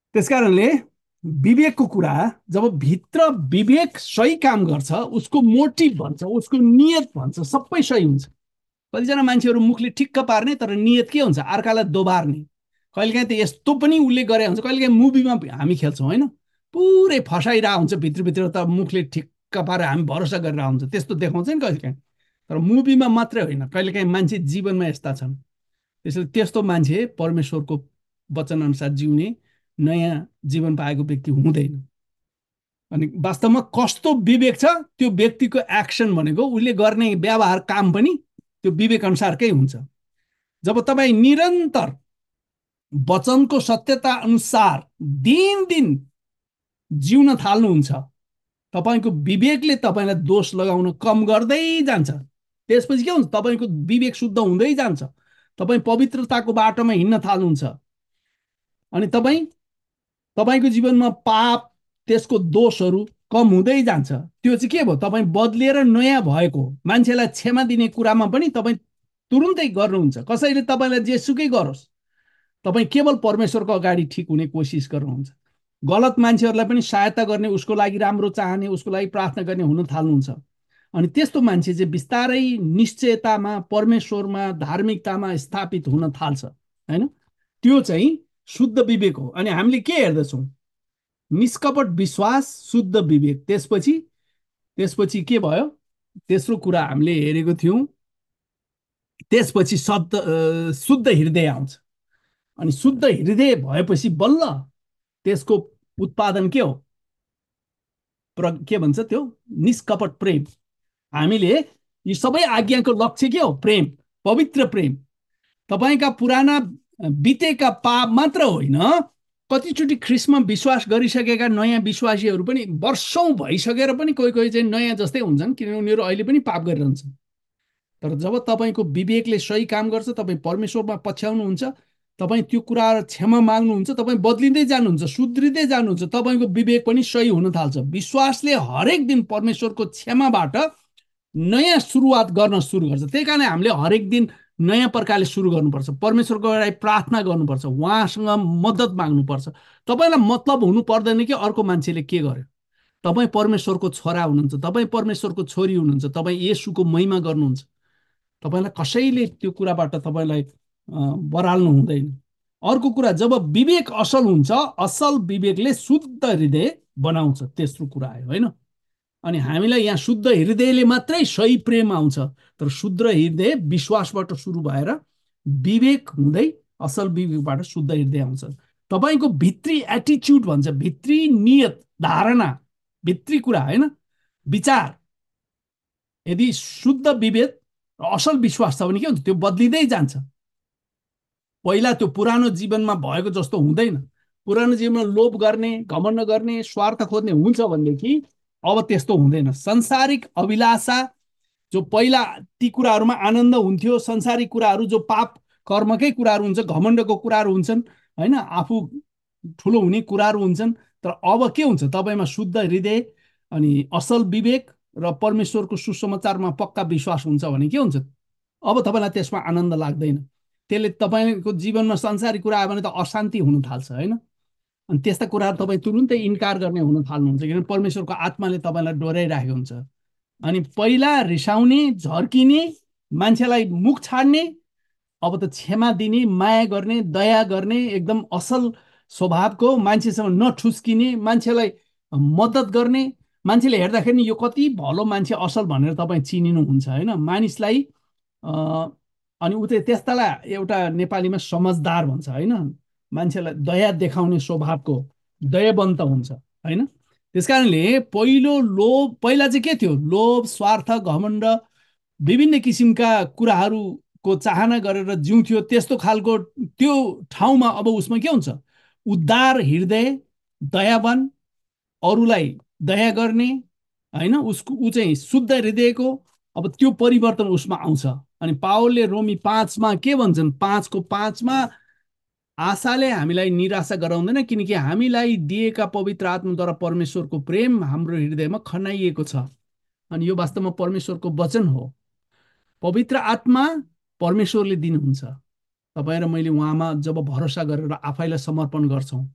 त्यसकारणले विवेकको कुरा, जब भित्र विवेक सही काम गर्छ, उसको मोटिभ भन्छ, उसको नियत भन्छ, सबै सही हुन्छ। कतिजना मान्छेहरू मुखले ठिक्क पार्ने तर नियत के हुन्छ, अर्कालाई दोबार्ने। कहिलेकाहीँ त यस्तो पनि उसले गरे हुन्छ, कहिलेकाहीँ मुभीमा हामी खेल्छौँ होइन, पुरै फसाइरहेको हुन्छ भित्रभित्र, त मुखले ठिक्क पारेर हामी भरोसा गरेर हुन्छ, त्यस्तो देखाउँछ नि कहिलेकाहीँ। तर मुभीमा मात्रै होइन, कहिलेकाहीँ मान्छे जीवनमा यस्ता छन्। त्यसैले त्यस्तो मान्छे परमेश्वरको वचनअनुसार जिउने नयाँ जीवन पाएको व्यक्ति हुँदैन। अनि वास्तवमा कस्तो विवेक छ, त्यो व्यक्तिको एक्सन भनेको उसले गर्ने व्यवहार काम पनि त्यो विवेक अनुसारकै हुन्छ। जब तपाईँ निरन्तर वचनको सत्यता अनुसार दिन दिन जिउन थाल्नुहुन्छ, तपाईँको विवेकले तपाईँलाई दोष लगाउन कम गर्दै जान्छ। त्यसपछि के हुन्छ, तपाईँको विवेक शुद्ध हुँदै जान्छ, तपाईँ पवित्रताको बाटोमा हिँड्न थाल्नुहुन्छ। अनि तपाईँ तपाईँको जीवनमा पाप, त्यसको दोषहरू कम हुँदै जान्छ। त्यो चाहिँ के भयो, तपाईँ बदलिएर नयाँ भएको मान्छेलाई क्षमा दिने कुरामा पनि तपाईँ तुरुन्तै गर्नुहुन्छ। कसैले तपाईँलाई जेसुकै गरोस्, तपाईँ केवल परमेश्वरको अगाडि ठिक हुने कोसिस गर्नुहुन्छ। गलत मान्छेहरूलाई पनि सहायता गर्ने, उसको लागि राम्रो चाहने, उसको लागि प्रार्थना गर्ने हुन थाल्नुहुन्छ। अनि त्यस्तो मान्छे चाहिँ बिस्तारै निश्चयतामा, परमेश्वरमा, धार्मिकतामा स्थापित हुन थाल्छ होइन। त्यो चाहिँ शुद्ध विवेक हो। अनि हामीले के हेर्दछौँ, निष्कपट विश्वास, शुद्ध विवेक, त्यसपछि त्यसपछि के भयो, तेस्रो कुरा हामीले हेरेको थियौँ, त्यसपछि शब्द शुद्ध हृदय आउँछ। अनि शुद्ध हृदय भएपछि बल्ल त्यसको उत्पादन के हो, प्र के भन्छ त्यो, निष्कपट प्रेम। हामीले यी सबै आज्ञाको लक्ष्य के हो, प्रेम, पवित्र प्रेम। तपाईँका पुराना बितेका पाप मात्र होइन, कतिचोटि ख्रिस्टमा विश्वास गरिसकेका नयाँ विश्वासीहरू पनि वर्षौँ भइसकेर पनि कोही कोही चाहिँ नयाँ जस्तै हुन्छन्, किनभने उनीहरू अहिले पनि पाप गरिरहन्छन्। तर जब तपाईँको विवेकले सही काम गर्छ, तपाईँ परमेश्वरमा पछ्याउनुहुन्छ, तपाईँ त्यो कुराहरू क्षमा माग्नुहुन्छ, तपाईँ बदलिँदै जानुहुन्छ, सुध्रिँदै जानुहुन्छ, तपाईँको विवेक पनि सही हुन थाल्छ। विश्वासले हरेक दिन परमेश्वरको क्षमाबाट नयाँ सुरुवात गर्न सुरु गर्छ। त्यही कारण हामीले हरेक दिन नयाँ प्रकारले सुरु गर्नुपर्छ, परमेश्वरको अगाडि प्रार्थना गर्नुपर्छ, उहाँसँग मद्दत माग्नुपर्छ। तपाईँलाई मतलब हुनु पर्दैन कि अर्को मान्छेले के गर्यो। तपाईँ परमेश्वरको छोरा हुनुहुन्छ, तपाईँ परमेश्वरको छोरी हुनुहुन्छ, तपाईँ येशूको महिमा गर्नुहुन्छ। तपाईँलाई कसैले त्यो कुराबाट तपाईँलाई बराल्नु हुँदैन। अर्को कुरा, जब विवेक असल हुन्छ, असल विवेकले शुद्ध हृदय बनाउँछ, तेस्रो कुरा आयो होइन। अनि हामीलाई यहाँ शुद्ध हृदयले मात्रै सही प्रेम आउँछ, तर शुद्ध हृदय विश्वासबाट सुरु भएर विवेक हुँदै असल विवेकबाट शुद्ध हृदय आउँछ। तपाईँको भित्री एटिच्युड भन्छ, भित्री नियत, धारणा, भित्री कुरा होइन, विचार, यदि शुद्ध विवेक र असल विश्वास छ भने के हुन्छ, त्यो बदलिँदै जान्छ। पहिला त्यो पुरानो जीवनमा भएको जस्तो हुँदैन। पुरानो जीवनमा लोभ गर्ने, घमण्ड गर्ने, स्वार्थ खोज्ने हुन्छ भनेदेखि अब त्यस्तो हुँदैन। संसारिक अभिलाषा, जो पहिला ती कुराहरूमा आनन्द हुन्थ्यो, संसारिक कुराहरू जो पाप कर्मकै कुराहरू हुन्छ, घमण्डको कुराहरू हुन्छन् होइन, आफू ठुलो हुने कुराहरू हुन्छन्। तर अब के हुन्छ, तपाईँमा शुद्ध हृदय अनि असल विवेक र परमेश्वरको सुसमाचारमा पक्का विश्वास हुन्छ भने के हुन्छ, अब तपाईँलाई त्यसमा आनन्द लाग्दैन। त्यसले तपाईँको जीवनमा संसारिक कुरा आयो भने त अशान्ति हुन थाल्छ होइन। अनि त्यस्ता कुराहरू तपाईँ तुरुन्तै इन्कार गर्ने हुन थाल्नुहुन्छ, किनभने परमेश्वरको आत्माले तपाईँलाई डोराइराखेको हुन्छ। अनि पहिला रिसाउने, झर्किने, मान्छेलाई मुख छाड्ने, अब त क्षमा दिने, माया गर्ने, दया गर्ने, एकदम असल स्वभावको, मान्छेसँग नठुस्किने, मान्छेलाई मद्दत गर्ने, मान्छेले हेर्दाखेरि यो कति भलो मान्छे, असल भनेर तपाईँ चिनिनुहुन्छ होइन, मानिसलाई। अनि उतै त्यस्तालाई एउटा नेपालीमा समझदार भन्छ होइन, मान्छेलाई दया देखाउने स्वभावको दयावन्त हुन्छ होइन। त्यस कारणले पहिलो लोभ, पहिला चाहिँ के थियो, लोभ, स्वार्थ, घमण्ड, विभिन्न किसिमका कुराहरूको चाहना गरेर जिउँथ्यो, त्यस्तो खालको त्यो ठाउँमा अब उसमा के हुन्छ, उद्धार हृदय, दयावान, अरूलाई दया गर्ने होइन, उसको ऊ चाहिँ शुद्ध हृदयको, अब त्यो परिवर्तन उसमा आउँछ। अनि पावलले रोमी पाँचमा के भन्छन्, पाँचको पाँचमा, आशाले हामीलाई निराशा गराउँदैन, किनकि हामीलाई दिएका पवित्र आत्माद्वारा परमेश्वरको प्रेम हाम्रो हृदयमा खनाइएको छ। अनि यो वास्तवमा परमेश्वरको वचन हो। पवित्र आत्मा परमेश्वरले दिनुहुन्छ। तपाईँ र मैले उहाँमा जब भरोसा गरेर आफैलाई समर्पण गर्छौँ,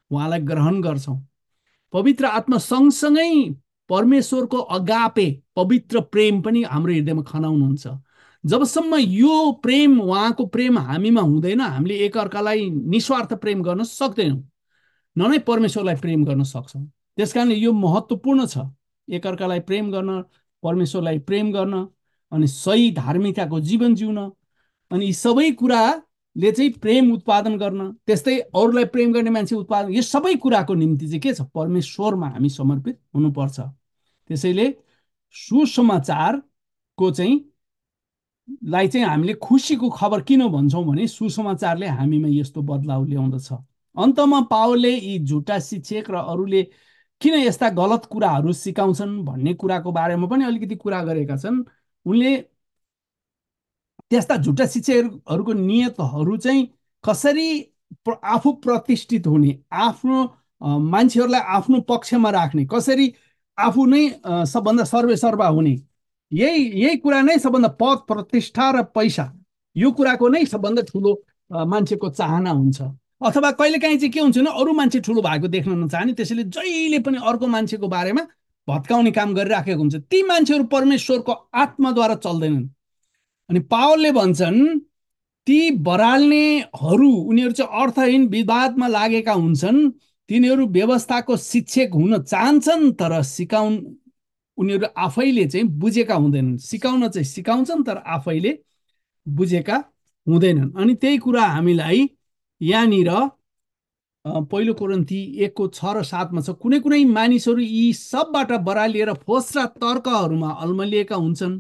उहाँलाई ग्रहण गर्छौँ। पवित्र आत्मा सँगसँगै परमेश्वरको अगापे पवित्र प्रेम पनि हाम्रो हृदयमा खनाउनुहुन्छ। जबसम्म यो प्रेम, उहाँको प्रेम हामीमा हुँदैन, हामीले एकअर्कालाई निस्वार्थ प्रेम गर्न सक्दैनौँ, न नै परमेश्वरलाई प्रेम गर्न सक्छौँ। त्यस कारण यो महत्त्वपूर्ण छ, एकअर्कालाई प्रेम गर्न, परमेश्वरलाई प्रेम गर्न, अनि सही धार्मिकताको जीवन जिउन, अनि यी सबै कुराले चाहिँ प्रेम उत्पादन गर्न, त्यस्तै अरूलाई प्रेम गर्ने मान्छे उत्पादन, यो सबै कुराको निम्ति चाहिँ के छ, परमेश्वरमा हामी समर्पित हुनुपर्छ। त्यसैले सुसमाचारको चाहिँ लाई चाहिँ हामीले खुसीको खबर किन भन्छौँ भने सुसमाचारले हामीमा यस्तो बदलाव ल्याउँदछ। अन्तमा पावलले यी झुटा शिक्षक र अरूले किन यस्ता गलत कुराहरू सिकाउँछन् भन्ने कुराको बारेमा पनि अलिकति कुरा गरेका छन्। उनले त्यस्ता झुटा शिक्षकहरूको नियतहरू चाहिँ कसरी आफू प्रतिष्ठित हुने, आफ्नो मान्छेहरूलाई आफ्नो पक्षमा राख्ने, कसरी आफू नै सबभन्दा सर्वेसर्वा हुने, यही यही कुरा नै सबभन्दा पद प्रतिष्ठा र पैसा, यो कुराको नै सबभन्दा ठुलो मान्छेको चाहना हुन्छ। अथवा कहिलेकाहीँ चाहिँ के हुन्छ भने अरू मान्छे ठुलो भएको देख्न नचाहने, त्यसैले जहिले पनि अर्को मान्छेको बारेमा भत्काउने काम गरिराखेको हुन्छ। ती मान्छेहरू परमेश्वरको आत्माद्वारा चल्दैनन्। अनि पावलले भन्छन् ती बराल्नेहरू, उनीहरू चाहिँ अर्थहीन विवादमा लागेका हुन्छन्, तिनीहरू व्यवस्थाको शिक्षक हुन चाहन्छन् तर सिकाउन उनीहरू आफैले चाहिँ बुझेका हुँदैनन्। सिकाउन चाहिँ सिकाउँछन् तर आफैले बुझेका हुँदैनन्। अनि त्यही कुरा हामीलाई यहाँनिर पहिलो कोरिन्थी एकको छ र सातमा छ। कुनै कुनै मानिसहरू यी सबबाट बरालिएर फोस र तर्कहरूमा अल्मलिएका हुन्छन्,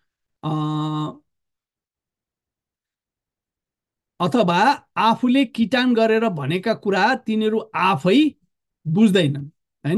अथवा आफूले किटान गरेर भनेका कुरा तिनीहरू आफै बुझ्दैनन्, हैन,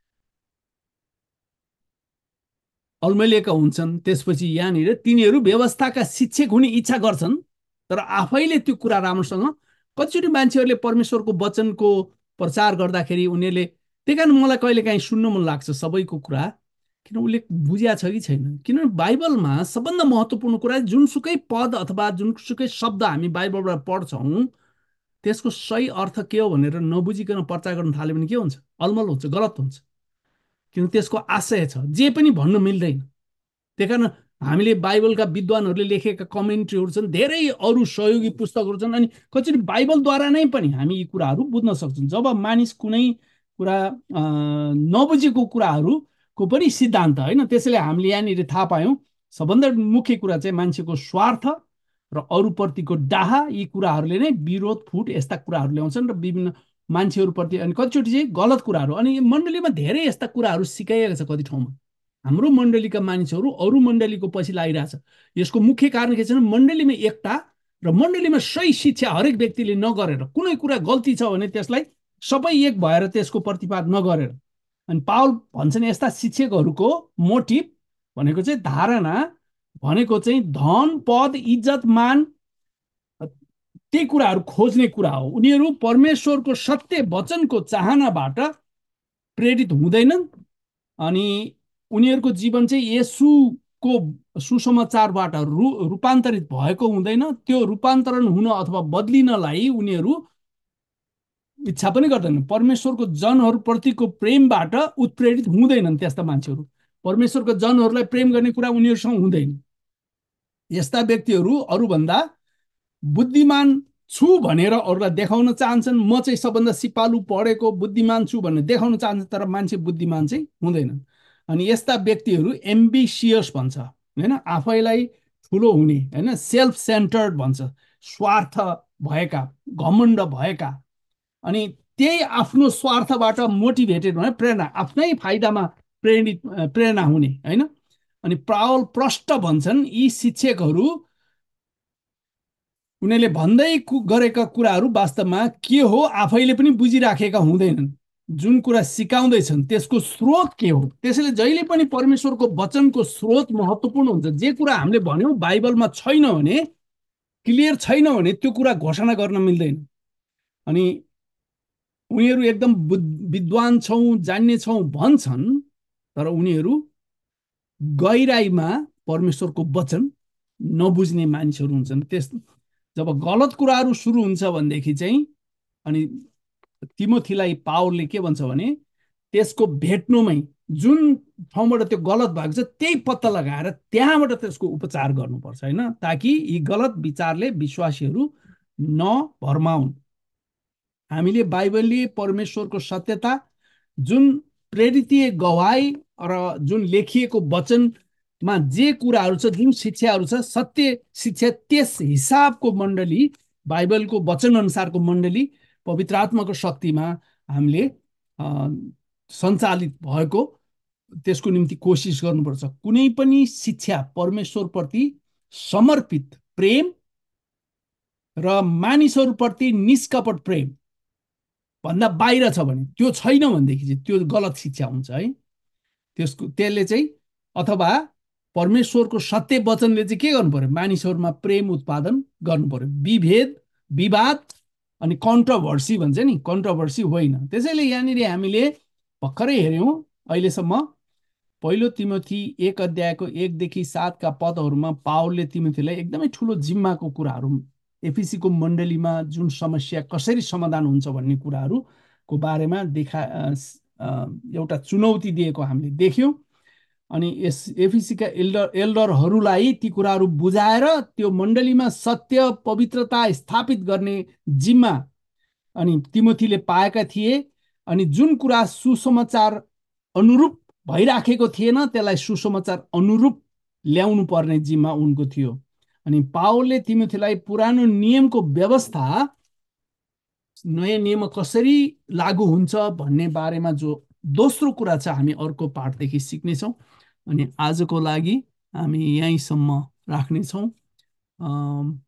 अल्मलिएका हुन्छन्। त्यसपछि यहाँनिर तिनीहरू व्यवस्थाका शिक्षक हुने इच्छा गर्छन् तर आफैले त्यो कुरा राम्रोसँग, कतिचोटि मान्छेहरूले परमेश्वरको वचनको प्रचार गर्दाखेरि उनीहरूले, त्यही कारण मलाई कहिलेकाहीँ सुन्न मन लाग्छ सबैको कुरा, किन उसले बुझ्या छ कि छैन। किनभने बाइबलमा सबभन्दा महत्त्वपूर्ण कुरा जुनसुकै पद अथवा जुनसुकै शब्द हामी बाइबलबाट पढ्छौँ त्यसको सही अर्थ के हो भनेर नबुझिकन प्रचार गर्न थाल्यो भने के हुन्छ, अलमल हुन्छ, गलत हुन्छ। किन त्यसको आशय छ, जे पनि भन्न मिल्दैन। त्यही कारण हामीले बाइबलका विद्वानहरूले लेखेका कमेन्ट्रीहरू छन्, धेरै अरू सहयोगी पुस्तकहरू छन्, अनि कतिचोटि बाइबलद्वारा नै पनि हामी यी कुराहरू बुझ्न सक्छौँ। जब मानिस कुनै कुरा नबुझेको कुराहरूको पनि सिद्धान्त, होइन, त्यसैले हामीले यहाँनिर थाहा पायौँ सबभन्दा मुख्य कुरा चाहिँ मान्छेको स्वार्थ र अरूप्रतिको डाहा, यी कुराहरूले नै विरोध, फुट, यस्ता कुराहरू ल्याउँछन् र विभिन्न मान्छेहरूप्रति। अनि कतिचोटि चाहिँ गलत कुराहरू, अनि मण्डलीमा धेरै यस्ता कुराहरू सिकाइएको छ। कति ठाउँमा हाम्रो मण्डलीका मानिसहरू अरू मण्डलीको पछि लागिरहेछ। यसको मुख्य कारण के छ भने मण्डलीमा एकता र मण्डलीमा सही शिक्षा हरेक व्यक्तिले नगरेर, कुनै कुरा गल्ती छ भने त्यसलाई सबै एक भएर त्यसको प्रतिवाद नगरेर। अनि पावल भन्छन् यस्ता शिक्षकहरूको मोटिभ भनेको चाहिँ, धारणा भनेको चाहिँ धन, पद, इज्जत, मान, त्यही कुराहरू खोज्ने कुरा हो। उनीहरू परमेश्वरको सत्य वचनको चाहनाबाट प्रेरित हुँदैनन्, अनि उनीहरूको जीवन चाहिँ येशूको सुसमाचारबाट रु रूपान्तरित भएको हुँदैन। त्यो रूपान्तरण हुन अथवा बदलिनलाई उनीहरू इच्छा पनि गर्दैनन्। परमेश्वरको जनहरूप्रतिको प्रेमबाट उत्प्रेरित हुँदैनन्। त्यस्ता मान्छेहरू परमेश्वरको जनहरूलाई प्रेम गर्ने कुरा उनीहरूसँग हुँदैन। यस्ता व्यक्तिहरू अरूभन्दा बुद्धिमान छु भनेर अरूलाई देखाउन चाहन्छन्। म चाहिँ सबभन्दा सिपालु, पढेको, बुद्धिमान छु भनेर देखाउन चाहन्छन्, तर मान्छे बुद्धिमान चाहिँ हुँदैनन्। अनि यस्ता व्यक्तिहरू एम्बिसियस भन्छ, होइन, आफैलाई ठुलो हुने, होइन, सेल्फ सेन्टर्ड भन्छ, स्वार्थ भएका, घमण्ड भएका, अनि त्यही आफ्नो स्वार्थबाट मोटिभेटेड भने प्रेरणा, आफ्नै फाइदामा प्रेरित प्रेरणा हुने, होइन। अनि पावल प्रष्ट भन्छन् यी शिक्षकहरू उनीहरूले भन्दै गरेका कुराहरू वास्तवमा के हो आफैले पनि बुझिराखेका हुँदैनन्। जुन कुरा सिकाउँदैछन् त्यसको स्रोत के हो। त्यसैले जहिले पनि परमेश्वरको वचनको स्रोत महत्त्वपूर्ण हुन्छ। जे कुरा हामीले भन्यौँ बाइबलमा छैन भने, क्लियर छैन भने त्यो कुरा घोषणा गर्न मिल्दैन। अनि उनीहरू एकदम विद्वान छौँ, जान्ने छौँ भन्छन्, तर उनीहरू गहिराईमा परमेश्वरको वचन नबुझ्ने मानिसहरू हुन्छन्। त्यस जब गलत कुराहरू सुरु हुन्छ भनेदेखि चाहिँ अनि तिमोथीलाई पावलले के भन्छ भने त्यसको भेट्नुमै जुन ठाउँबाट त्यो गलत भएको छ त्यही पत्ता लगाएर त्यहाँबाट त्यसको उपचार गर्नुपर्छ होइन, ताकि यी गलत विचारले विश्वासीहरू नभरमाउन्। हामीले बाइबलीय परमेश्वरको सत्यता, जुन प्रेरितीय गवाई र जुन लेखिएको वचनमा जे कुराहरू छ, जुन शिक्षाहरू छ, सत्य शिक्षा, त्यस हिसाबको मण्डली, बाइबलको वचन अनुसारको मण्डली पवित्र आत्माको शक्तिमा हामीले सञ्चालित भएको, त्यसको निम्ति कोसिस गर्नुपर्छ। कुनै पनि शिक्षा परमेश्वरप्रति समर्पित प्रेम र मानिसहरूप्रति निष्कपट प्रेम भन्दा बाहिर छ भने, त्यो छैन भनेदेखि चाहिँ त्यो गलत शिक्षा हुन्छ है। त्यसको त्यसले चाहिँ, अथवा परमेश्वरको सत्य वचनले चाहिँ के गर्नु पर्यो, मानिसहरूमा प्रेम उत्पादन गर्नु पर्यो, विभेद, विवाद अनि कन्ट्रोभर्सी भन्छ नि, कन्ट्रोभर्सी होइन। त्यसैले यहाँनिर हामीले भर्खरै हेऱ्यौँ अहिलेसम्म पहिलो तिमोथी एक अध्यायको एकदेखि सातका पदहरूमा पावलले तिमोथीलाई एकदमै ठुलो जिम्माको कुराहरू, एफिसीको मण्डलीमा जुन समस्या कसरी समाधान हुन्छ भन्ने कुराहरूको बारेमा देखा एउटा चुनौती दिएको हामीले देख्यौँ। अनि यस एफिसीका एल्डर एल्डरहरूलाई ती कुराहरू बुझाएर त्यो मण्डलीमा सत्य पवित्रता स्थापित गर्ने जिम्मा अनि तिमोथीले पाएका थिए। अनि जुन कुरा सुसमाचार अनुरूप भइराखेको थिएन त्यसलाई सुसमाचार अनुरूप ल्याउनु पर्ने जिम्मा उनको थियो। अनि पावलले तिमोथीलाई पुरानो नियमको व्यवस्था नयाँ नियममा कसरी लागू हुन्छ भन्ने बारेमा जो दोस्रो कुरा छ, हामी अर्को पाठदेखि सिक्नेछौँ। अनि आजको लागि हामी यहीँसम्म राख्नेछौँ।